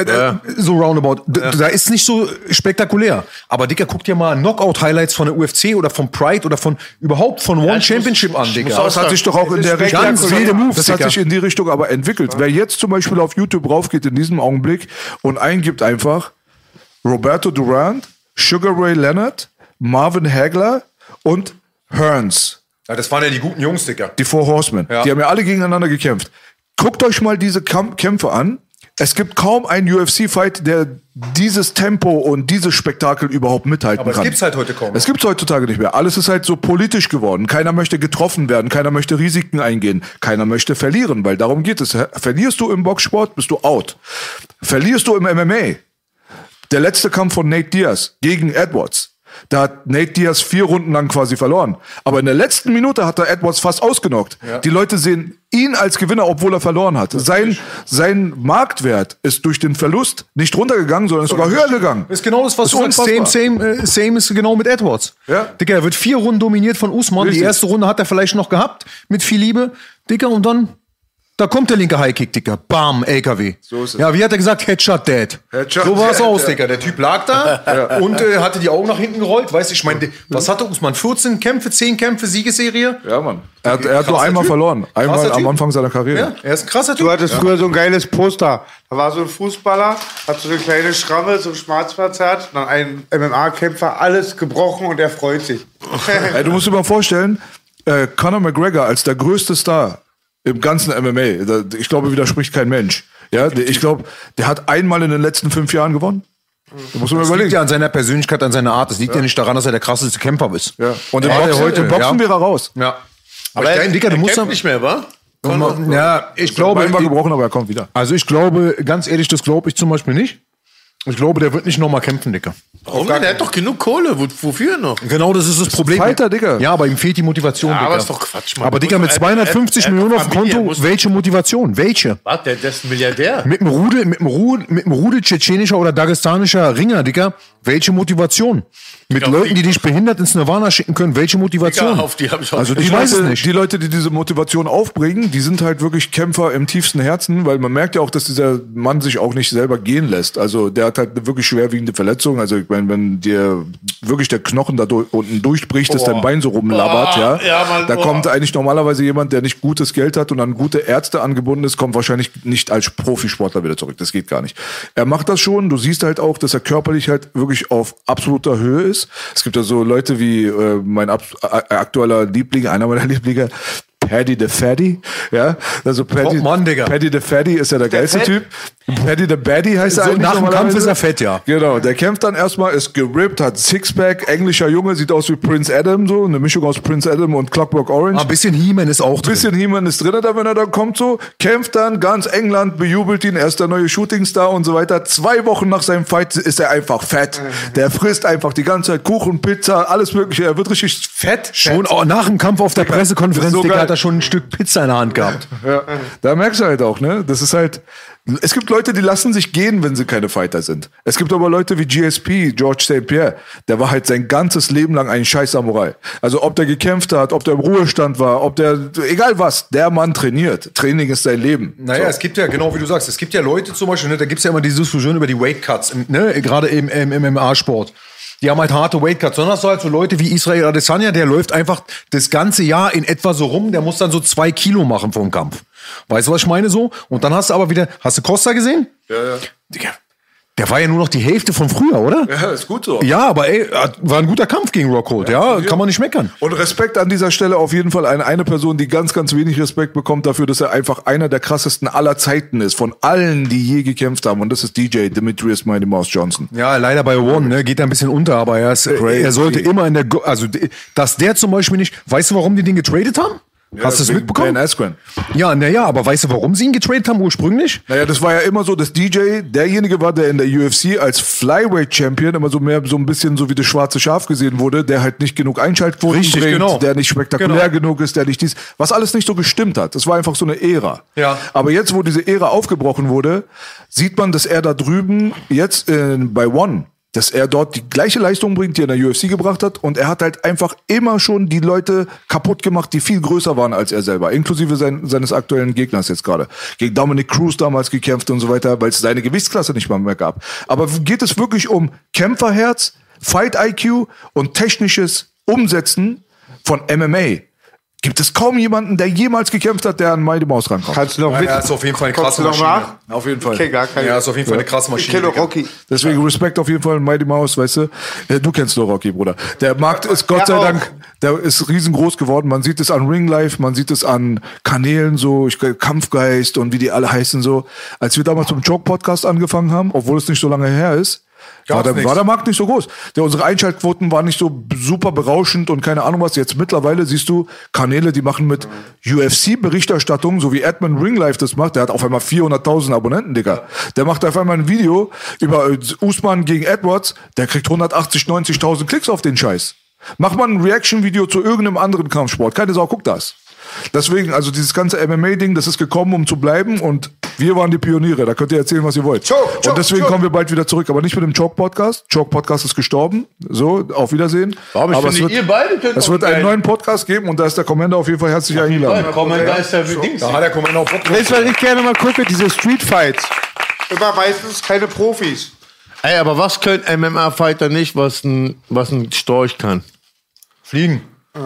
So roundabout. Da ist nicht so spektakulär. Aber Dicker, guck dir mal Knockout-Highlights von der UFC oder von Pride oder von überhaupt von One Championship an, Digga. Das hat sich doch auch in der Richtung, das hat sich in die Richtung aber entwickelt. Wer jetzt zum Beispiel auf YouTube raufgeht in diesem Augenblick und eingibt einfach Roberto Durant, Sugar Ray Leonard, Marvin Hagler und Hearns. Ja, das waren ja die guten Jungs, Dicker. Die Four Horsemen. Ja. Die haben ja alle gegeneinander gekämpft. Guckt euch mal diese Kämpfe an. Es gibt kaum einen UFC-Fight, der dieses Tempo und dieses Spektakel überhaupt mithalten kann. Aber es gibt's halt heute kaum. Es gibt's heutzutage nicht mehr. Alles ist halt so politisch geworden. Keiner möchte getroffen werden. Keiner möchte Risiken eingehen. Keiner möchte verlieren, weil darum geht es. Verlierst du im Boxsport, bist du out. Verlierst du im MMA. Der letzte Kampf von Nate Diaz gegen Edwards. Da hat Nate Diaz 4 Runden lang quasi verloren. Aber in der letzten Minute hat er Edwards fast ausgenockt. Ja. Die Leute sehen ihn als Gewinner, obwohl er verloren hat. Sein Marktwert ist durch den Verlust nicht runtergegangen, sondern ist sogar höher gegangen. Ist genau das, was du sagst. Same ist genau mit Edwards. Ja. Dicker, er wird 4 Runden dominiert von Usman. Richtig. Die erste Runde hat er vielleicht noch gehabt, mit viel Liebe. Dicker, und dann... Da kommt der linke Highkick, Dicker. Bam, LKW. So ist es. Ja, wie hat er gesagt? Headshot dead. So war es aus, Dicker. Der Typ lag da und hatte die Augen nach hinten gerollt. Weißt du, ich meine, was hatte Usman? 14 Kämpfe, 10 Kämpfe, Siegesserie? Ja, Mann. Er hat nur einmal verloren. Einmal am Anfang seiner Karriere. Ja, er ist ein krasser Typ. Du hattest früher so ein geiles Poster. Da war so ein Fußballer, hat so eine kleine Schramme, so ein Schmerzverzerrt, dann ein MMA-Kämpfer, alles gebrochen und er freut sich. Ey, du musst dir mal vorstellen, Conor McGregor als der größte Star im ganzen MMA, ich glaube, widerspricht kein Mensch. Ja, ich glaube, der hat einmal in den letzten 5 Jahren gewonnen. Da muss man das überlegen. Liegt ja an seiner Persönlichkeit, an seiner Art. Das liegt ja nicht daran, dass er der krasseste Kämpfer ist. Ja. Und im Boxen wäre er raus. Ja. Aber Dicker, du musst nicht mehr, wa? Ja, ich glaube, Bein war gebrochen, aber er kommt wieder. Also ich glaube, ganz ehrlich, das glaube ich zum Beispiel nicht. Ich glaube, der wird nicht nochmal kämpfen, Dicker. Warum? Der hat doch genug Kohle. Wofür noch? Genau, das ist das Problem. Fighter, Digga. Ja, aber ihm fehlt die Motivation, Ja, Dicker. aber ist doch Quatsch, Mann. Aber Digga, mit 250 Millionen auf dem Konto, welche Motivation? Welche? Warte, der ist ein Milliardär. Mit einem Rudel tschetschenischer oder dagestanischer Ringer, Digga. Welche Motivation? Mit Leuten, die dich behindert ins Nirvana schicken können, welche Motivation? Digga, auf die hab ich auch Also Die ich weiß es Leute, nicht. die Leute, die diese Motivation aufbringen, die sind halt wirklich Kämpfer im tiefsten Herzen, weil man merkt ja auch, dass dieser Mann sich auch nicht selber gehen lässt. Also der hat halt eine wirklich schwerwiegende Verletzung. Also ich meine, wenn dir wirklich der Knochen da unten durchbricht, dass dein Bein so rumlabbert, da kommt eigentlich normalerweise jemand, der nicht gutes Geld hat und an gute Ärzte angebunden ist, kommt wahrscheinlich nicht als Profisportler wieder zurück. Das geht gar nicht. Er macht das schon. Du siehst halt auch, dass er körperlich halt wirklich auf absoluter Höhe ist. Es gibt ja so Leute wie mein aktueller Liebling, einer meiner Lieblinge, Paddy the Fatty, ja, also Paddy the Fatty ist ja der geilste Typ. Paddy the Baddy heißt er So eigentlich nach dem Kampf normalerweise. ist er fett, ja. Genau, der kämpft dann erstmal, ist gerippt, hat Sixpack, englischer Junge, sieht aus wie Prince Adam, so eine Mischung aus Prince Adam und Clockwork Orange. Ein bisschen He-Man ist auch drin. Bisschen He-Man ist drin, da wenn er dann kommt so, kämpft dann, ganz England bejubelt ihn, er ist der neue Shootingstar und so weiter. 2 Wochen nach seinem Fight ist er einfach fett. Der frisst einfach die ganze Zeit Kuchen, Pizza, alles mögliche, er wird richtig fett. Schon nach dem Kampf auf der Pressekonferenz, so Digga, geil. hat er schon ein Stück Pizza in der Hand gehabt. Ja, da merkst du halt auch, ne? Das ist halt, es gibt Leute, die lassen sich gehen, wenn sie keine Fighter sind. Es gibt aber Leute wie GSP, George St. Pierre, der war halt sein ganzes Leben lang ein scheiß Samurai. Also ob der gekämpft hat, ob der im Ruhestand war, ob der, egal was, der Mann trainiert. Training ist sein Leben. Naja, es gibt ja, genau wie du sagst, es gibt ja Leute zum Beispiel, ne, da gibt es ja immer diese Diskussion über die Weight Cuts, ne, gerade im MMA-Sport. Die haben halt harte Weight Cuts. Sondern hast du halt so Leute wie Israel Adesanya, der läuft einfach das ganze Jahr in etwa so rum, der muss dann so 2 Kilo machen vom Kampf. Weißt du, was ich meine so? Und dann hast du aber wieder, hast du Costa gesehen? Ja. Digga, der war ja nur noch die Hälfte von früher, oder? Ja, ist gut so. Ja, aber ey, war ein guter Kampf gegen Rockhold, ja, kann man nicht meckern. Und Respekt an dieser Stelle auf jeden Fall an eine Person, die ganz, ganz wenig Respekt bekommt dafür, dass er einfach einer der krassesten aller Zeiten ist, von allen, die je gekämpft haben. Und das ist DJ Demetrius Mighty Mouse Johnson. Ja, leider bei One, ne, geht da ein bisschen unter, aber er sollte immer in der, also, dass der zum Beispiel nicht, weißt du, warum die den getradet haben? Hast du das mitbekommen? Ben Askren. Ja, naja, aber weißt du, warum sie ihn getradet haben ursprünglich? Naja, das war ja immer so, dass DJ derjenige war, der in der UFC als Flyweight-Champion immer so mehr so ein bisschen so wie das schwarze Schaf gesehen wurde, der halt nicht genug Einschaltquoten Richtig, bringt, genau. der nicht spektakulär genug ist, der nicht dies, was alles nicht so gestimmt hat. Das war einfach so eine Ära. Ja. Aber jetzt, wo diese Ära aufgebrochen wurde, sieht man, dass er da drüben jetzt bei One, dass er dort die gleiche Leistung bringt, die er in der UFC gebracht hat. Und er hat halt einfach immer schon die Leute kaputt gemacht, die viel größer waren als er selber. Inklusive seines aktuellen Gegners jetzt gerade. Gegen Dominic Cruz damals gekämpft und so weiter, weil es seine Gewichtsklasse nicht mal mehr gab. Aber geht es wirklich um Kämpferherz, Fight-IQ und technisches Umsetzen von MMA? Gibt es kaum jemanden, der jemals gekämpft hat, der an Mighty Mouse rankommt. Kannst du noch Ja, ist auf jeden Fall eine Kommst krasse du noch Maschine. nach? Auf jeden Fall. Okay, gar keine. Ja, ist auf jeden Fall eine krasse Ich Maschine. kenne Rocky. Deswegen Respekt auf jeden Fall an Mighty Mouse, weißt du. Du kennst nur Rocky, Bruder. Der Markt ist Gott sei auch. Dank, der ist riesengroß geworden. Man sieht es an Ring Life, man sieht es an Kanälen so, Kampfgeist und wie die alle heißen so. Als wir damals mit dem Choke-Podcast angefangen haben, obwohl es nicht so lange her ist, war der Markt nicht so groß. Unsere Einschaltquoten waren nicht so super berauschend und keine Ahnung was. Jetzt mittlerweile siehst du Kanäle, die machen mit UFC-Berichterstattung, so wie Edmund Ring Life das macht. Der hat auf einmal 400.000 Abonnenten, Digga. Der macht auf einmal ein Video über Usman gegen Edwards. Der kriegt 180, 90.000 Klicks auf den Scheiß. Mach mal ein Reaction-Video zu irgendeinem anderen Kampfsport. Keine Sau guckt das. Deswegen, also dieses ganze MMA-Ding, das ist gekommen, um zu bleiben und wir waren die Pioniere. Da könnt ihr erzählen, was ihr wollt. Und deswegen kommen wir bald wieder zurück, aber nicht mit dem Choke-Podcast. Choke-Podcast ist gestorben. So, auf Wiedersehen. Aber ich finde, ihr beide könnt es wird einen neuen Podcast geben und da ist der Commander auf jeden Fall herzlich eingeladen. Commander ist ja für Dings. Da hat der Commander auch Bock. Weißt du, was ich gerne mal gucke? Diese Street-Fights. Immer meistens keine Profis. Ey, aber was können MMA-Fighter nicht, was ein Storch kann? Fliegen.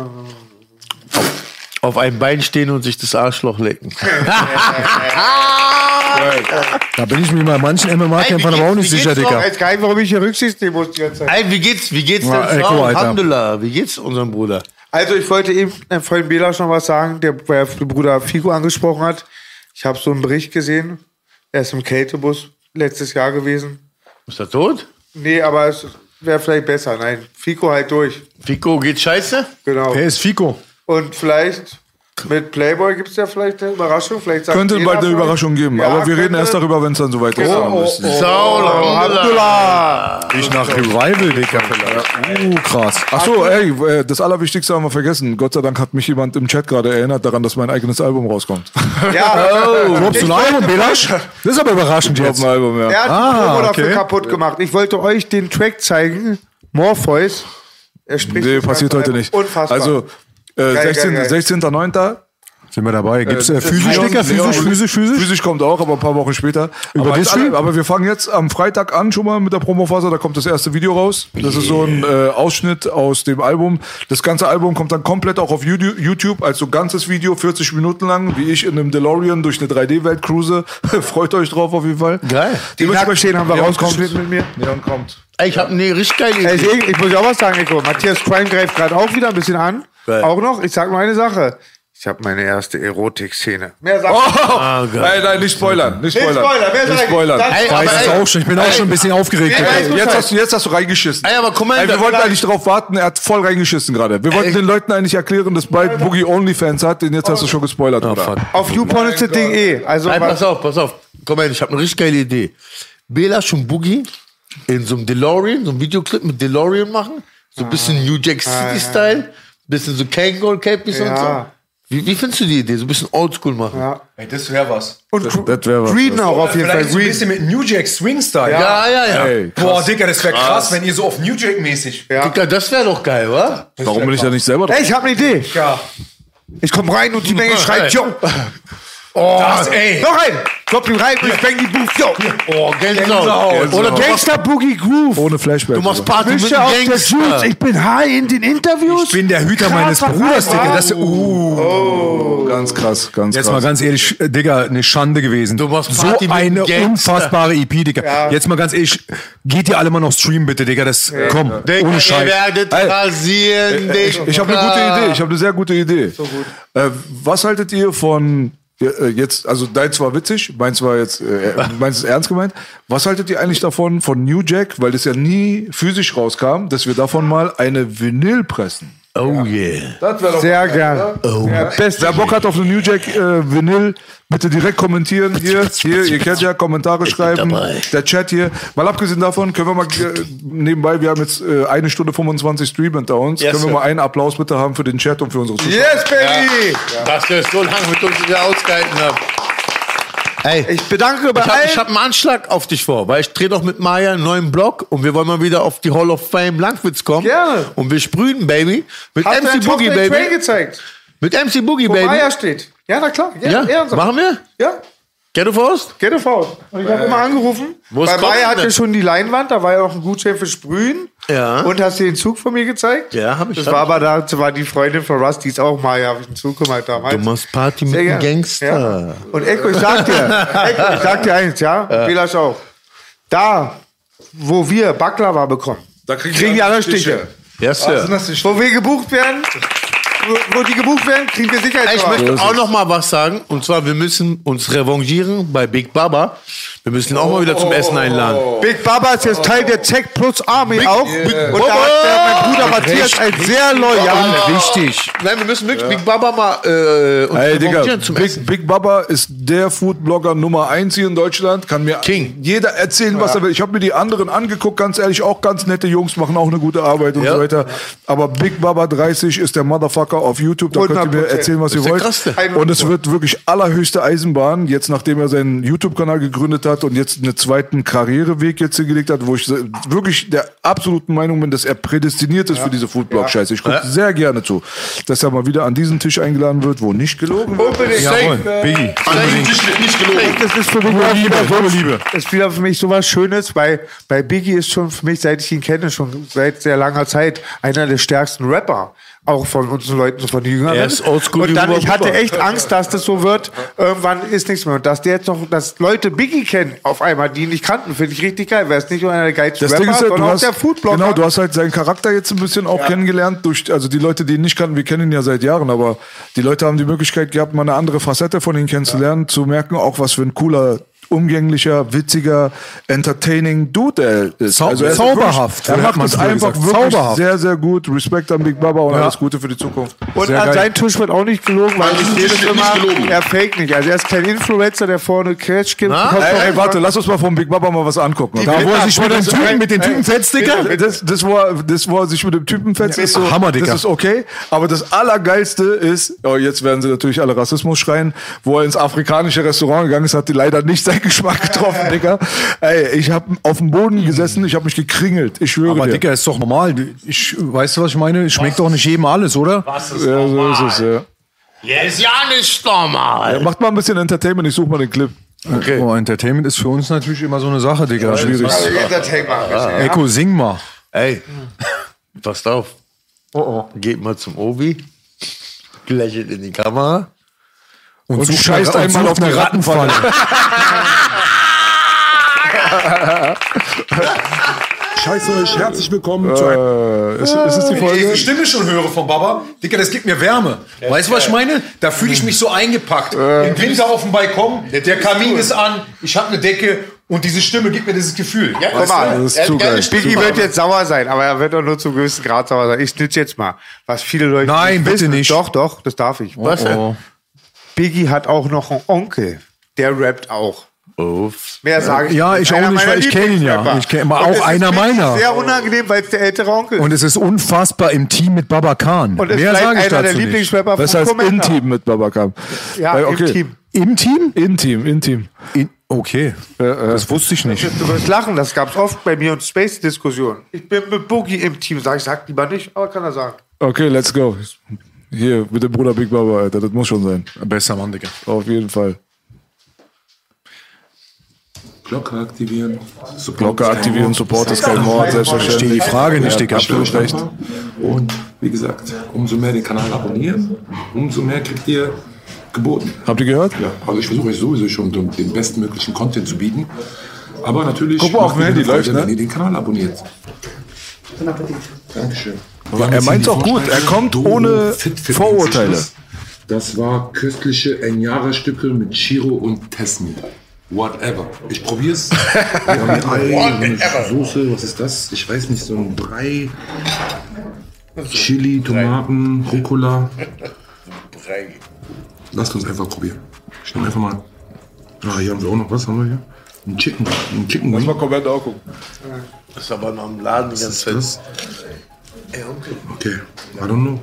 Auf einem Bein stehen und sich das Arschloch lecken. Da bin ich mir bei manchen MMA-Kämpfern aber auch nicht sicher, Digga. Jetzt gar nicht, warum ich hier Rücksicht nehmen muss die ganze Zeit. Ey, wie geht's Ja, denn Echo, Frau? Alter. Alhamdulillah, wie geht's unserem Bruder? Also ich wollte eben deinem Freund Belasch noch was sagen, der Bruder Figo angesprochen hat. Ich habe so einen Bericht gesehen. Er ist im Kältebus letztes Jahr gewesen. Ist er tot? Nee, aber es wäre vielleicht besser. Nein, Fico halt durch. Fico geht scheiße? Genau. Wer ist Fico? Und vielleicht Mit Playboy gibt es ja vielleicht eine Überraschung. Vielleicht sagt Könnte jeder bald eine von euch- Überraschung geben. Ja, aber wir reden könnte. erst darüber, wenn es dann soweit ist. Abdullah. Ich nach Revival, Digga. Krass. Achso, ey, das Allerwichtigste haben wir vergessen. Gott sei Dank hat mich jemand im Chat gerade erinnert daran, dass mein eigenes Album rauskommt. Ja, Glaubst du ein Album, Belasch? Das ist aber überraschend Ich jetzt. hab ein Album, ja. er hat die Promo dafür okay. kaputt gemacht. Ich wollte euch den Track zeigen. Morpheus. Er spricht Nee, das passiert ganze heute nicht. Album. Unfassbar. Also, geil, geil. 16.09. Sind wir dabei? Gibt's physisch, Leon- Digga? Leon- Physisch? Physisch kommt auch, aber ein paar Wochen später. Über aber, Disney? aber wir fangen jetzt am Freitag an schon mal mit der Promophase. Da kommt das erste Video raus. Das ist so ein Ausschnitt aus dem Album. Das ganze Album kommt dann komplett auch auf YouTube als so ganzes Video, 40 Minuten lang, wie ich in einem DeLorean durch eine 3D-Welt cruise. Freut euch drauf auf jeden Fall. Geil. Die Nacktstehen haben wir Leon rauskomplett mit mir. Leon kommt. Ey, ich habe eine richtig geile Ey, Idee. ich muss ja auch was sagen, Nico. Matthias Crime greift gerade auch wieder ein bisschen an. Geil. Auch noch. Ich sag nur eine Sache. Ich habe meine erste Erotik-Szene. Mehr sagt Nein, nicht spoilern. Nicht spoilern. Spoiler, wer Nicht sagt- spoilern. das- Ey, Weiß aber es ey, auch schon. Ich bin auch schon ein bisschen aufgeregt. Ey, Digga. ey, Jetzt hast du reingeschissen. Ey, aber guck mal, Ey, wir wollten eigentlich darauf warten, er hat voll reingeschissen gerade. Wir wollten den Leuten eigentlich erklären, dass bald Boogie Onlyfans hat, den jetzt hast du schon gespoilert, oder? Auf YouPorn ist das Ding eh. Also, Ey, pass auf. Komm her, ich habe eine richtig geile Idee. Belasch und Boogie in so einem DeLorean, so einem Videoclip mit DeLorean machen. So ein bisschen New Jack City-Style. Bisschen so Kangol Capes und so. Wie findest du die Idee? So ein bisschen Oldschool machen. Ja. Ey, das wäre was. Und Das wäre was. Green auch auf jeden Fall. Vielleicht so ein Green. bisschen mit New Jack Swing-Style. Ja. Ey, Boah, Digga, das wäre krass, wenn ihr so auf New Jack-mäßig. Digga, das wäre doch geil, wa? warum bin ich da nicht selber drauf? Ey, ich habe eine Idee. Ja. Ich komm rein und die Menge schreit, yo. Ey. Noch ein. Klopp ihn rein und ich bang die Booth, yo. Oh, Gänsehaut. Oder Gangster Boogie Groove. Ohne Flashback. du machst Party mit Mische auf der Gangster. Juice. Ich bin high in den Interviews. Ich bin der Hüter meines Krasser Bruders, Vibe, Digga. Das, Ganz krass, ganz Jetzt krass. mal ganz ehrlich, Digga, eine Schande gewesen. Du machst so Party mit eine Gangster. unfassbare EP, Digga. Jetzt mal ganz ehrlich, geht ihr alle mal noch streamen, bitte, Digga. Das, komm, Digga, ohne ihr Scheiß. werdet rasieren, Digga. Ich habe eine gute Idee. Ich habe eine sehr gute Idee. So gut. Was haltet ihr von jetzt? Also deins war witzig, meins war jetzt, meins ist ernst gemeint. Was haltet ihr eigentlich davon von New Jack, weil das ja nie physisch rauskam, dass wir davon mal eine Vinyl pressen? Oh yeah. Das wäre doch Sehr gern. Wer Bock hat auf eine New Jack Vinyl, bitte direkt kommentieren. Hier, ihr kennt ja, Kommentare schreiben. dabei. Der Chat hier. Mal abgesehen davon, können wir mal nebenbei, wir haben jetzt 1 Stunde 25 Stream hinter uns. Yes, können wir sir. mal einen Applaus bitte haben für den Chat und für unsere Zuschauer? Yes, baby. Dass ihr es so lange mit uns wieder ausgehalten habt. Ey, Ich bedanke bei allen. ich hab einen Anschlag auf dich vor, weil ich drehe doch mit Maya einen neuen Blog und wir wollen mal wieder auf die Hall of Fame Langwitz kommen. Gerne. Und wir sprühen, Baby. Mit Hast du MC deine Boogie, Tochter den Tray Baby. gezeigt, Mit MC Boogie, wo Baby. Maya steht. Ja, na klar. Ja, ernsthaft. machen wir? Ja, Ghetto Faust? get a Faust. Und ich habe immer angerufen. Wo ist Bei Maya Content hatte denn? schon die Leinwand, da war ja auch ein Gutschein für Sprühen. Ja. Und hast du den Zug von mir gezeigt? Ja, hab ich. Das war aber da, war die Freundin von Russ, die ist auch Maya, habe ich einen Zug gemacht damals. Du machst Party mit Sehr einem gern. Gangster. Ja. Und Eko, ich sag dir eins, ja? Belasch auch. Da, wo wir Baklava bekommen, Da kriegen die anderen Stiche. Yes, Sir. Wo wir gebucht werden, wo die gebucht werden, kriegen wir Ich Sicherheitsbeweis. möchte auch noch mal was sagen. Und zwar, wir müssen uns revanchieren bei Big Baba. Wir müssen ihn auch mal wieder zum Essen einladen. Big Baba ist jetzt Teil der Tech Plus Army auch. Und da hat mein Bruder Matthias ein sehr loyal. Wichtig. Nein, wir müssen wirklich Big Baba mal uns Ey, Digga, revanchieren zum Essen. Big Baba ist der Foodblogger Nummer 1 hier in Deutschland. Kann mir jeder erzählen, was er will. Ich habe mir die anderen angeguckt, ganz ehrlich, auch ganz nette Jungs, machen auch eine gute Arbeit und Ja. so weiter. Aber Big Baba 30 ist der Motherfucker auf YouTube. Da könnt ihr mir 100%. erzählen, was ihr der wollt. Krasseste. Und es wird wirklich allerhöchste Eisenbahn, jetzt nachdem er seinen YouTube-Kanal gegründet hat und jetzt einen zweiten Karriereweg jetzt hingelegt hat, wo ich wirklich der absoluten Meinung bin, dass er prädestiniert ist für diese Foodblog-Scheiße. Ich gucke sehr gerne zu, dass er mal wieder an diesen Tisch eingeladen wird, wo nicht gelogen wird. Unbedingt. Jawohl, Biggie. An diesem Tisch wird nicht gelogen. Das ist für mich auch wieder so, ist wieder für mich sowas Schönes, weil bei Biggie ist schon für mich, seit ich ihn kenne, schon seit sehr langer Zeit einer der stärksten Rapper. Auch von unseren Leuten, von den Jüngeren. Er ist oldschool Und dann, wie ich hatte Huber. echt Angst, dass das so wird. Irgendwann ist nichts mehr. Und dass der jetzt noch, dass Leute Biggie kennen, auf einmal, die ihn nicht kannten, finde ich richtig geil. Weil es nicht nur einer der geilsten Das Rapper, Ding ist halt, sondern du auch der hast, Foodblogger. genau, du hast halt seinen Charakter jetzt ein bisschen auch kennengelernt durch, also die Leute, die ihn nicht kannten, wir kennen ihn ja seit Jahren, aber die Leute haben die Möglichkeit gehabt, mal eine andere Facette von ihm kennenzulernen, zu merken, auch was für ein cooler umgänglicher, witziger, entertaining Dude er ist. Er ist zauberhaft. wirklich, er macht es einfach wirklich zauberhaft. sehr, sehr gut. Respekt an Big Baba und alles Gute für die Zukunft. Und Sehr an geil. seinen Tisch wird auch nicht gelogen, weil ich sehe das Tisch wird nicht immer, gelogen. er fake nicht. Also er ist kein Influencer, der vorne Cash gibt. Ey, warte, lass uns mal vom Big Baba mal was angucken. Da, wo er sich mit den Typen fetzt, Digga. Das, wo er sich mit dem Typen fetzt, ist so, Hammer, Digga. das ist okay. Aber das Allergeilste ist, jetzt werden sie natürlich alle Rassismus schreien, wo er ins afrikanische Restaurant gegangen ist, hat die leider nicht seinen Geschmack getroffen, Digga. Ey, ich habe auf dem Boden gesessen, ich habe mich gekringelt. Ich schwöre Aber dir. Digga, ist doch normal. Weißt du, was ich meine? Schmeckt doch nicht jedem alles, oder? Was ist Ja, so normal? ist es, ja. Ja, ist ja nicht normal. Macht mal ein bisschen Entertainment, ich suche mal den Clip. Okay. Oh, Entertainment ist für uns natürlich immer so eine Sache, Digga. Schwierig. Echo, sing mal. Ey, passt auf. Geht mal zum Obi, lächelt in die Kamera. Und du scheißt einmal auf eine Rattenfalle. Scheiße euch, herzlich willkommen zu einem... Ist es die Wenn ich Folge? diese Stimme schon höre von Baba, Digga, das gibt mir Wärme. Weißt du, was ich meine? Da fühle ich mich so eingepackt. Im Winter auf dem Balkon, der Kamin ist an, ich habe eine Decke und diese Stimme gibt mir dieses Gefühl. Ja, Guck mal, Das ist zu geil. Biggie wird jetzt sauer sein, aber er wird doch nur zum gewissen Grad sauer sein. Ich snitch jetzt mal, was viele Leute Nein, bitte wissen. nicht. Doch, das darf ich. Was denn? Biggie hat auch noch einen Onkel, der rappt auch. Uff. Mehr sage ich Ja, nicht. ich auch Einer nicht, meiner weil ich kenne ihn ja. Lieblingsrapper. Ich kenn- aber Und auch es ist einer wirklich meiner. Sehr unangenehm, weil es der ältere Onkel ist. Und es ist unfassbar im Team mit Baba Khan. Und es Mehr bleibt sage ich einer der dazu nicht. Lieblingsrapper Das von heißt Kommentar. Intim mit Babakam. Ja, Okay. im Team. Im Team? Intim. Okay, das wusste ich nicht. Du wirst lachen, das gab's oft bei mir und Space-Diskussionen. Ich bin mit Boogie im Team, sag lieber nicht, aber kann er sagen. Okay, let's go. Hier, mit dem Bruder Big Baba, Alter, das muss schon sein. Besser Mann, Digga. Auf jeden Fall. Glocke aktivieren. Glocke aktivieren, Support ist kein Mord, Verstehe selbstverständlich. die Frage nicht, Digga. Absolut recht. Und wie gesagt, umso mehr den Kanal abonnieren, umso mehr kriegt ihr geboten. Habt ihr gehört? Ja, also ich versuche euch sowieso schon den bestmöglichen Content zu bieten. Aber natürlich, Guck mal, auf dem macht ihr Handy eine Freude, läuft, ne? wenn ihr den Kanal abonniert. Dankeschön. Er meint's auch gut, er kommt ohne Vorurteile. Das war köstliche Enyara-Stücke mit Chiro und Tesmi. Whatever. Ich probier's. Wir haben hier Ei, eine Soße, was ist das? Ich weiß nicht, so ein Brei. Chili, Tomaten, Rucola. Lasst uns einfach probieren. Ich nehme einfach mal. Ah, hier haben wir auch noch. Was haben wir hier? Ein Chicken Lass Wing. mal Kommentar auch gucken. Das ist aber noch im Laden die ganze Zeit. Das? Okay, I don't know.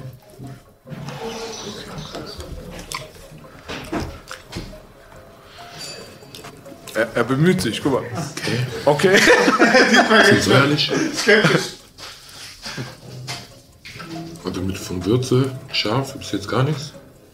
Er bemüht sich, guck mal. Okay. Ist ehrlich. Also mit von Würze, scharf, gibt's jetzt gar nichts.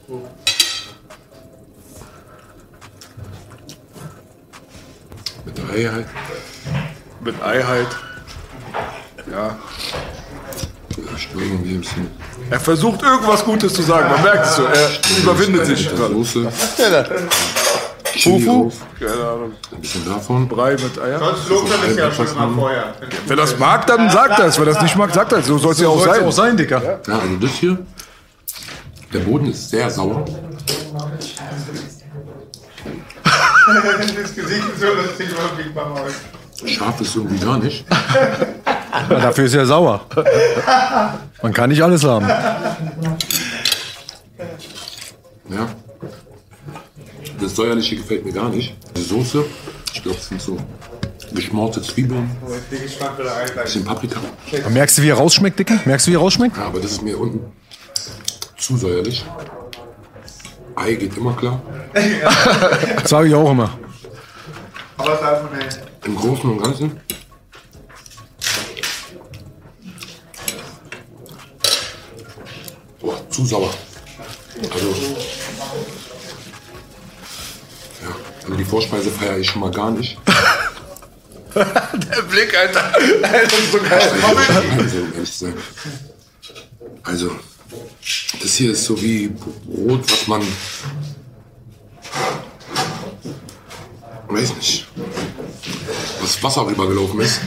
Mit Ei halt. Mit Ei halt. Ja. Ich will irgendwie ein bisschen Er versucht irgendwas Gutes zu sagen, man merkt es so. Er überwindet sich mit der gerade. Soße. Fufu? Fufu. Keine Ahnung. Ein bisschen davon. Brei mit Eier. Sonst lobt er das ja schon mal vorher. Wer das mag, dann sagt das. Wer das nicht mag, sagt das. So soll es ja auch Soll's sein. auch sein, Digga. Ja, also das hier. Der Boden ist sehr sauer. Das Gesicht ist so lustig, was Big Mama ist. Scharf ist irgendwie gar nicht. Ja, dafür ist er sauer. Man kann nicht alles haben. Ja. Das Säuerliche gefällt mir gar nicht. Die Soße, ich glaube, es sind so geschmorte Zwiebeln, bisschen Paprika. Aber merkst du, wie er rausschmeckt, Digga? Merkst du, wie er rausschmeckt? Ja, aber das ist mir unten zu säuerlich. Ei geht immer klar. Das sage ich auch immer. Aber es einfach nicht. Im Großen und Ganzen. Boah, zu sauer. Also, ja, also die Vorspeise feiere ich schon mal gar nicht. Der Blick, Alter. Das ist so geil. Also, um ehrlich zu sein. Also, das hier ist so wie Brot, was man. Weiß nicht. Was Wasser rübergelaufen ist.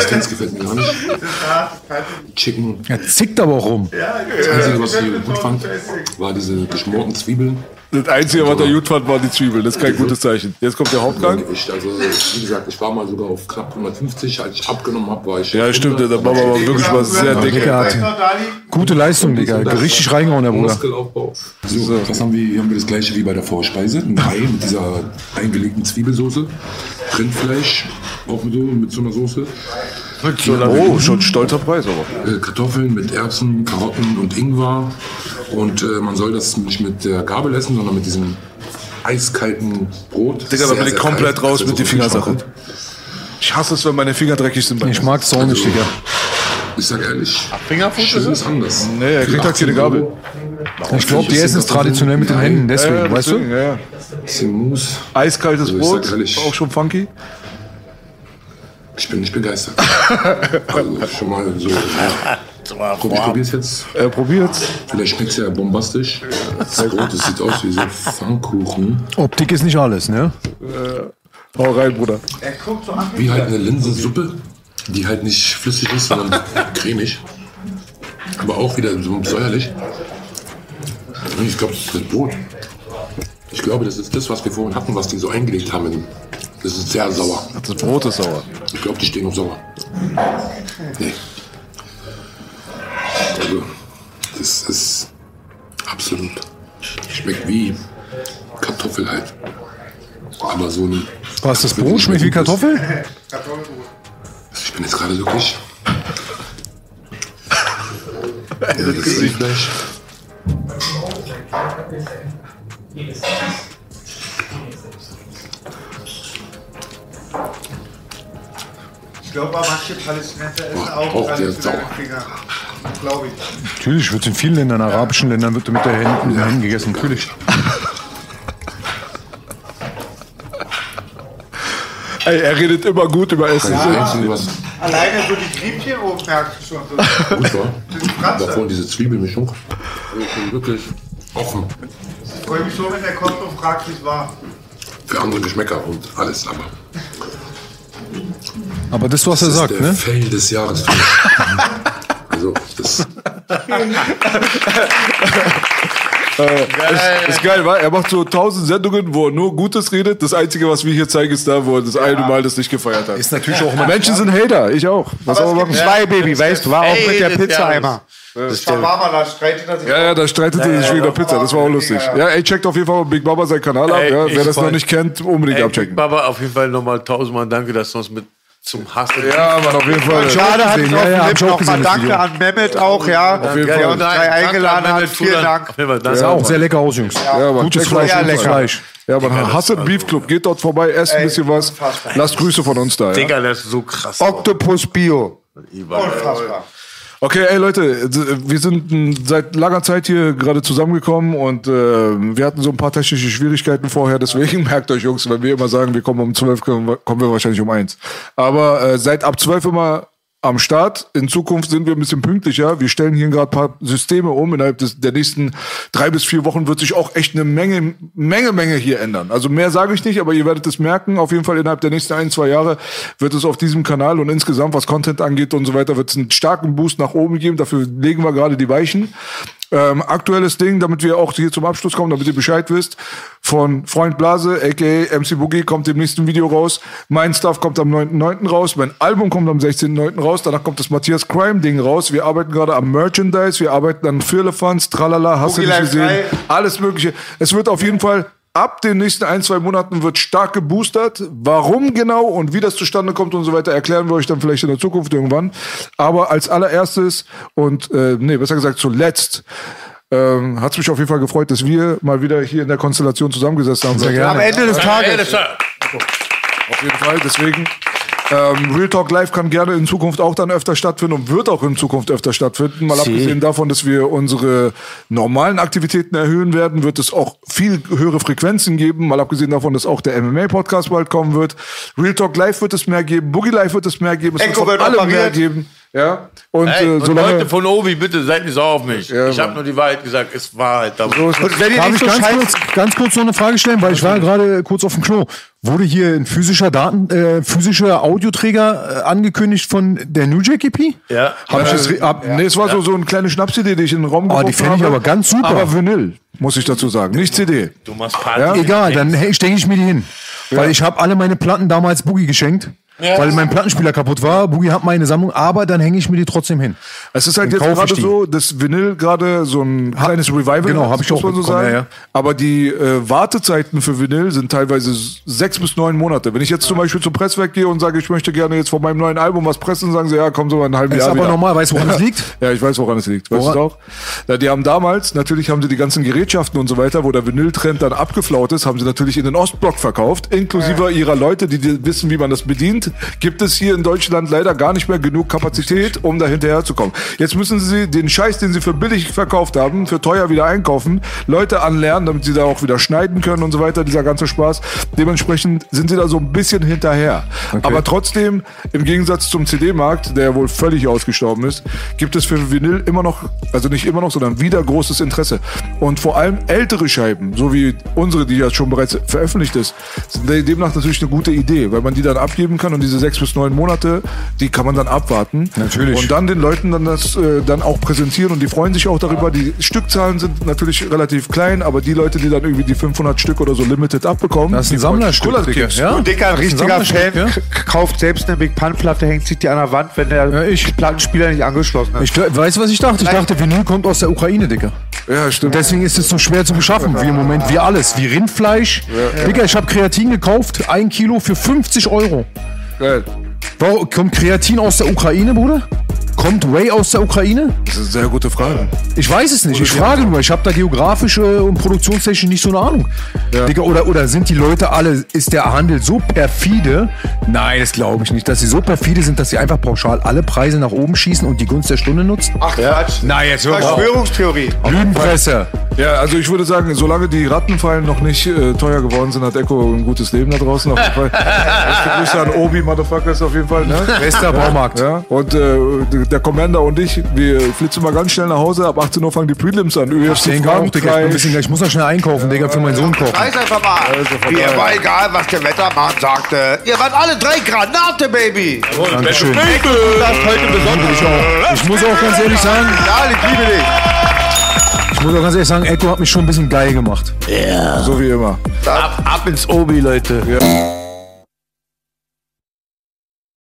Konsistenz gefällt mir gar nicht. Chicken. Er zickt aber auch rum. Das Einzige, was ich gut fand, war diese geschmorten Zwiebeln. Das Einzige, was er gut fand, waren die Zwiebeln. Das ist kein gutes Zeichen. Jetzt kommt der Hauptgang. Wie gesagt, ich war mal sogar auf knapp 150. Als ich abgenommen habe, war ich... Ja, stimmt. Der Baba war wirklich was sehr dick. Gute Leistung, Digga. Richtig reingehauen, der Bruder. Muskelaufbau. So, was haben wir? Hier haben wir das gleiche wie bei der Vorspeise. Ein Ei mit dieser eingelegten Zwiebelsoße. Rindfleisch, auch mit so einer Soße. Oh, schon stolzer Preis aber. Kartoffeln mit Erbsen, Karotten und Ingwer. Und man soll das nicht mit der Gabel essen, sondern mit diesem eiskalten Brot. Digga, da bin ich komplett raus mit den Fingersachen. Ich hasse es, wenn meine Finger dreckig sind. Ich mag es auch nicht, Digga. Ich sag ehrlich, Fingerfood ist anders. Nee, er kriegt halt keine Gabel. Ich glaube, die essen es traditionell mit den Händen, deswegen, weißt du? Ja. Bisschen Mousse. Eiskaltes Also ich Brot, sag ehrlich, auch schon funky. Ich bin nicht begeistert. Also schon mal so. Ja. Ich probier's jetzt. Probiert's. Vielleicht schmeckt's ja bombastisch. Das Brot, das sieht aus wie so Pfannkuchen. Optik ist nicht alles, ne? Hau rein, Bruder. Wie halt eine Linsensuppe, die halt nicht flüssig ist, sondern cremig. Aber auch wieder so säuerlich. Ich glaube, das ist das Brot. Ich glaube, das ist das, was wir vorhin hatten, was die so eingelegt haben. Das ist sehr sauer. Das Brot ist sauer. Ich glaube, die stehen auf sauer. Nee. Also, das ist absolut. Schmeckt wie Kartoffel halt. Aber so ein. Was, das Brot schmeckt wie Kartoffel? Ich bin jetzt gerade wirklich. Ja, das Rindfleisch. Ich glaube, manche Palästinenser essen auch traditionelle Finger. Glaube ich. Natürlich, wird in vielen Ländern, arabischen Ländern, wird mit den Händen gegessen, natürlich. Ey, er redet immer gut über Essen. Alleine so die Griebchen oben merkst du schon. So. Gut war. Davon diese Zwiebelmischung. Wirklich offen. Ich freue mich so, wenn der kommt und fragt, wie es war. Für andere Geschmäcker und alles, Aber das, was er sagt, der ne? Fail des Jahres. Also, das. Ist geil, wa? Er macht so 1000 Sendungen, wo er nur Gutes redet. Das Einzige, was wir hier zeigen, ist da, wo er das eine Mal das nicht gefeiert hat. Ist natürlich auch immer. Menschen sind Hater, ich auch. Was Aber soll man es gibt machen? zwei, Baby, weißt du, war auch mit der Pizza-Eimer. Das Big Mama, da streitet er sich. Ja, da streitet er sich wegen der Pizza. Das war auch lustig. Ja, ey, checkt auf jeden Fall Big Baba seinen Kanal ab. Ey, Ja, wer ich das noch voll- nicht kennt, unbedingt abchecken. Baba, auf jeden Fall nochmal 1000-mal danke, dass du uns mit zum Hassen. Ja, Mann, auf jeden Fall. Schade, hat gesehen. es auf Ja, den hab ich Lippen auch noch mal gesehen, das Danke Video. an Mehmet auch, ja. Auf jeden Der Fall. uns drei eingeladen hat. Vielen Dank. Auf jeden Fall, danke. Sah auch sehr lecker aus, Jungs. Ja, Mann, Gutes checkt Fleisch, sehr gutes lecker. Fleisch. Ja, man, Hasset Beef Club, geht dort vorbei, esst ein bisschen was. unfassbar. Lasst Grüße von uns da. Ja? Digga, das ist so krass. Octopus Bio. Unfassbar. Okay, ey Leute, wir sind seit langer Zeit hier gerade zusammengekommen und wir hatten so ein paar technische Schwierigkeiten vorher, deswegen merkt euch Jungs, wenn wir immer sagen, wir kommen um 12, kommen wir wahrscheinlich um 1. Aber seid ab 12 immer am Start. In Zukunft sind wir ein bisschen pünktlicher. Wir stellen hier gerade ein paar Systeme um. Innerhalb der nächsten 3 bis 4 Wochen wird sich auch echt eine Menge hier ändern. Also mehr sage ich nicht, aber ihr werdet es merken. Auf jeden Fall innerhalb der nächsten 1-2 Jahre wird es auf diesem Kanal und insgesamt, was Content angeht und so weiter, wird es einen starken Boost nach oben geben. Dafür legen wir gerade die Weichen. Aktuelles Ding, damit wir auch hier zum Abschluss kommen, damit ihr Bescheid wisst. Von Freund Blase, a.k.a. MC Boogie, kommt im nächsten Video raus. Mein Stuff kommt am 9.9. raus. Mein Album kommt am 16.9. raus. Danach kommt das Matthias Crime Ding raus. Wir arbeiten gerade am Merchandise. Wir arbeiten an Firlefanz, Tralala, hast du nicht gesehen. Alles Mögliche. Es wird auf jeden Fall ab den nächsten 1-2 Monaten wird stark geboostert. Warum genau und wie das zustande kommt und so weiter, erklären wir euch dann vielleicht in der Zukunft irgendwann. Aber als allererstes und besser gesagt zuletzt hat es mich auf jeden Fall gefreut, dass wir mal wieder hier in der Konstellation zusammengesessen haben. Sehr Am Ende des Tages. Auf jeden Fall, deswegen. Real Talk Live kann gerne in Zukunft auch dann öfter stattfinden und wird auch in Zukunft öfter stattfinden. Mal abgesehen davon, dass wir unsere normalen Aktivitäten erhöhen werden, wird es auch viel höhere Frequenzen geben. Mal abgesehen davon, dass auch der MMA-Podcast bald kommen wird. Real Talk Live wird es mehr geben. Boogie Live wird es mehr geben. Es Echo wird wird von allem mehr operiert. geben. Ja, und Hey, und solange. Leute von Obi, bitte seid nicht sauer auf mich. Ja, ich habe nur nur die Wahrheit gesagt, es war halt da. Und wenn ihr Darf nicht ich so ganz kurz noch eine Frage stellen, weil ich war gerade kurz auf dem Klo. Wurde hier ein physischer Audioträger angekündigt von der New Jack EP? Ja. Hab ich das Nee, es war so eine kleine Schnapsidee, die ich in den Raum geworfen die fände ich habe. aber ganz super. Aber Vinyl, muss ich dazu sagen, nicht CD. Du machst Party. Ja? Egal, dann stecke ich mir die hin. Weil ich habe alle meine Platten damals Boogie geschenkt. Weil mein Plattenspieler kaputt war. Boogie hat meine Sammlung, aber dann hänge ich mir die trotzdem hin. Es ist halt Dann jetzt kaufe gerade ich die. so, dass Vinyl gerade so ein kleines Revival Genau, hat, hab ich muss auch man so bekommen, sagen. ja. Aber die Wartezeiten für Vinyl sind teilweise 6 bis 9 Monate. Wenn ich jetzt zum Beispiel zum Presswerk gehe und sage, ich möchte gerne jetzt von meinem neuen Album was pressen, sagen sie, ja, kommen Sie mal in einem halben Ist Jahr aber wieder. normal, weißt du, woran es liegt? Ja, ich weiß, woran es liegt. Weißt du es auch? Ja, die haben damals, natürlich haben sie die ganzen Gerätschaften und so weiter, wo der Vinyl-Trend dann abgeflaut ist, haben sie natürlich in den Ostblock verkauft, inklusive ihrer Leute, die wissen, wie man das bedient. Gibt es hier in Deutschland leider gar nicht mehr genug Kapazität, um da hinterherzukommen. Jetzt müssen sie den Scheiß, den sie für billig verkauft haben, für teuer wieder einkaufen, Leute anlernen, damit sie da auch wieder schneiden können und so weiter, dieser ganze Spaß. Dementsprechend sind sie da so ein bisschen hinterher. Aber trotzdem, im Gegensatz zum CD-Markt, der wohl völlig ausgestorben ist, gibt es für Vinyl immer noch, also nicht immer noch, sondern wieder großes Interesse. Und vor allem ältere Scheiben, so wie unsere, die ja schon bereits veröffentlicht ist, sind demnach natürlich eine gute Idee, weil man die dann abgeben kann und diese 6 bis 9 Monate, die kann man dann abwarten. Natürlich. Und dann den Leuten dann das dann auch präsentieren und die freuen sich auch darüber. Die Stückzahlen sind natürlich relativ klein, aber die Leute, die dann irgendwie die 500 Stück oder so limited abbekommen, Das ist ein die freuen sich. Sammlerstück, Cooler Digga. Keks. Ja? Und Dicker, ein richtiger Fan, ja? kauft selbst eine Big Pun-Platte, hängt sich die an der Wand, wenn der Plattenspieler nicht angeschlossen ist. Weißt du, was ich dachte? Ich dachte, Vinyl kommt aus der Ukraine, Digga. Ja, stimmt. Deswegen ist es so schwer zu beschaffen, wie im Moment, wie alles. Wie Rindfleisch. Digga, ich habe Kreatin gekauft, 1 Kilo für 50 €. Geil. Warum kommt Kreatin aus der Ukraine, Bruder? Kommt Whey aus der Ukraine? Das ist eine sehr gute Frage. Ich weiß es nicht. Ich frage nur. Ich habe da geografisch und produktionstechnisch nicht so eine Ahnung. Digga, oder sind die Leute alle, ist der Handel so perfide? Nein, das glaube ich nicht. Dass sie so perfide sind, dass sie einfach pauschal alle Preise nach oben schießen und die Gunst der Stunde nutzen? Ach Quatsch. Na, jetzt hör auf. Verschwörungstheorie. Lügenpresse. Ja, also ich würde sagen, solange die Rattenfallen noch nicht teuer geworden sind, hat Echo ein gutes Leben da draußen. Auf jeden Fall. Beste Grüße an Obi, Motherfuckers auf jeden Fall. Ne? Bester Baumarkt. Ja, und der Commander und ich, wir flitzen mal ganz schnell nach Hause. Ab 18 Uhr fangen die Prelims an. Ich denke auch, Digga, ich muss noch schnell einkaufen, Digga, für meinen Sohn kochen. Scheiß einfach mal. Mir war egal, was der Wettermann sagte. Ihr wart alle 3 Granate, Baby. Dankeschön. Du hast heute besonders. Ich muss auch ganz ehrlich sagen, Ja, ich liebe dich. ich muss auch ganz ehrlich sagen, Echo hat mich schon ein bisschen geil gemacht. So wie immer. Ab ins Obi, Leute. Ja.